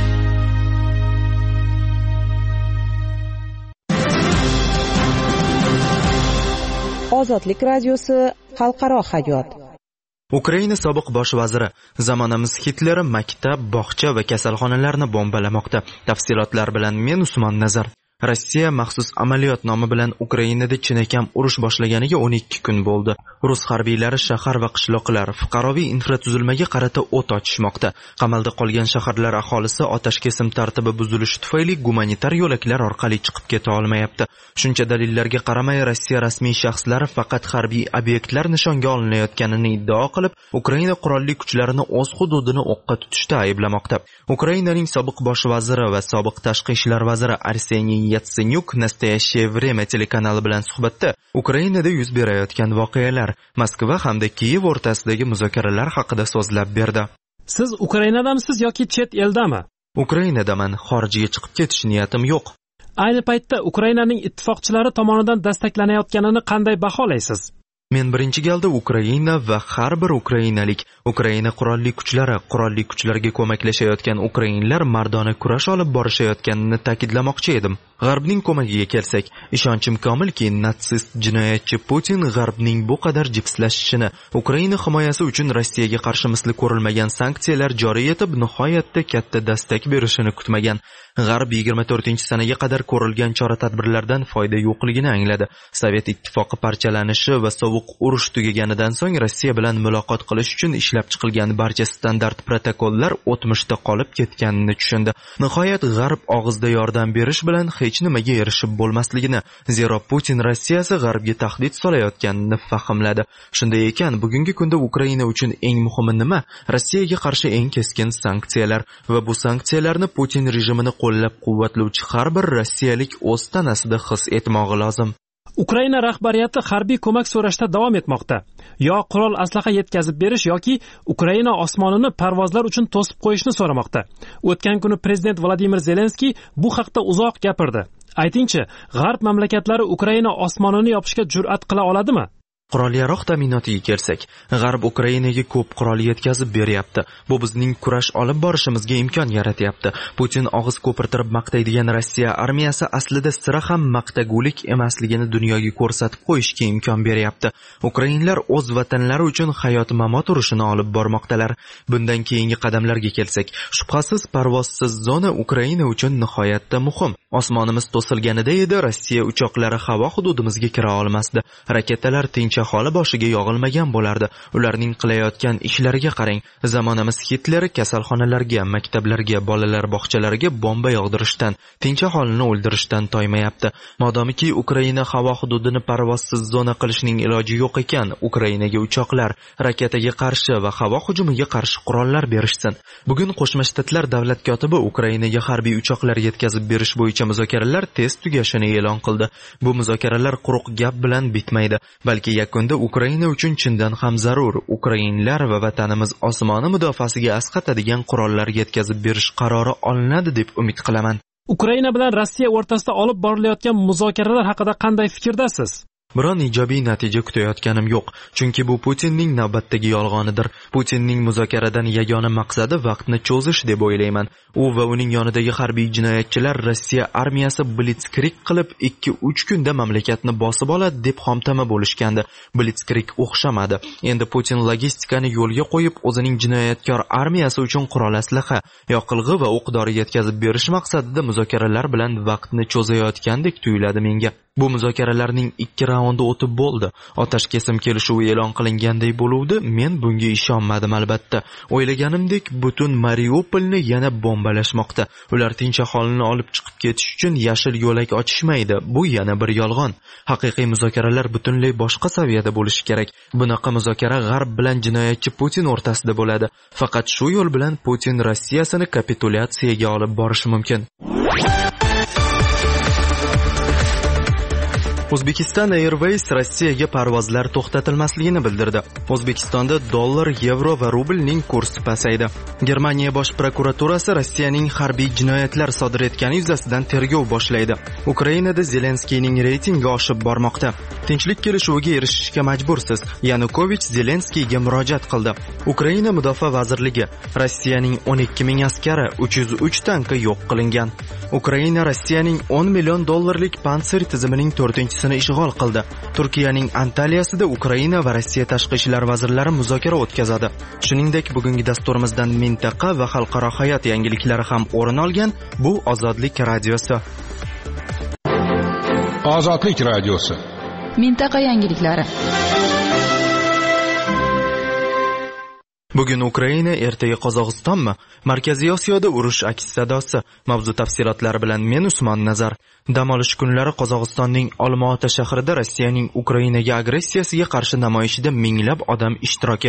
Ozodlik radiosi xalqaro hayot. Ukraina sobiq bosh vaziri: zamonamiz Hitleri maktab, bog'cha va kasalxonalarni bombalamoqda. Tafsilotlar bilan men Usmon Nazar. Rossiya maxsus amaliyot nomi bilan Ukrainada chinakam urush boshlaganiga o'n ikki kun bo'ldi. Rus harbiylari shahar va qishloqlar, fuqaroviy infratuzilmaga qarata o't ochishmoqda. Qamalda qolgan shaharlar aholisi otashkesim tartibi buzilishi tufayli gumanitar yo'laklar orqali chiqib keta olmayapti. Shuncha dalillarga qaramay, Rossiya rasmiy shaxslari faqat harbiy obyektlar nishonga olinayotganini iddao qilib, Ukraina qurolli kuchlarini o'z hududini o'qqa tutishda ayblamoqda. Ukrainaning sobiq bosh vaziri va sobiq tashqi ishlar vaziri Arseniy Yatsenyuk Nastoyashye Vremya telekanali bilan suhbatda Ukrainada yuz berayotgan voqealar, Moskva hamda Kiyev o'rtasidagi muzokaralar haqida so'zlab berdi. Siz Ukrainadamisiz yoki chet eldami? Ukrainadaman, xorijga chiqib ketish niyatim yo'q. Ayni paytda Ukrainaning ittifoqchilari tomonidan dastaklanayotganini qanday baholaysiz? Men birinchi galda Ukraina va har bir ukrainalik, Ukraina qurolli kuchlari, qurolli kuchlarga ko'maklashayotgan ukrainlar mardona kurash olib borishayotganini ta'kidlamoqchi edim. G'arbning ko'magiga kelsak, ishonchim komilki, natsist jinoyatchi Putin G'arbning bu qadar jipslashishini, Ukraina himoyasi uchun Rossiyaga qarshi misli ko'rilmagan sanksiyalar joriy etib, nihoyatda katta dastak berishini kutmagan. G'arb yigirma to'rtinchi sanaga qadar ko'rilgan chora-tadbirlardan foyda yo'qligini angladi. Sovet ittifoqi parchalanishi va sovuq urush tugaganidan so'ng Rossiya bilan muloqot qilish uchun ishlab chiqilgan barcha standart protokollar o'tmishda qolib ketganini tushundi. Nihoyat G'arb og'izda yordam berish bilan hech nimaga erishib bo'lmasligini, zero Putin Rossiyasi G'arbga tahdid solayotganini fahmladi. Shunday ekan, bugungi kunda Ukraina uchun eng muhimi nima? Rossiyaga qarshi eng keskin sanksiyalar va bu sanksiyalarni Putin rejimini qo'llab-quvvatlovchi har bir rossiyalik o'z tanasida his etmog'i lozim. Ukraina rahbariyati harbiy ko'mak so'rashda davom etmoqda. Yo qurol aslaha yetkazib berish yoki Ukraina osmonini parvozlar uchun to'sib qo'yishni so'ramoqda. O'tgan kuni prezident Vladimir Zelenskiy bu haqda uzoq gapirdi. Aytingchi, G'arb mamlakatlari Ukraina osmonini yopishga jur'at qila oladimi? Qurol-yarog' ta'minotiga kelsak, G'arb Ukrainaga ko'p qurol yetkazib beryapti. Bu bizning kurash olib borishimizga imkon yaratyapti. Putin og'iz ko'pirtirib maqtaydigan Rossiya armiyasi aslida sira ham maqtagulik emasligini dunyoga ko'rsatib qo'yishga imkon beryapti. Ukrainlar o'z vatanlari uchun hayot-mamot urushini olib bormoqdalar. Bundan keyingi qadamlarga kelsak, shubhasiz parvozsiz zona Ukraina uchun nihoyatda muhim. Osmonimiz to'silganida edi, Rossiya uchoqlari havo hududimizga kira olmasdi. Raketalar tinch aholi boshiga yog'ilmagan bo'lardi. Ularning qilayotgan ishlariga qarang. Zamonamiz Hitler kasalxonalarga, maktablarga, bolalar bog'chalariga bomba yog'dirishdan, tinch aholini o'ldirishdan toymayapti. Modomiki Ukraina havo hududini parvozsiz zona qilishning iloji yo'q ekan, Ukrainaga uchoqlar, raketaga qarshi va havo hujumiga qarshi qurollar berishsin. Bugun Qo'shma Shtatlar davlat kotibi Ukrainaga harbiy uchoqlar yetkazib berish bo'yicha muzokaralar tez tugashini e'lon qildi. Bu muzokaralar quruq gap bilan bitmaydi, balki yakunda Ukraina uchun chindan ham zarur, ukrainlar va vatanimiz osmoni mudofaasiga asqatadigan qurollar yetkazib berish qarori olinadi deb umid qilaman. Ukraina bilan Rossiya o'rtasida olib borilayotgan muzokaralar haqida qanday fikrdasiz? Biron ijobiy natija kutayotganim yo'q, chunki bu Putinning navbatdagi yolg'onidir. Putinning muzokaradan yagona maqsadi vaqtni cho'zish deb o'ylayman. U va uning yonidagi harbiy jinoyatchilar Rossiya armiyasi blitzkrieg qilib ikki uch kunda mamlakatni bosib oladi deb xomtama bo'lishgandi. Blitzkrieg o'xshamadi. Endi Putin logistikani yo'lga qo'yib, o'zining jinoyatkor armiyasi uchun qurol aslaha, yoqilg'i va o'q-dori yetkazib berish maqsadida muzokaralar bilan vaqtni cho'zayotgandek tuyuladi menga. Bu muzokaralarning ikki raundi o'tib bo'ldi. Otash kesim kelishuvi e'lon qilinganday bo'luvdi. Men bunga ishonmadim albatta. O'ylaganimdek butun Mariupolni yana bombalashmoqda. Ular tinch aholini olib chiqib ketish uchun yashil yo'lak ochishmaydi. Bu yana bir yolg'on. Haqiqiy muzokaralar butunlay boshqa saviyada bo'lishi kerak. Bunaqa muzokara G'arb bilan jinoyatchi Putin o'rtasida bo'ladi. Faqat shu yo'l bilan Putin Rossiyasini kapitulyatsiyaga olib borishi mumkin. Uzbekistan Airways Rossiyaga parvozlar to'xtatilmasligini bildirdi. O'zbekistonda dollar, yevro va rublning kursi pasaydi. Germaniya bosh prokuraturasi Rossiyaning harbiy jinoyatlar sodir etgani yuzasidan tergov boshlaydi. Ukrainada Zelenskiyning reytingi oshib bormoqda. Tinchlik kelishuviga erishishga majbursiz. Yanukovich Zelenskiyga murojaat qildi. Ukraina Mudofaa vazirligi Rossiyaning o'n ikki ming askari, uch yuz uch tanki yo'q qilingan. Ukraina Rossiyaning o'n million dollarlik Pantsir tizimining to'rtinchisini ishg'ol qildi. Turkiyaning Antaliyasida Ukraina va Rossiya tashqi ishlar vazirlari muzokara o'tkazadi. Shuningdek, bugungi dasturimizdan mintaqa va xalqaro hayot yangiliklari ham o'rin olgan. Bu Ozodlik radiosi. Ozodlik radiosi. Mintaqa yangiliklari. Bugun Ukraina, ertaga Qozog'istonmi? Markaziy Osiyoda urush aks sadosi. Mavzu tafsilotlari bilan men Usmon Nazar. Dam olish kunlari Qozog'istonning Olmaota shahrida Rossiyaning Ukrainaga agressiyasiga qarshi namoyishida minglab odam ishtirok etdi.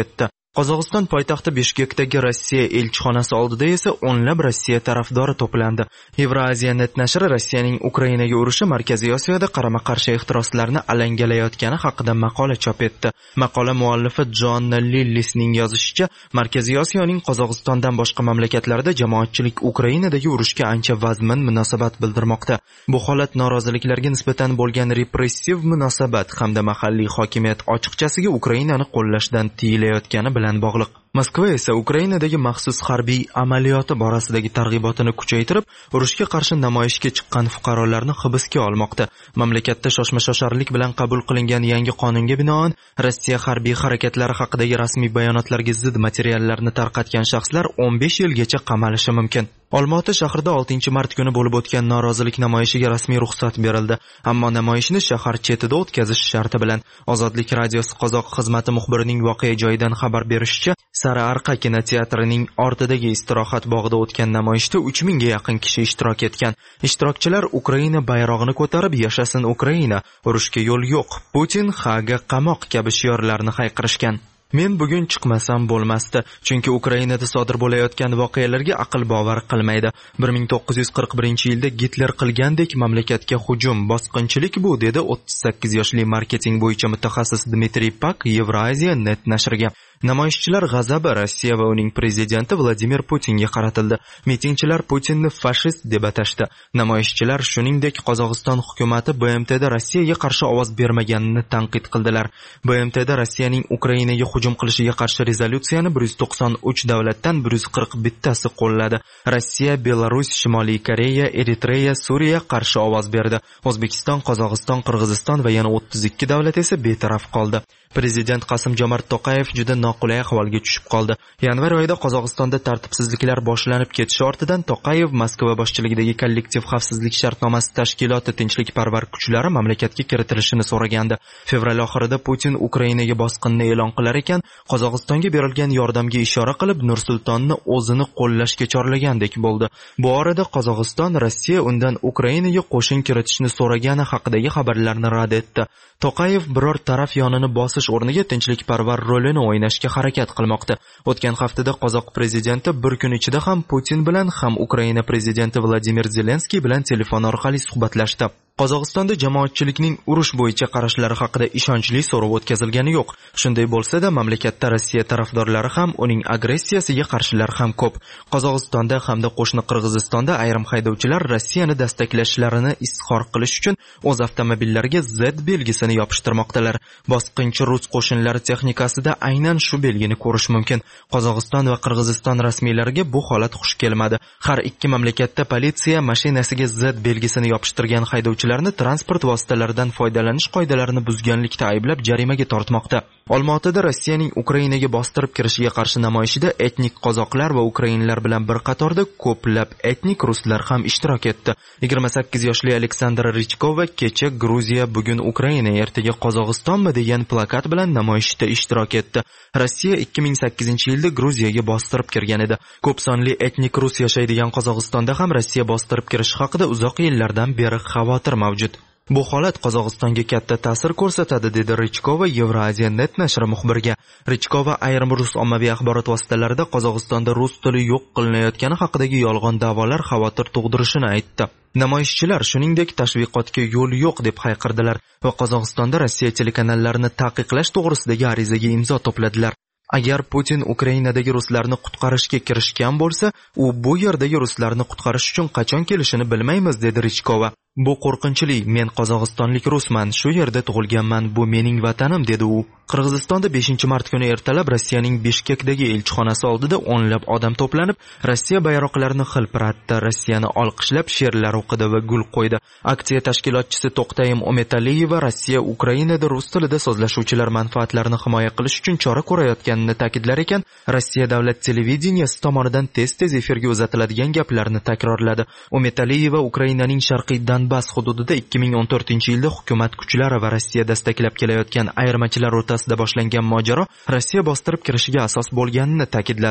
Qozog'iston poytaxti Bishkekdagi Rossiya elchixonasi oldida esa o'nlab Rossiya tarafdori to'plandi. Eurasia net nashri Rossiyaning Ukrainaga urushi Markaziy Osiyoda qarama-qarshi ehtiroslarni alangalayotgani haqida maqola chop etdi. Maqola muallifi Jonna Lillisning yozishicha, Markaziy Osiyoning Qozog'istondan boshqa mamlakatlarda jamoatchilik Ukrainadagi urushga ancha vazmin munosabat bildirmoqda. Bu holat noroziliklarga nisbatan bo'lgan repressiv munosabat hamda mahalliy hokimiyat ochiqchasiga Ukrainani qo'llashdan tiyilayotgani bilan bog'liq. Moskva esa Ukrainadagi maxsus harbiy amaliyoti borasidagi targ'ibotini kuchaytirib, urushga qarshi namoyishga chiqqan fuqarolarni hibsga olmoqda. Mamlakatda shoshma-shosharlik bilan qabul qilingan yangi qonunga binoan, Rossiya harbiy harakatlari haqidagi rasmiy bayonotlarga zid materiallarni tarqatgan shaxslar o'n besh yilgacha qamalishi mumkin. Olma-ota shahrida oltinchi mart kuni bo'lib o'tgan norozilik namoyishiga rasmiy ruxsat berildi, ammo namoyishni shahar chetida o'tkazish sharti bilan. Ozodlik radiosi qozoq xizmati muxbirining voqea joyidan xabar berishicha, Sara Arqa kinoteatrining ortidagi istirohat bog'ida o'tgan namoyishda uch mingga yaqin kishi ishtirok etgan. Ishtirokchilar Ukraina bayrog'ini ko'tarib, "Yashasin Ukraina, urushga yo'l yo'q, Putin Haga qamoq" kabi shiorlarni hayqirishgan. Men bugun chiqmasam bo'lmasdi, chunki Ukrainada sodir bo'layotgan voqealarga aql bovar qilmaydi. bir ming to'qqiz yuz qirq birinchi yilda Gitler qilgandek mamlakatga hujum, bosqinchilik bu, dedi o'ttiz sakkiz yoshli marketing bo'yicha mutaxassis Dmitriy Pak Eurasia net nashriga. Namoyishchilar g'azabi Rossiya va uning prezidenti Vladimir Putinga qaratildi. Mitingchilar Putinni fashist deb atashdi. Namoyishchilar shuningdek Qozog'iston hukumati B M T'da Rossiyaga qarshi ovoz bermaganini tanqid qildilar. B M T'da Rossiyaning Ukrainaga hujum qilishiga qarshi rezolyutsiyani bir yuz to'qson uch davlatdan bir yuz qirq bittasi qo'lladi. Rossiya, Belarus, Shimoliy Koreya, Eritreya, Suriya qarshi ovoz berdi. O'zbekiston, Qozog'iston, Qirg'iziston va yana o'ttiz ikki davlat esa betaraf qoldi. Prezident Qasim-Jomart To'qayev juda noqulay ahvolga tushib qoldi. Yanvar oyida Qozog'istonda tartibsizliklar boshlanib ketishi ortidan To'qayev Moskva boshchiligidagi kollektiv xavfsizlik shartnomasi tashkiloti tinchlikparvar kuchlari mamlakatga kiritilishini so'ragandi. Fevral oxirida Putin Ukrainaga bosqinni e'lon qilar ekan, Qozog'istonga berilgan yordamga ishora qilib, Nur-Sultonni o'zini qo'llashga chorlagandek bo'ldi. Bu orada Qozog'iston Rossiya undan Ukrainaga qo'shin kiritishni so'ragani haqidagi xabarlarni rad etdi. To'qayev biror taraf yonini bosish o'rniga tinchlikparvar rolini o'ynashga harakat qilmoqda. O'tgan haftada qozoq prezidenti bir kun ichida ham Putin bilan ham Ukraina prezidenti Vladimir Zelenskiy bilan telefon orqali suhbatlashdi. Qozog'istonda jamoatchilikning urush bo'yicha qarashlari haqida ishonchli so'rov o'tkazilgani yo'q. Shunday bo'lsa-da, mamlakatda Rossiya tarafdorlari ham, uning agressiyasiga qarshilar ham ko'p. Qozog'istonda hamda qo'shni Qirg'izistonda ayrim haydovchilar Rossiyani dastaklashlarini izhor qilish uchun o'z avtomobillariga Z belgisini yopishtirmoqdalar. Bosqinchi rus qo'shinlari texnikasida aynan shu belgini ko'rish mumkin. Qozog'iston va Qirg'iziston rasmiylariga bu holat xush kelmadi. Har ikki mamlakatda politsiya mashinasiga Z belgisini yopishtirgan haydovchilar transport vositalaridan foydalanish qoidalarini buzganlikda ayblab jarimaga tortmoqda. Olma-otada Rossiyaning Ukrainaga bostirib kirishiga qarshi namoyishida etnik qozoqlar va ukrainlar bilan bir qatorda ko'plab etnik ruslar ham ishtirok etdi. yigirma sakkiz yoshli Aleksandr Richkova kecha Gruziya, bugun Ukraina, ertaga Qozog'istonmi degan plakat bilan namoyishda ishtirok etdi. Rossiya ikki ming sakkizinchi yilda Gruziyaga bostirib kirgan edi. Ko'p sonli etnik rus yashaydigan Qozog'istonda ham Rossiya bostirib kirishi haqida uzoq yillardan beri xavotir mavjud. Bu holat Qozog'istonga katta ta'sir ko'rsatadi, dedi Richkova Eurasia net nashri muxbiriga. Richkova ayrim rus ommaviy axborot vositalarida Qozog'istonda rus tili yo'q qilinayotgani haqidagi yolg'on da'volar xavotir tug'dirishini aytdi. Namoyishchilar shuningdek tashviqotga yo'l yo'q deb hayqirdilar va Qozog'istonda Rossiya telekanallarini taqiqlash to'g'risidagi arizaga imzo to'pladilar. Agar Putin Ukrainadagi ruslarni qutqarishga kirishgan bo'lsa, u bu yerdagi ruslarni qutqarish uchun qachon kelishini bilmaymiz, dedi Richkova. Bu qo'rqinchli. Men qozog'istonlik rusman, shu yerda tug'ilganman, bu mening vatanim, dedi u. Qirg'izistonda beshinchi mart kuni ertalab Rossiyaning Bishkekdagi elchixonasi oldida o'nlab odam to'planib, Rossiya bayroqlarini hilpiratdi, Rossiyani olqishlab she'rlar o'qidi va gul qo'ydi. Aksiya tashkilotchisi To'xtayim Umetaliyeva Rossiya Ukrainada rus tilida so'zlashuvchilar manfaatlarini himoya qilish uchun chora ko'rayotganini ta'kidlar ekan, Rossiya davlat televideniyasi tomonidan tez-tez efirga uzatiladigan gaplarni takrorladi. Umetaliyeva Ukrainaning sharqiy Donbass hududida ikki ming o'n to'rtinchi yilda hukumat kuchlari va Rossiya dastaklab kelayotgan ayirmachilar o'rtasida boshlangan mojaro Rossiya bostirib kirishiga asos bo'lganini ta'kidladi.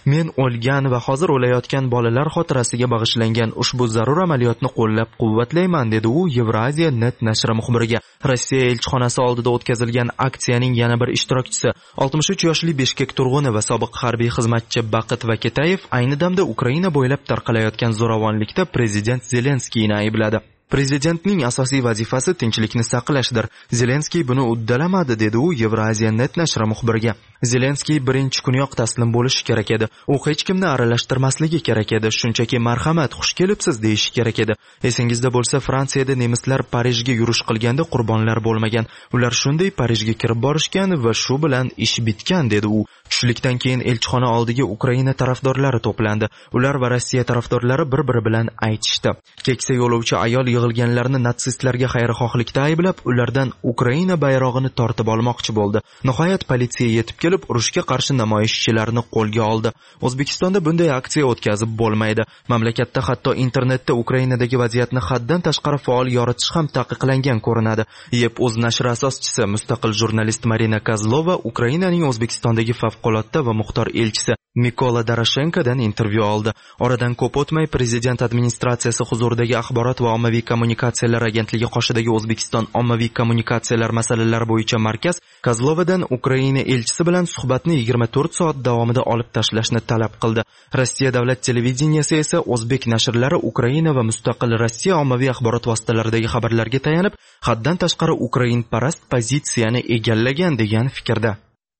Men o'lgan va hozir o'layotgan bolalar xotirasiga bag'ishlangan ushbu zarur amaliyotni qo'llab-quvvatlayman, dedi u Eurasia net nashri muxbiriga. Rossiya elchixonasi oldida o'tkazilgan aksiyaning yana bir ishtirokchisi, oltmish uch yoshli Bishkek turg'uni va sobiq harbiy xizmatchi Baqit Vaketayev ayni damda Ukraina bo'ylab tarqalayotgan zo'ravonlikda prezident Zelenskiyni aybladi. Prezidentning asosiy vazifasi tinchlikni saqlashdir. Zelenskiy buni uddalamadi, dedi u Eurasia net nashri muxbiriga. Zelenskiy birinchi kuniyoq taslim bo'lishi kerak edi. U hech kimni aralashtirmasligi kerak edi. Shunchaki marhamat, xush kelibsiz deyishi kerak edi. Esingizda bo'lsa, Fransiyada nemislar Parijga yurish qilganda qurbonlar bo'lmagan. Ular shunday Parijga kirib borishgan va shu bilan ish bitgan, dedi u. Tushlikdan keyin elchixona oldiga Ukraina tarafdorlari to'plandi. Ular va Rossiya tarafdorlari bir-biri bilan aytishdi. Keksa yo'lovchi ayol yig'ilganlarni natsistlarga xayrixohlikda ayblab, ulardan Ukraina bayrog'ini tortib olmoqchi bo'ldi. Nihoyat politsiya yetib kelib, urushga qarshi namoyishchilarni qo'lga oldi. O'zbekistonda bunday aksiya o'tkazib bo'lmaydi. Mamlakatda hatto internetda Ukrainadagi vaziyatni haddan tashqari faol yoritish ham taqiqlangan ko'rinadi. Yep.uz nashri asoschisi, mustaqil jurnalist Marina Kozlova Ukrainaning O'zbekistondagi favqulodda va muxtor elchisi Mikola Doroshenkodan intervyu oldi. Oradan ko'p o'tmay prezident administratsiyasi huzuridagi axborot va ommaviy kommunikatsiyalar agentligi qoshidagi O'zbekiston ommaviy kommunikatsiyalar masalalari bo'yicha markaz Kozlovadan Ukraina elchisi bilan suhbatni yigirma to'rt soat davomida olib tashlashni talab qildi. Rossiya davlat televideniyasi esa o'zbek nashrlari Ukraina va mustaqil Rossiya ommaviy axborot vositalaridagi xabarlarga tayanib, haddan tashqari Ukrain parast pozitsiyani egallagan degan fikrda.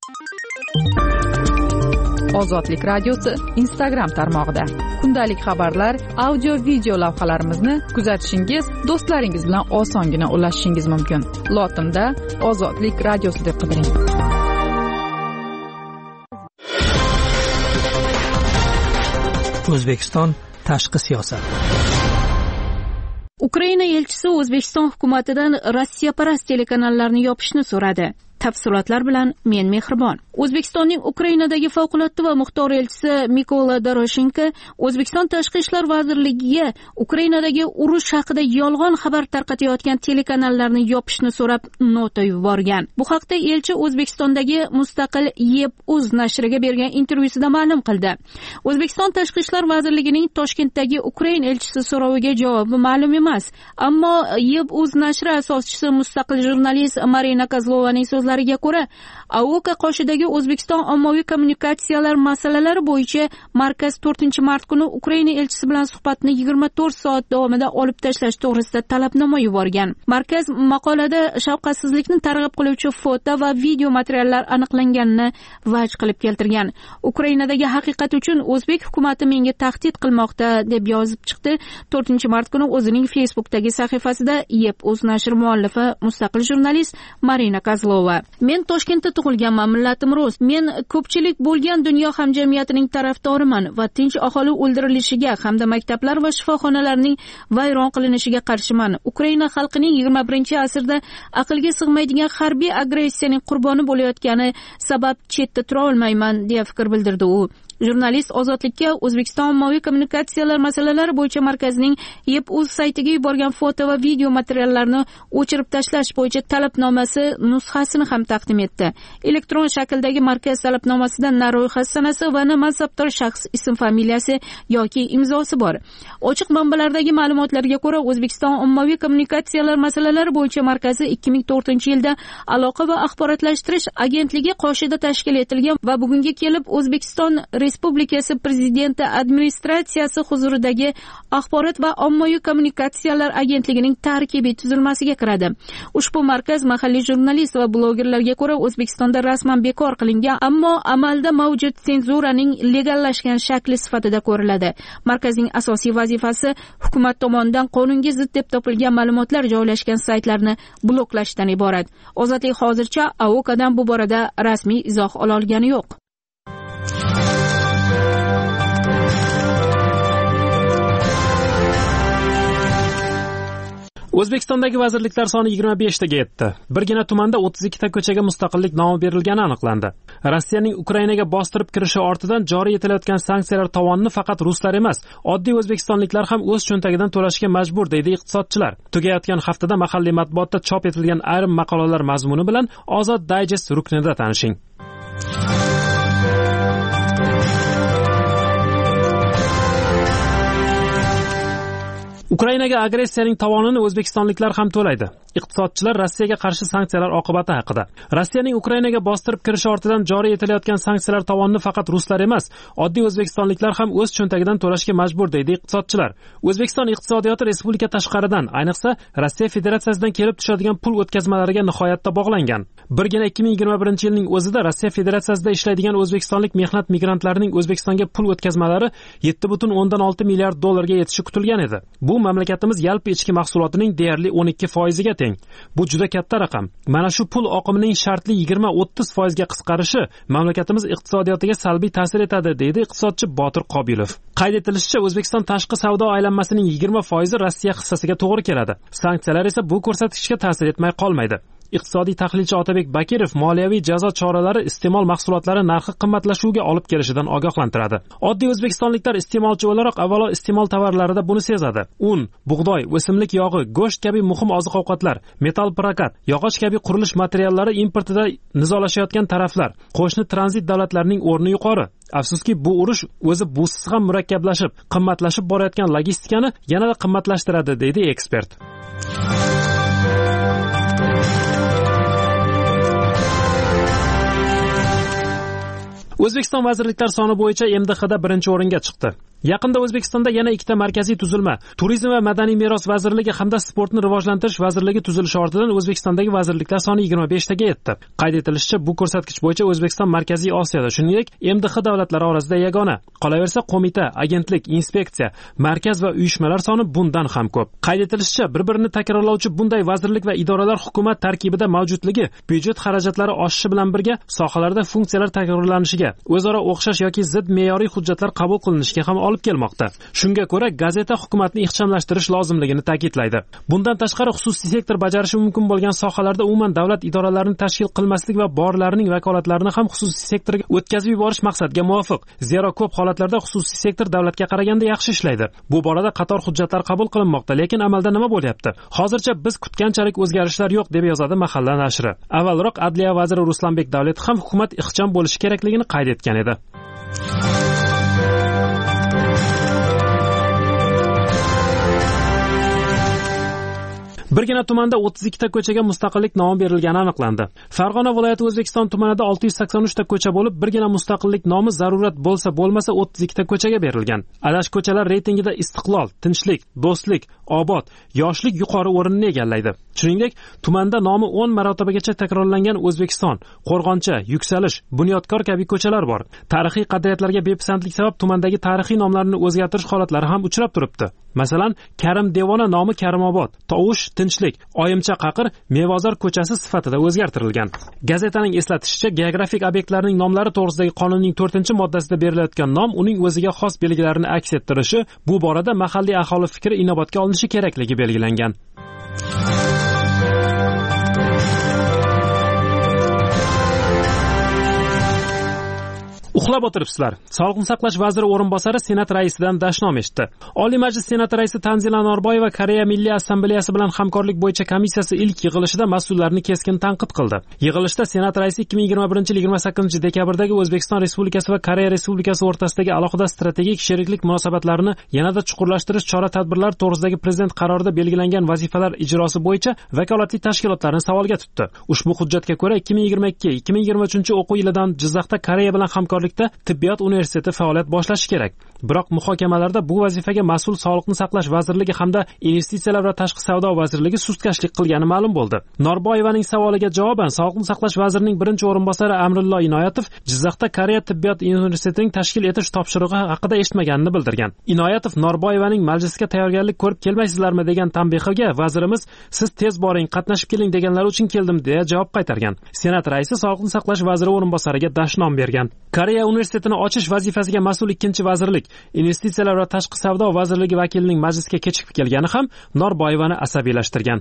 Ozodlik radiosi Instagram tarmog'ida. Kundalik xabarlar, audio video lavhalarimizni kuzatishingiz, do'stlaringiz bilan osongina ulashishingiz mumkin. Lotinda Ozodlik radiosi deb qidiring. O'zbekiston tashqi siyosat. Ukraina elchisi O'zbekiston hukumatidan Rossiyaparast telekanallarni yopishni so'radi. Tafsilotlar bilan men Mehribon. O'zbekistonning Ukrainadagi favqulodda va muxtor elchisi Mikola Doroshenko O'zbekiston Tashqi ishlar vazirligiga Ukrainadagi urush haqida yolg'on xabar tarqatayotgan telekanallarni yopishni so'rab nota yuborgan. Bu haqda elchi O'zbekistondagi mustaqil Yep.uz nashriga bergan intervyusida ma'lum qildi. O'zbekiston Tashqi ishlar vazirligining Toshkentdagi Ukraina elchisi so'roviga javobi ma'lum emas, ammo Yep.uz nashri asoschisi mustaqil jurnalist Marina Kozlovaning so'zlariga ko'ra, AOKA qoshidagi O'zbekiston ommaviy kommunikatsiyalar masalalari bo'yicha markaz to'rtinchi mart kuni Ukraina elchisi bilan suhbatni yigirma to'rt soat davomida olib tashlash to'g'risida talabnoma yuborgan. Markaz maqolada shafqatsizlikni targ'ib qiluvchi foto va video materiallar aniqlanganini vaj qilib keltirgan. Ukrainadagi haqiqat uchun o'zbek hukumati menga tahdid qilmoqda deb yozib chiqdi. to'rtinchi mart kuni o'zining Facebookdagi sahifasida Yep.uz nashri muallifi mustaqil jurnalist Marina Kozlova. Men Toshkentda tug'ilganman, millatim rus. Men ko'pchilik bo'lgan dunyo hamjamiyatining tarafdoriman va tinch aholi o'ldirilishiga hamda maktablar va shifoxonalarning vayron qilinishiga qarshiman. Ukraina xalqining yigirma birinchi asrda aqlga sig'maydigan harbiy agressiyaning qurboni bo'layotgani sabab chetda tura olmayman deya fikr bildirdi u. Jurnalist Ozodlikka O'zbekiston ommaviy kommunikatsiyalar masalalari bo'yicha markazining Yep.uz saytiga yuborgan foto va video materiallarni o'chirib tashlash bo'yicha talabnomasi nusxasini ham taqdim etdi. Elektron shakldagi markaz talabnomasida na ro'yxat sanasi va na mansabdor shaxs ism familiyasi yoki imzosi bor. Ochiq manbalardagi ma'lumotlarga ko'ra, O'zbekiston ommaviy kommunikatsiyalar masalalari bo'yicha markazi ikki ming to'rtinchi yilda aloqa va axborotlashtirish agentligi qoshida tashkil etilgan va bugunga kelib O'zbekiston Respublikasi Prezidenti administratsiyasi huzuridagi axborot va ommaviy kommunikatsiyalar agentligining tarkibiy tuzilmasiga kiradi. Ushbu markaz mahalliy jurnalist va blogerlarga ko'ra O'zbekistonda rasman bekor qilingan, ammo amalda mavjud senzuraning legallashgan shakli sifatida ko'riladi. Markazning asosiy vazifasi hukumat tomonidan qonunga zid deb topilgan ma'lumotlar joylashgan saytlarni bloklashdan iborat. Ozodlik hozircha AOKAdan bu borada rasmiy izoh ola olgani yo'q. O'zbekistondagi vazirliklar soni yigirma besh taga yetdi. Birgina tumanda o'ttiz ikki ta ko'chaga mustaqillik nomi berilgani aniqlandi. Rossiyaning Ukrainaga bostirib kirishi ortidan joriy etilayotgan sanksiyalar tovonini faqat ruslar emas, oddiy o'zbekistonliklar ham o'z cho'ntagidan to'lashga majbur, deydi iqtisodchilar. Tugayotgan haftada mahalliy matbuotda chop etilgan ayrim maqolalar mazmuni bilan Ozod Digest ruknida tanishing. Ukrainaga agressiyaning tovonini o'zbekistonliklar ham to'laydi. Iqtisodchilar Rossiyaga qarshi sanksiyalar oqibati haqida. Rossiyaning Ukrainaga bostirib kirishi ortidan joriy etilayotgan sanksiyalar tovonini faqat ruslar emas, oddiy o'zbekistonliklar ham o'z cho'ntagidan to'lashga majbur deydi iqtisodchilar. O'zbekiston iqtisodiyoti respublika tashqaridan, ayniqsa Rossiya Federatsiyasidan kelib tushadigan pul o'tkazmalariga nihoyatda bog'langan. Birgina ikki ming yigirma birinchi yilning o'zida Rossiya Federatsiyasida ishlaydigan o'zbekistonlik mehnat migrantlarining O'zbekistonga pul o'tkazmalari yetti butun o'ndan olti milliard dollarga yetishi kutilgan edi. Bu mamlakatimiz yalpi ichki mahsulotining deyarli o'n ikki foiziga teng. Bu juda katta raqam. Mana shu pul oqimining shartli yigirma o'ttiz foizga qisqarishi mamlakatimiz iqtisodiyotiga salbiy ta'sir etadi, deydi iqtisodchi Botir Qobilov. Qayd etilishicha, O'zbekiston tashqi savdo aylanmasining yigirma foizi Rossiya hissasiga to'g'ri keladi. Sanksiyalar esa bu ko'rsatkichga ta'sir etmay qolmaydi. Iqtisodiy tahlilchi Otabek Bakirov moliyaviy jazo choralari iste'mol mahsulotlari narxi qimmatlashuviga olib kelishidan ogohlantiradi. Oddiy o'zbekistonliklar iste'molchi o'laroq avvalo iste'mol tovarlarida buni sezadi. Un, bug'doy, o'simlik yog'i, go'sht kabi muhim oziq-ovqatlar, metal prokat, yog'och kabi qurilish materiallari importida nizolashayotgan taraflar, qo'shni tranzit davlatlarning o'rni yuqori. Afsuski, bu urush o'zi busiz ham murakkablashib, qimmatlashib borayotgan logistikani yanada qimmatlashtiradi, deydi ekspert. O'zbekiston vazirliklar soni bo'yicha M D Xda birinchi o'ringa chiqdi. Yaqinda O'zbekistonda yana ikkita markaziy tuzilma, Turizm va madaniy meros vazirligi hamda Sportni rivojlantirish vazirligi tuzilishi ortidan O'zbekistondagi vazirliklar soni yigirma besh taga yetdi. Qayd etilishicha, bu ko'rsatkich bo'yicha O'zbekiston Markaziy Osiyoda, shuningdek, M D X davlatlari orasida yagona. Qolaversa, qo'mita, agentlik, inspeksiya, markaz va uyushmalar soni bundan ham ko'p. Qayd etilishicha, bir-birini takrorlovchi bunday vazirlik va idoralar hukumat tarkibida mavjudligi byudjet xarajatlari oshishi bilan birga sohalarda funksiyalar takrorlanishiga, o'zaro o'xshash yoki zid me'yoriy hujjatlar qabul qilinishiga ham olib kelmoqda. Shunga ko'ra, gazeta hukumatni ixchamlashtirish lozimligini ta'kidlaydi. Bundan tashqari, xususiy sektor bajarishi mumkin bo'lgan sohalarda umuman davlat idoralarini tashkil qilmaslik va borlarining vakolatlarini ham xususiy sektorga o'tkazib yuborish maqsadga muvofiq. Zero ko'p holatlarda xususiy sektor davlatga qaraganda yaxshi ishlaydi. Bu borada qator hujjatlar qabul qilinmoqda, lekin amalda nima bo'lyapti? Hozircha biz kutganchalik o'zgarishlar yo'q, deb yozadi Mahalla nashri. Avvalroq Adliya vaziri Ruslanbek Davletov ham hukumat ixcham bo'lishi kerakligini qayd etgan edi. Birgina tumanda o'ttiz ikkita ko'chaga mustaqillik nomi berilgani aniqlandi. Farg'ona viloyati O'zbekiston tumanida olti yuz sakson uch ta ko'cha bo'lib, birgina mustaqillik nomi zarurat bo'lsa bo'lmasa o'ttiz ikkita ko'chaga berilgan. Adash ko'chalar reytingida Istiqlol, Tinchlik, Do'stlik, Obod, Yoshlik yuqori o'rinni egallaydi. Shuningdek, tumanda nomi o'n marotibagacha takrorlangan O'zbekiston, Qo'rg'oncha, Yuksalish, Bunyodkor kabi ko'chalar bor. Tarixiy qadriyatlarga bepisandlik sabab tumandagi tarixiy nomlarni o'zgartirish holatlari ham uchrab turibdi. Masalan, Karim Devona nomi Karimobod, Tovush Tinchlik, Oyimcha Qaqir Mevozor ko'chasi sifatida o'zgartirilgan. Gazetaning eslatishicha, geografik obyektlarning nomlari to'g'risidagi qonunning to'rtinchi moddasida berilayotgan nom uning o'ziga xos belgilarini aks ettirishi, bu borada mahalliy aholi fikri inobatga olinishi kerakligi belgilangan. Uxlab o'tiribsizlar. Sog'liqni saqlash vaziri o'rinbosari Senat raisidan dashnom eshitdi. Oliy Majlis Senati raisi Tanzila Norboyeva Koreya Milliy Assambleyasi bilan hamkorlik bo'yicha komissiyasi ilk yig'ilishida mas'ullarni keskin tanqid qildi. Yig'ilishda Senat raisi ikki ming yigirma birinchi yil yigirma sakkizinchi dekabrdagi O'zbekiston Respublikasi va Koreya Respublikasi o'rtasidagi alohida strategik sheriklik munosabatlarini yanada chuqurlashtirish chora-tadbirlari to'g'risidagi prezident qarorida belgilangan vazifalar ijrosi bo'yicha vakolatli tashkilotlarni savolga tutdi. Ushbu hujjatga ko'ra ikki ming yigirma ikki ikki ming yigirma uchinchi o'quv yilidan Jizzaxda Koreya bilan hamkorlik tibbiyot universiteti faoliyat boshlashi kerak. Biroq muhokamalarda bu vazifaga mas'ul Sog'liqni saqlash vazirligi hamda Investitsiyalar va tashqi savdo vazirligi sustkashlik qilgani ma'lum bo'ldi. Norboyevaning savoliga javoban Sog'liqni saqlash vazirining birinchi o'rinbosari Amrullo Inoyatov Jizzaxda Koreya tibbiyot universitetining tashkil etish topshirig'i haqida eshitmaganini bildirgan. Inoyatov Norboyevaning majlisga tayyorgarlik ko'rib kelmaysizlarmi degan tanbehiga vazirimiz siz tez boring, qatnashib keling deganlar uchun keldim deya javob qaytargan. Senat raisi Sog'liqni saqlash vaziri o'rinbosariga dashnom bergan. Koreya universitetini ochish vazifasiga mas'ul ikkinchi vazirlik, Investitsiyalar va tashqi savdo vazirligi vakilining majlisga kechikib kelgani ham Norboyevani asabiylashtirgan.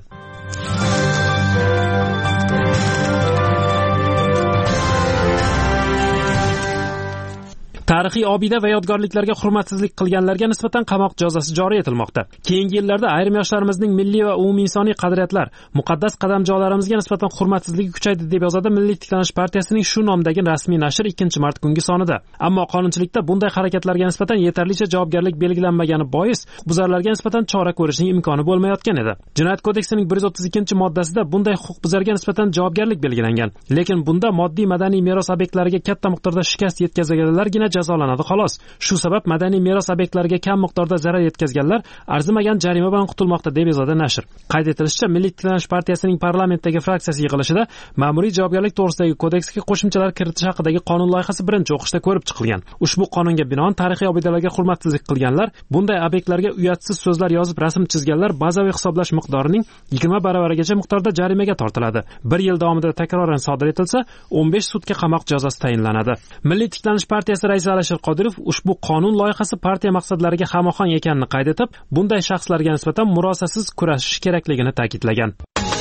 Tarixiy obida va yodgorliklarga hurmatsizlik qilganlarga nisbatan qamoq jazosi joriy etilmoqda. Keyingi yillarda ayrim yoshlarimizning milliy va umuminsoniy qadriyatlar, muqaddas qadamjolarimizga nisbatan hurmatsizligi kuchaydi deb yozadi Milliy tiklanish partiyasining shu nomdagi rasmiy nashr ikkinchi mart kungi sonida. Ammo qonunchilikda bunday harakatlarga nisbatan yetarlicha javobgarlik belgilanmagani bois huquqbuzarlarga nisbatan chora ko'rishning imkoni bo'lmayotgan edi. Jinoyat kodeksining bir yuz o'ttiz ikkinchi moddasida bunday huquqbuzarga nisbatan javobgarlik belgilangan. Lekin bunda moddiy madaniy meros obyektlariga katta miqdorda shikast yetkazganlargina jazolanadi xolos. Shu sabab madaniy meros obyektlariga kam miqdorda zarar yetkazganlar arzimagan jarima bilan qutulmoqda deb yozadi nashr. Qayd etilishicha, Milliy tiklanish partiyasining parlamentdagi fraksiyasi yig'ilishida ma'muriy javobgarlik to'g'risidagi kodeksga qo'shimchalar kiritish haqidagi qonun loyihasi birinchi o'qishda ko'rib chiqilgan. Ushbu qonunga binoan tarixiy obidalarga hurmatsizlik qilganlar, bunday obyektlarga uyatsiz so'zlar yozib rasm chizganlar bazaviy hisoblash miqdorining yigirma baravarigacha miqdorda jarimaga tortiladi. bir yil davomida takroran sodir etilsa, o'n besh sutka qamoq jazosi tayinlanadi. Milliy tiklanish partiyasi raisi Alisher Qodirov ushbu qonun loyihasi partiya maqsadlariga hamohang ekanini qayd etib, bunday shaxslarga nisbatan murosasiz kurashish kerakligini ta'kidlagan.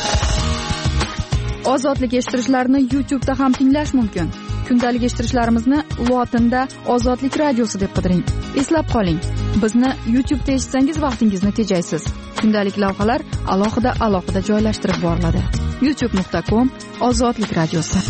Ozodlik eshittirishlarni YouTube'da ham tinglash mumkin. Kundalik eshittirishlarimizni lotinda Ozodlik radiosi deb qidiring. Eslab qoling, bizni YouTube'da eshitsangiz vaqtingizni tejaysiz. Kundalik lavhalar alohida alohida joylashtirib boriladi. youtube nuqta com Ozodlik radiosi.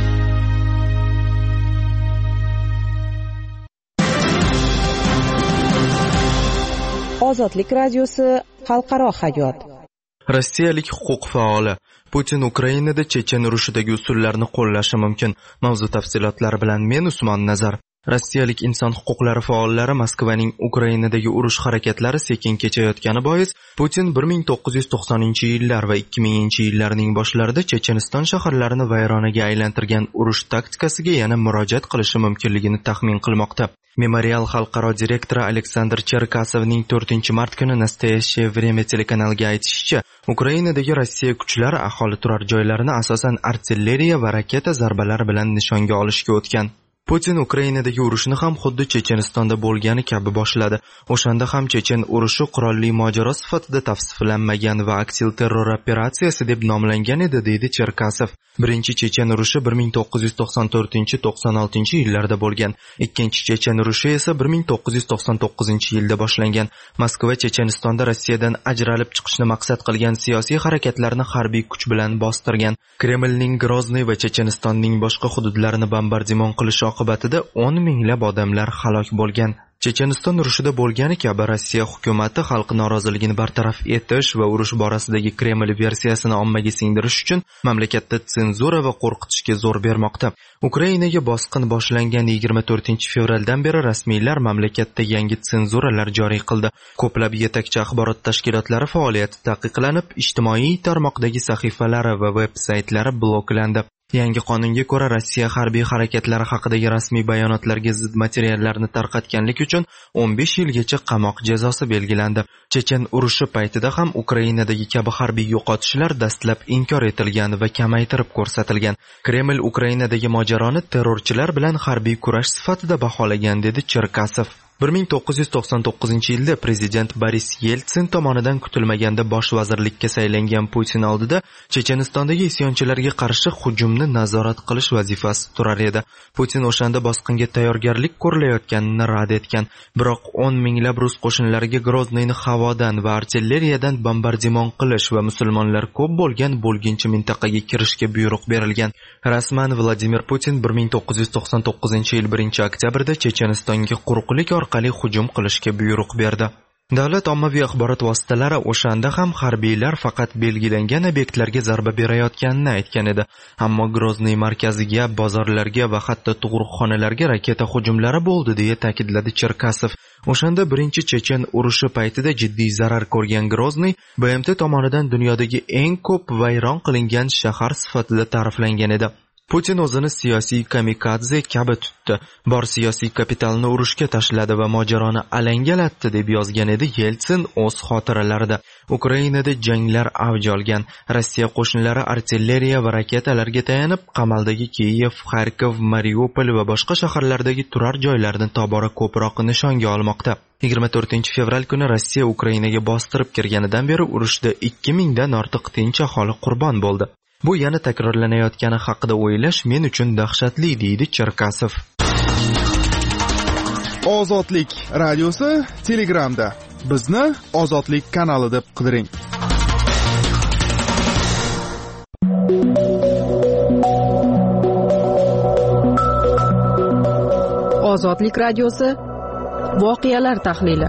Ozodlik radiosi xalqaro hayot. Rossiyalik huquq faoli Putin Ukrainada Chechen urushidagi usullarni qo'llashi mumkin. Mavzu tafsilotlari bilan men Usmon Nazar. Rossiyalik inson huquqlari faollari Moskvaning Ukrainadagi urush harakatlari sekin kechayotgani bois Putin bir ming to'qqiz yuz to'qsoninchi yillar va ikki minginchi yillarning boshlarida Checheniston shaharlarini vayronaga aylantirgan urush taktikasiga yana murojaat qilishi mumkinligini taxmin qilmoqda. Memorial xalqaro direktori Aleksandr Cherkasovning to'rtinchi mart kuni Nastoyaщее время telekanaliga aytishicha, Ukrainadagi Rossiya kuchlari aholi turar joylarini asosan artilleriya va raketa zarbalari bilan nishonga olishga o'tgan. Putin Ukrainadagi urushni ham xuddi Chechenistonda bo'lgani kabi boshladi. O'shanda ham Chechen urushi qurolli mojaro sifatida tavsiflanmagan va aksil terror operatsiyasi deb nomlangan edi, deydi Cherkasov. Birinchi Chechen urushi bir ming to'qqiz yuz to'qson to'rtinchi to'qson oltinchi yillarda bo'lgan. Ikkinchi Chechen urushi esa bir ming to'qqiz yuz to'qson to'qqizinchi yilda boshlangan. Moskva Chechenistonda Rossiyadan ajralib chiqishni maqsad qilgan siyosiy harakatlarni harbiy kuch bilan bostirgan. Kremlning Grozniy va Chechenistonning boshqa hududlarini bombardimon qilish oqibatida o'n minglab odamlar halok bo'lgan. Checheniston urushida bo'lgani kabi Rossiya hukumatı xalq noroziligini bartaraf etish va urush borasidagi Kreml versiyasini ommaga singdirish uchun mamlakatda senzura va qo'rqitishga zo'r bermoqda. Ukrainaga bosqin boshlangan yigirma to'rtinchi fevraldan beri rasmiylar mamlakatda yangi senzuralar joriy qildi. Ko'plab yetakchi axborot tashkilotlari faoliyati taqiqlanib, ijtimoiy tarmoqdagi sahifalari va veb-saytlari bloklandi. Yangi qonunga ko'ra Rossiya harbiy harakatlari haqidagi rasmiy bayonotlarga zid materiallarni tarqatganlik uchun o'n besh yilgacha qamoq jazosi belgilandi. Chechen urushi paytida ham Ukrainadagi kabi harbiy yo'qotishlar dastlab inkor etilgan va kamaytirib ko'rsatilgan. Kreml Ukrainadagi mojaroni terrorchilar bilan harbiy kurash sifatida baholagan, dedi Cherkasov. bir ming to'qqiz yuz to'qson to'qqizinchi yilda prezident Boris Yeltsin tomonidan kutilmaganda bosh vazirlikka saylangan Putin oldida Chechenistondagi isyonchilarga qarshi hujumni nazorat qilish vazifasi turar edi. Putin o'shanda bosqinga tayyorgarlik ko'rilayotganini rad etgan, biroq o'n minglab rus qo'shinlariga Grozniyni havodan va artilleriyadan bombardimon qilish va musulmonlar ko'p bo'lgan bo'lginchi mintaqaga kirishga buyruq berilgan. Rasman Vladimir Putin bir ming to'qqiz yuz to'qson to'qqizinchi yil birinchi oktyabrda Chechenistonga quruqlik orqali hujum qilishga buyruq berdi. Davlat ommaviy axborot vositalari o'shanda ham harbiylar faqat belgilangan obyektlarga zarba berayotganini aytgan edi. Ammo Grozniy markaziga, bozorlarga va hatto tug'ruqxonalarga raketa hujumlari bo'ldi, deya ta'kidladi Cherkasov. O'shanda birinchi Chechen urushi paytida jiddiy zarar ko'rgan Grozniy B M T tomonidan dunyodagi eng ko'p vayron qilingan shahar sifatida ta'riflangan edi. Putin o'zini siyosiy kamikadze kabi tutdi. Bor siyosiy kapitalni urushga tashladi va mojaroni alangalatdi, deb yozgan edi Yeltsin o'z xotiralarida. Ukrainada janglar avj olgan. Rossiya qo'shinlari artilleriya va raketalarga tayanib, qamaldagi Kiyev, Kharkov, Mariupol va boshqa shaharlardagi turar joylarni tobora ko'proq nishonga olmoqda. yigirma to'rtinchi fevral kuni Rossiya Ukrainaga bostirib kirganidan beri urushda ikki mingdan ortiq tinch aholi qurbon bo'ldi. Bu yana takrorlanayotgani haqida o'ylash men uchun dahshatli, deydi Cherkasov. Ozodlik radiosi Telegramda. Bizni Ozodlik kanali deb qidiring. Ozodlik radiosi voqealar tahlili.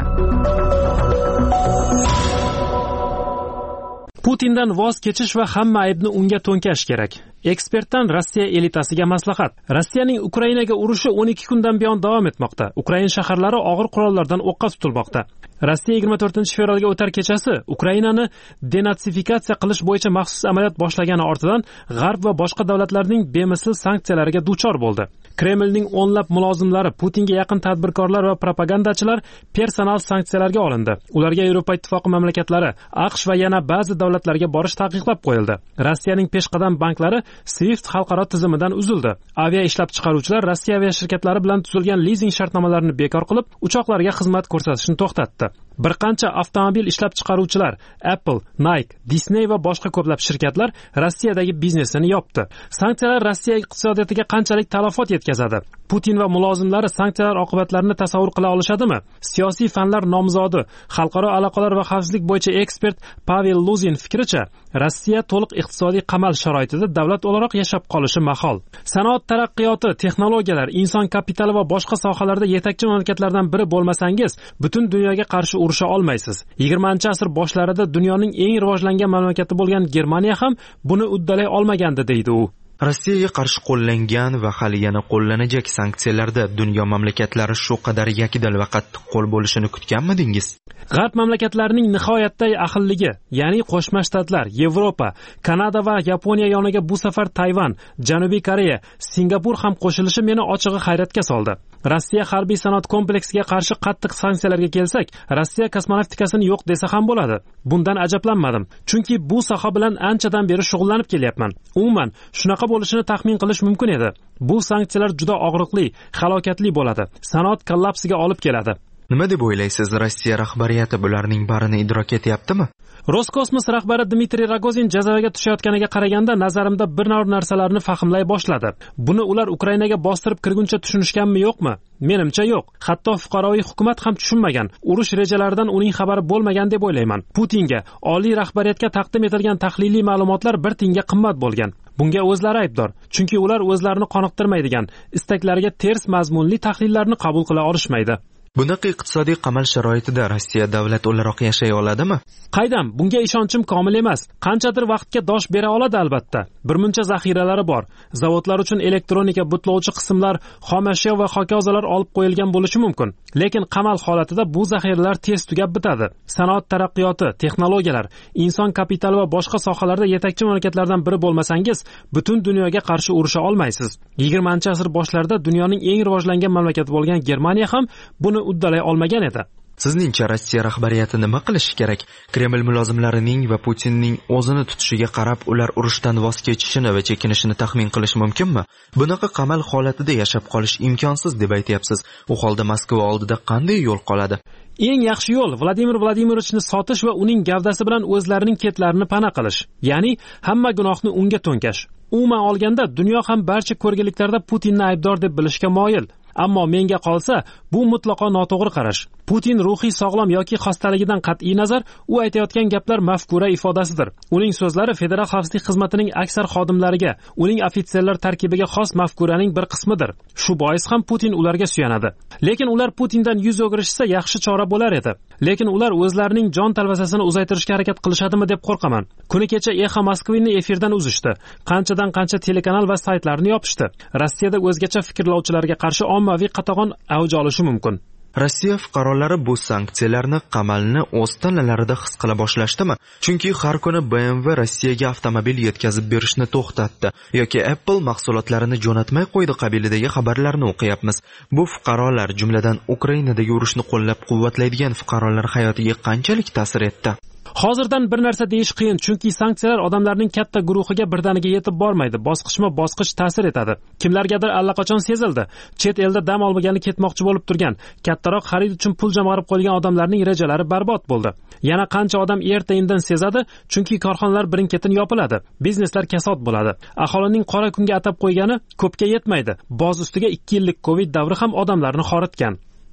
Putindan voz kechish va hamma aybni unga to'nkash kerak. Ekspertdan Rossiya elitasiga maslahat. Rossiyaning Ukrainaga urushi o'n ikki kundan buyon davom etmoqda. Ukraina shaharlari og'ir qurollardan o'qqa tutilmoqda. Rossiya yigirma to'rtinchi fevralga o'tar kechasi Ukrainani denatsifikatsiya qilish bo'yicha maxsus amaliyot boshlagani ortidan G'arb va boshqa davlatlarning bemisl sanksiyalariga duchor bo'ldi. Kremlning o'nlab mulozimlari, Putinga yaqin tadbirkorlar va propagandachilar personal sanksiyalarga olindi. Ularga Yevropa Ittifoqi mamlakatlari, AQSh va yana ba'zi davlatlarga borish taqiqlab qo'yildi. Rossiyaning peshqadam banklari SWIFT xalqaro tizimidan uzildi. Avia ishlab chiqaruvchilar Rossiya aviashirkatlari bilan tuzilgan lizing shartnomalarini bekor qilib, uchoqlarga xizmat ko'rsatishni to'xtatdi. Bir qancha avtomobil ishlab chiqaruvchilar Apple, Nike, Disney va boshqa ko'plab shirkatlar Rossiyadagi biznesini yopdi. Sanksiyalar Rossiya iqtisodiyotiga qanchalik talafot yetkazadi? Putin va mulozimlari sanksiyalar oqibatlarini tasavvur qila olishadimi? Siyosiy fanlar nomzodi, xalqaro aloqalar va xavfsizlik bo'yicha ekspert Pavel Luzin fikricha, Rossiya to'liq iqtisodiy qamal sharoitida davlat o'laroq yashab qolishi mahol. Sanoat taraqqiyoti, texnologiyalar, inson kapitali va boshqa sohalarda yetakchi mamlakatlardan biri bo'lmasangiz, butun dunyoga qarshi urusha olmaysiz. yigirmanchi asr boshlarida dunyoning eng rivojlangan mamlakati bo'lgan Germaniya ham buni uddalay olmagandi, deydi u. Rossiyaga qarshi qo'llangan va hali yana qo'llanajak sanksiyalarda dunyo mamlakatlari shu qadar yakdil va qattiq qo'l bo'lishini kutganmidingiz? G'arb mamlakatlarining nihoyatda ahilligi, ya'ni Qo'shma Shtatlar, Yevropa, Kanada va Yaponiya yoniga bu safar Tayvan, Janubiy Koreya, Singapur ham qo'shilishi meni ochig'i hayratga soldi. Rossiya harbiy sanoat kompleksiga qarshi qattiq sanksiyalarga kelsak, Rossiya kosmonavtikasini yo'q desa ham bo'ladi. Bundan ajablanmadim, chunki bu soha bilan anchadan beri shug'ullanib kelyapman. Umuman, shunaqa bo'lishini taxmin qilish mumkin edi. Bu sanksiyalar juda og'riqli, halokatli bo'ladi. Sanoat kollapsiga olib keladi. Nima deb o'ylaysiz, Rossiya rahbariyati bularning barini idrok etyaptimi? Roskosmos rahbari Dmitriy Rogozin jazavaga tushayotganiga qaraganda nazarimda bir nor narsalarni fahmlay boshladi. Buni ular Ukrainaga bostirib kirguncha tushunishganmi, yo'qmi? Menimcha yo'q. Hatto fuqaroviy hukumat ham tushunmagan. Urush rejalaridan uning xabari bo'lmagan deb o'ylayman. Putinga, oliy rahbariyatga taqdim etilgan tahliliy ma'lumotlar bir tiyinga qimmat bo'lgan. Bunga o'zlari aybdor, chunki ular o'zlarini qoniqtirmaydigan, istaklariga ters mazmunli tahlillarni qabul qila olishmaydi. Bunaqa iqtisodiy qamal sharoitida Rossiya davlat o'laroq yashay oladimi? Qaydam, bunga ishonchim komil emas. Qanchadir vaqtga dosh bera oladi albatta. Birmuncha zaxiralari bor. Zavodlar uchun elektronika, butlovchi qismlar, xom ashyo va hokazolar olib qo'yilgan bo'lishi mumkin. Lekin qamal holatida bu zaxiralar tez tugab bitadi. Sanoat taraqqiyoti, texnologiyalar, inson kapitali va boshqa sohalarda yetakchi mamlakatlardan biri bo'lmasangiz, butun dunyoga qarshi urusha olmaysiz. yigirmanchi asr boshlarida dunyoning eng rivojlangan mamlakati bo'lgan Germaniya ham buni uddalay olmagan edi. Sizningcha Rossiya rahbariyati nima qilishi kerak? Kreml mulozimlarining va Putinning o'zini tutishiga qarab ular urushdan voz kechishini va chekinishini taxmin qilish mumkinmi? Bunaqa qamal holatida yashab qolish imkonsiz deb aytyapsiz. U holda Moskva oldida qanday yo'l qoladi? Eng yaxshi yo'l Vladimir Vladimirovichni sotish va uning gavdasi bilan o'zlarining ketlarini pana qilish. Ya'ni hamma gunohni unga to'nkash. Umuman olganda dunyo ham barcha ko'rgiliklarda Putinni aybdor deb bilishga moyil. Ammo menga qolsa, bu mutlaqo noto'g'ri qarash. Putin ruhiy sog'lom yoki xastaligidan qat'iy nazar, u aytayotgan gaplar mafkura ifodasidir. Uning so'zlari Federal xavfsizlik xizmatining aksar xodimlariga, uning ofitserlar tarkibiga xos mafkuraning bir qismidir. Shu bois ham Putin ularga suyanadi. Lekin ular Putindan yuz o'girishsa yaxshi chora bo'lar edi. Lekin ular o'zlarining jon talvasasini uzaytirishga harakat qilishadimi deb qo'rqaman. Kuni kecha Exa Moskvini efirdan uzishdi. Qanchadan qancha telekanal va saytlarni yopishdi. Rossiyada o'zgacha fikrlovchilarga qarshi ommaviy qatag'on avj olishi mumkin. Rossiya fuqarolari bu sanksiyalarni qamalni o'z tanalarida his qila boshlashdimi? Chunki har kuni B M W Rossiyaga avtomobil yetkazib berishni to'xtatdi yoki Apple mahsulotlarini jo'natmay qo'ydi qabilidagi xabarlarni o'qiyapmiz. Bu fuqarolar, jumladan Ukrainadagi urushni qo'llab-quvvatlaydigan fuqarolar hayotiga qanchalik ta'sir etdi? Hozirdan bir narsa deyish qiyin, chunki sanksiyalar odamlarning katta guruhiga birdaniga yetib bormaydi, bosqichma-bosqich ta'sir etadi. Kimlargadir allaqachon sezildi. Chet elda dam olmagani ketmoqchi bo'lib turgan, kattaroq xarid uchun pul jamg'arib qo'ygan odamlarning rejalari barbod bo'ldi. Yana qancha odam erta-indin sezadi, chunki korxonalar birin-ketin yopiladi, bizneslar kasod bo'ladi. Aholining qora kunga atab qo'ygani ko'pga yetmaydi. Boz ustiga ikki yillik Covid davri ham odamlarni xoritgan.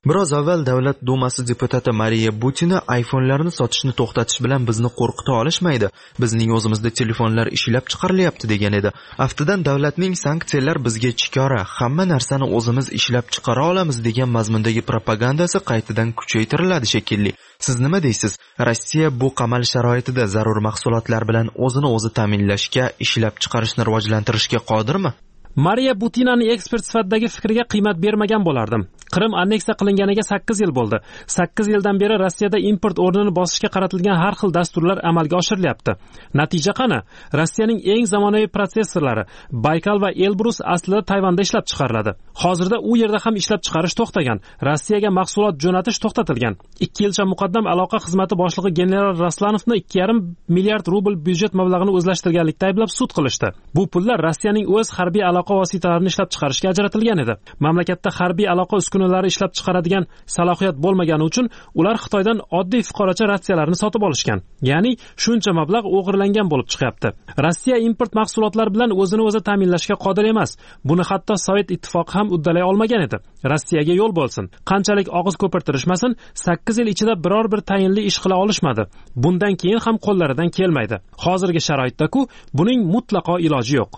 Biroz avval Davlat Dumasi deputati Mariya Butina iPhone'larni sotishni to'xtatish bilan bizni qo'rqita olishmaydi. Bizning o'zimizda telefonlar ishlab chiqarilyapti degan edi. Aftidan davlatning sanksiyalar bizga chikora, hamma narsani o'zimiz ishlab chiqara olamiz degan mazmundagi propagandasi qaytadan kuchaytiriladi shekilli. Siz nima deysiz? Rossiya bu qamal sharoitida zarur mahsulotlar bilan o'zini o'zi ta'minlashga, ishlab chiqarishni rivojlantirishga qodirmi? Mariya Butinaning ekspert sifatidagi fikriga qiymat bermagan bo'lardim. Qrim anneksiya qilinganiga sakkiz yil bo'ldi. sakkiz yildan beri Rossiyada import o'rnini bosishga qaratilgan har xil dasturlar amalga oshirilyapti. Natija qani? Rossiyaning eng zamonaviy protsessorlari Baykal va Elbrus aslida Tayvanda ishlab chiqariladi. Hozirda u yerda ham ishlab chiqarish to'xtagan. Rossiyaga mahsulot jo'natish to'xtatilgan. ikki yilcha muqaddam aloqa xizmati boshlig'i general Raslanovni ikki yarim milliard rubl byudjet mablag'ini o'zlashtirganlikda ayblab sud qilishdi. Bu pullar Rossiyaning o'z harbiy aloqa vositalarini ishlab chiqarishga ajratilgan edi. Mamlakatda harbiy aloqa uskunalari ishlab chiqaradigan salohiyat bo'lmagani uchun ular Xitoydan oddiy fuqarocha ratsiyalarni sotib olishgan. Ya'ni shuncha mablag' o'g'irlangan bo'lib chiqyapti. Rossiya import mahsulotlari bilan o'zini o'zi ta'minlashga qodir emas. Buni hatto Sovet ittifoqi ham uddalay olmagan edi. Rossiyaga yo'l bo'lsin. Qanchalik og'iz ko'pirtirishmasin, sakkiz yil ichida biror bir tayinli ish qila olishmadi. Bundan keyin ham qo'llaridan kelmaydi. Hozirgi sharoitda-ku buning mutlaqo iloji yo'q.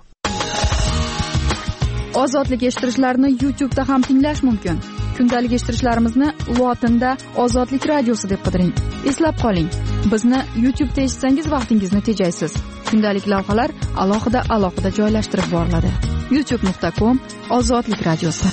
Ozodlik eshittirishlarni YouTube da ham tinglash mumkin. Kundalik eshittirishlarimizni lotinda Ozodlik radiosi deb qidiring. Eslab qoling, bizni YouTube da eshitsangiz vaqtingizni tejaysiz. Kundalik lavhalar alohida alohida joylashtirib boriladi. youtube nuqta com Ozodlik radiosi.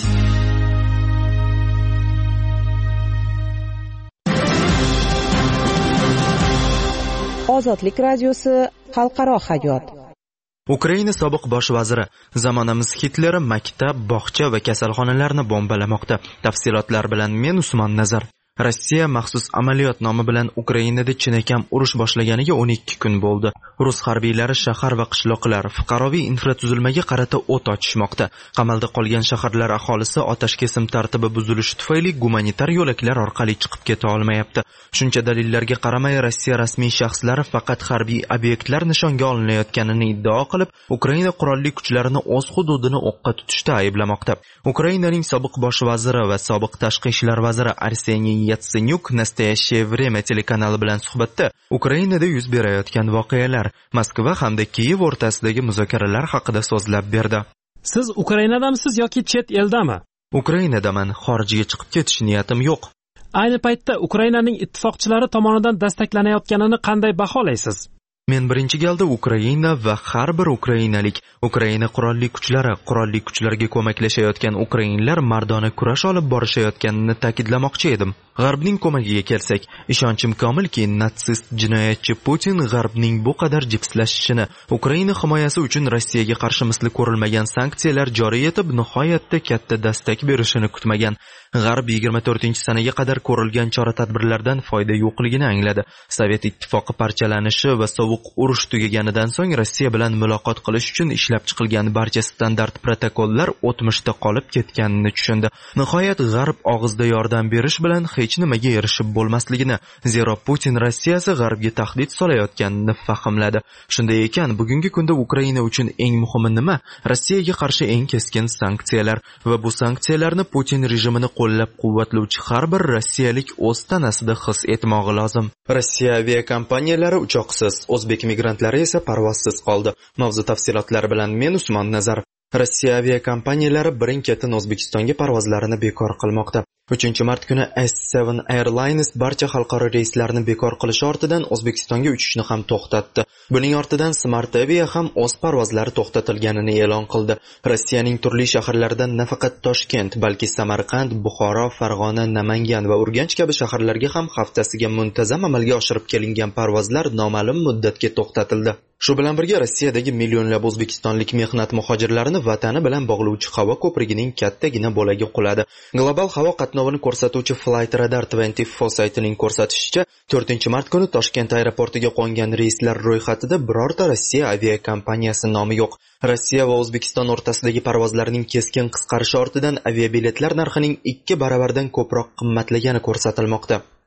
Ozodlik radiosi xalqaro hayot. Ukraina sobiq bosh vaziri: zamonamiz Hitleri maktab, bog'cha va kasalxonalarni bombalamoqda. Tafsilotlar bilan men Usmon Nazar. Rossiya maxsus amaliyot nomi bilan Ukrainada chinakam urush boshlaganiga o'n ikki kun bo'ldi. Rus harbiylari shahar va qishloqlar, fuqaroviy infratuzilmaga qarata o't ochishmoqda. Qamalda qolgan shaharlar aholisi otashkesim tartibi buzilishi tufayli gumanitar yo'laklar orqali chiqib keta olmayapti. Shuncha dalillarga qaramay Rossiya rasmiy shaxslari faqat harbiy obyektlar nishonga olinayotganini iddao qilib, Ukraina qurolli kuchlarini o'z hududini o'qqa tutishda ayblamoqda. Ukrainaning sobiq bosh vaziri va sobiq tashqi ishlar vaziri Arseniy Yatsenyuk Nastoящее время telekanali bilan suhbatda Ukrainada yuz berayotgan voqealar, Moskva hamda Kiyev o'rtasidagi muzokaralar haqida so'zlab berdi. Siz Ukrainadamisiz yoki chet eldami? Ukrainadaman, xorijga chiqib ketish niyatim yo'q. Ayni paytda Ukrainaning ittifoqchilari tomonidan dastaklanayotganini qanday baholaysiz? Men birinchi galda Ukraina va har bir ukrainalik, Ukraina qurolli kuchlari, qurolli kuchlarga ko'maklashayotgan ukrainlar mardona kurash olib borishayotganini ta'kidlamoqchi edim. G'arbning ko'magiga kelsak, ishonchim komilki, natsist jinoyatchi Putin G'arbning bu qadar jipslashishini, Ukraina himoyasi uchun Rossiyaga qarshi misli ko'rilmagan sanksiyalar joriy etib, nihoyatda katta dastak berishini kutmagan. G'arb yigirma to'rtinchi sanaga qadar ko'rilgan chora-tadbirlardan foyda yo'qligini angladi. Sovet ittifoqi parchalanishi va sovuq urush tugaganidan so'ng Rossiya bilan muloqot qilish uchun ishlab chiqilgan barcha standart protokollar o'tmishda qolib ketganini tushundi. Nihoyat G'arb og'izda yordam berish bilan hech nimaga erishib bo'lmasligini, zero Putin Rossiyasi G'arbga tahdid solayotganini fahmladi. Shunday ekan, bugungi kunda Ukraina uchun eng muhimi nima? Rossiyaga qarshi eng keskin sanksiyalar va bu sanksiyalarni Putin rejimini qo'llab-quvvatlovchi har bir rossiyalik o'z tanasida his etmog'i lozim. Rossiya aviakompaniyalari uchoqsiz, o'zbek migrantlari esa parvozsiz qoldi. Mavzu tafsilotlari bilan men Usmon Nazar. Rossiya aviakompaniyalari birin-ketin O'zbekistonga parvozlarini bekor qilmoqda. uchinchi mart kuni S seven Airlines barcha xalqaro reyslarni bekor qilish ortidan O'zbekistonga uchishni ham to'xtatdi. Buning ortidan Smart Avia ham o'z parvozlari to'xtatilganini e'lon qildi. Rossiyaning turli shaharlaridan nafaqat Toshkent, balki Samarqand, Buxoro, Farg'ona, Namangan va Urganch kabi shaharlarga ham haftasiga muntazam amalga oshirib kelingan parvozlar noma'lum muddatga to'xtatildi. Shu bilan birga Rossiyadagi millionlab o'zbekistonlik mehnat muhojirlarini vatani bilan bog'lovchi havo ko'prigining kattagina bo'lagi quladi. Global havo qatnovini ko'rsatuvchi Flight Radar yigirma to'rt saytining ko'rsatishicha, to'rtinchi mart kuni Toshkent aeroportiga qo'ngan reyslar ro'yxatida birorta Rossiya aviakompaniyasi nomi yo'q. Rossiya va O'zbekiston o'rtasidagi parvozlarning keskin qisqarishi ortidan aviabiletlar narxining ikki baravardan ko'proq qimmatlagani ko'rsatilmoqda.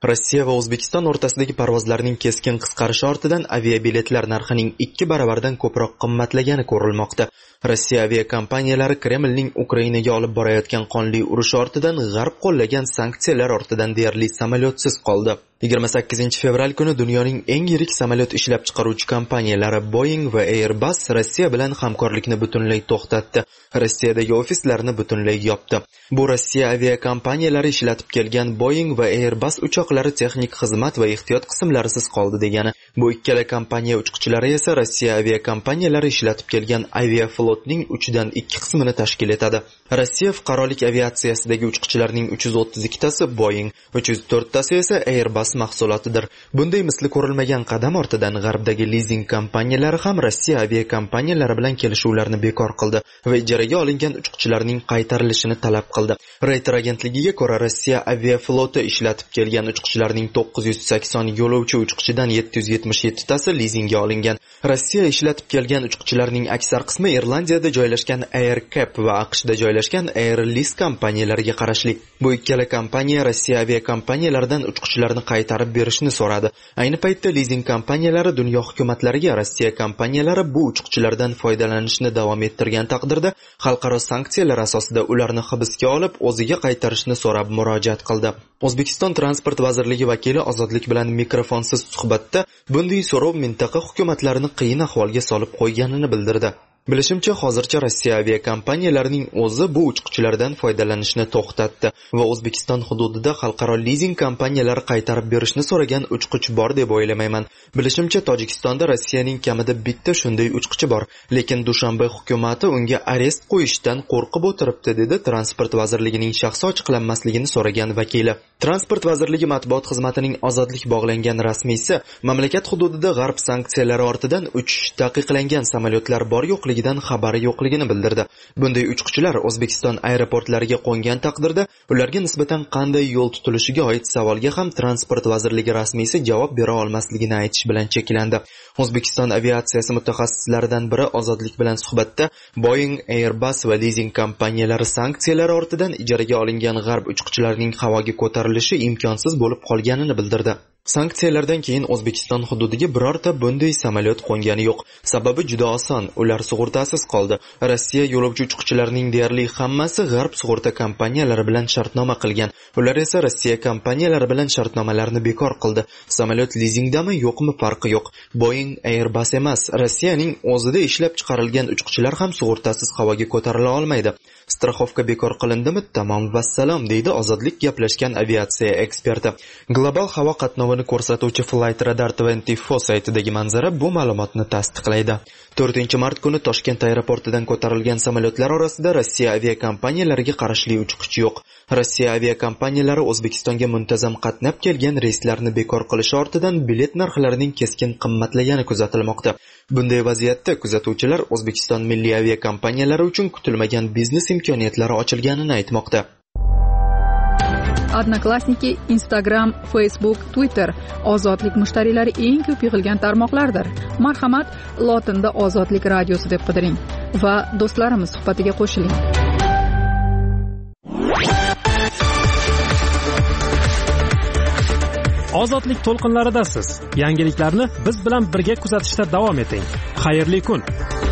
Rossiya va O'zbekiston o'rtasidagi parvozlarning keskin qisqarishi ortidan aviabiletlar narxining ikki baravardan ko'proq qimmatlagani ko'rilmoqda. Rossiya aviakompaniyalari Kremlning Ukrainaga olib borayotgan qonli urush ortidan g'arb qo'llagan sanksiyalar ortidan deyarli samolyotsiz qoldi. yigirma sakkizinchi fevral kuni dunyoning eng yirik samolyot ishlab chiqaruvchi kompaniyalari Boeing va Airbus Rossiya bilan hamkorlikni butunlay to'xtatdi. Rossiyadagi ofislarni butunlay yopdi. Bu Rossiya aviakompaniyalari ishlatib kelgan Boeing va Airbus uchoqlari texnik xizmat va ehtiyot qismlarisiz qoldi degani. Bu ikkala kompaniya uchuvchilari esa Rossiya aviakompaniyalari ishlatib kelgan Aviaflotning uchdan ikki qismini tashkil etadi. Rossiya fuqarolik aviatsiyasidagi uchuvchilarning uch yuz o'ttiz ikkitasi Boeing, uch yuz to'rttasi esa Airbus mahsulotidir. Bunday misli ko'rilmagan qadam ortidan g'arbdagi lizing kompaniyalari ham Rossiya aviakompaniyalari bilan kelishuvlarni bekor qildi va ijaraga olingan uchuvchilarning qaytarilishini talab qildi. Reuters agentligiga ko'ra, Rossiya aviafloti ishlatib kelgan uchuvchilarning to'qqiz yuz sakson yo'lovchi uchuvchidan yetti yuz yetmish yettitasi lizingga olingan. Rossiya ishlatib kelgan uchuvchilarning aksar qismi Irlandiyada joylashgan AirCap va AQShda joylashgan Airlease kompaniyalariga qarashli. Bu ikkala kompaniya Rossiya aviakompaniyalaridan uchuvchilarni qaytarib berishni so'radi. Ayni paytda lizing kompaniyalari dunyo hukumatlariga Rossiya kompaniyalari bu uchuvchilardan foydalanishni davom ettirgan taqdirda xalqaro sanksiyalar asosida ularni hibsga olib, o'ziga qaytarishni so'rab murojaat qildi. O'zbekiston Transport vazirligi vakili Ozodlik bilan mikrofonsiz suhbatda bunday so'rov mintaqa hukumatlarini qiyin ahvolga solib qo'yganini bildirdi. Bilishimcha, hozircha Rossiya aviakompaniyalarining o'zi bu uchuvchilardan foydalanishni to'xtatdi va O'zbekiston hududida xalqaro lizing kompaniyalari qaytarib berishni so'ragan uchuvchi bor deb o'ylamayman. Bilishimcha, Tojikistonda Rossiyaning kamida bitta shunday uchuvchi bor, lekin Dushanbe hukumati unga arest qo'yishdan qo'rqib o'tiribdi, dedi Transport vazirligining shaxsi ochiqlanmasligini so'ragan vakili. Transport vazirligi matbuot xizmatining Ozodlik bog'langan rasmiysi mamlakat hududida g'arb sanksiyalari ortidan uchish taqiqlangan samolyotlar bor yo'qligi dan xabari yo'qligini bildirdi. Bunday uchuvchilar O'zbekiston aeroportlariga qo'ngan taqdirda ularga nisbatan qanday yo'l tutilishiga oid savolga ham Transport vazirligi rasmiysi javob bera olmasligini aytish bilan cheklandi. O'zbekiston aviatsiyasi mutaxassislaridan biri Ozodlik bilan suhbatda Boeing, Airbus va lizing kompaniyalari sanksiyalari ortidan ijaraga olingan g'arb uchuvchilarining havoga ko'tarilishi imkonsiz bo'lib qolganini bildirdi. Sanksiyalardan keyin O'zbekiston hududiga birorta bunday samolyot qo'ngani yo'q. Sababi juda oson, ular sug'urtasiz qoldi. Rossiya yo'lovchi uchuvchilarining deyarli hammasi g'arb sug'urta kompaniyalari bilan shartnoma qilgan. Ular esa Rossiya kompaniyalari bilan shartnomalarni bekor qildi. Samolyot lizingdami, yo'qmi farqi yo'q. Boeing, Airbus emas, Rossiyaning o'zida ishlab chiqarilgan uchuvchilar ham sug'urtasiz havoga ko'tarila olmaydi. Strixovka bekor qilindimi? Tamom vassalom, deydi Ozodlik gaplashgan aviatsiya eksperti. Global havo qatnovini ko'rsatuvchi Flight Radar yigirma to'rt saytidagi manzara bu ma'lumotni tasdiqlaydi. to'rtinchi mart kuni Toshkent aeroportidan ko'tarilgan samolyotlar orasida Rossiya aviakompaniyalariga qarashli uchuvchi yo'q. Rossiya aviakompaniyalari O'zbekistonga muntazam qatnab kelgan reyslarni bekor qilish ortidan bilet narxlarining keskin qimmatlagani kuzatilmoqda. Bunday vaziyatda kuzatuvchilar O'zbekiston milliy aviakompaniyalari uchun kutilmagan biznes imkoniyatlari ochilganini aytmoqda. Odnoklassniki, Instagram, Facebook, Twitter ozodlik mushtariylari eng ko'p yig'ilgan tarmoqlardir. Marhamat, lotinda Ozodlik radiosi deb qidiring va do'stlarimiz suhbatiga qo'shiling. Ozodlik to'lqinlaridasiz. Yangiliklarni biz bilan birga kuzatishda davom eting. Xayrli kun.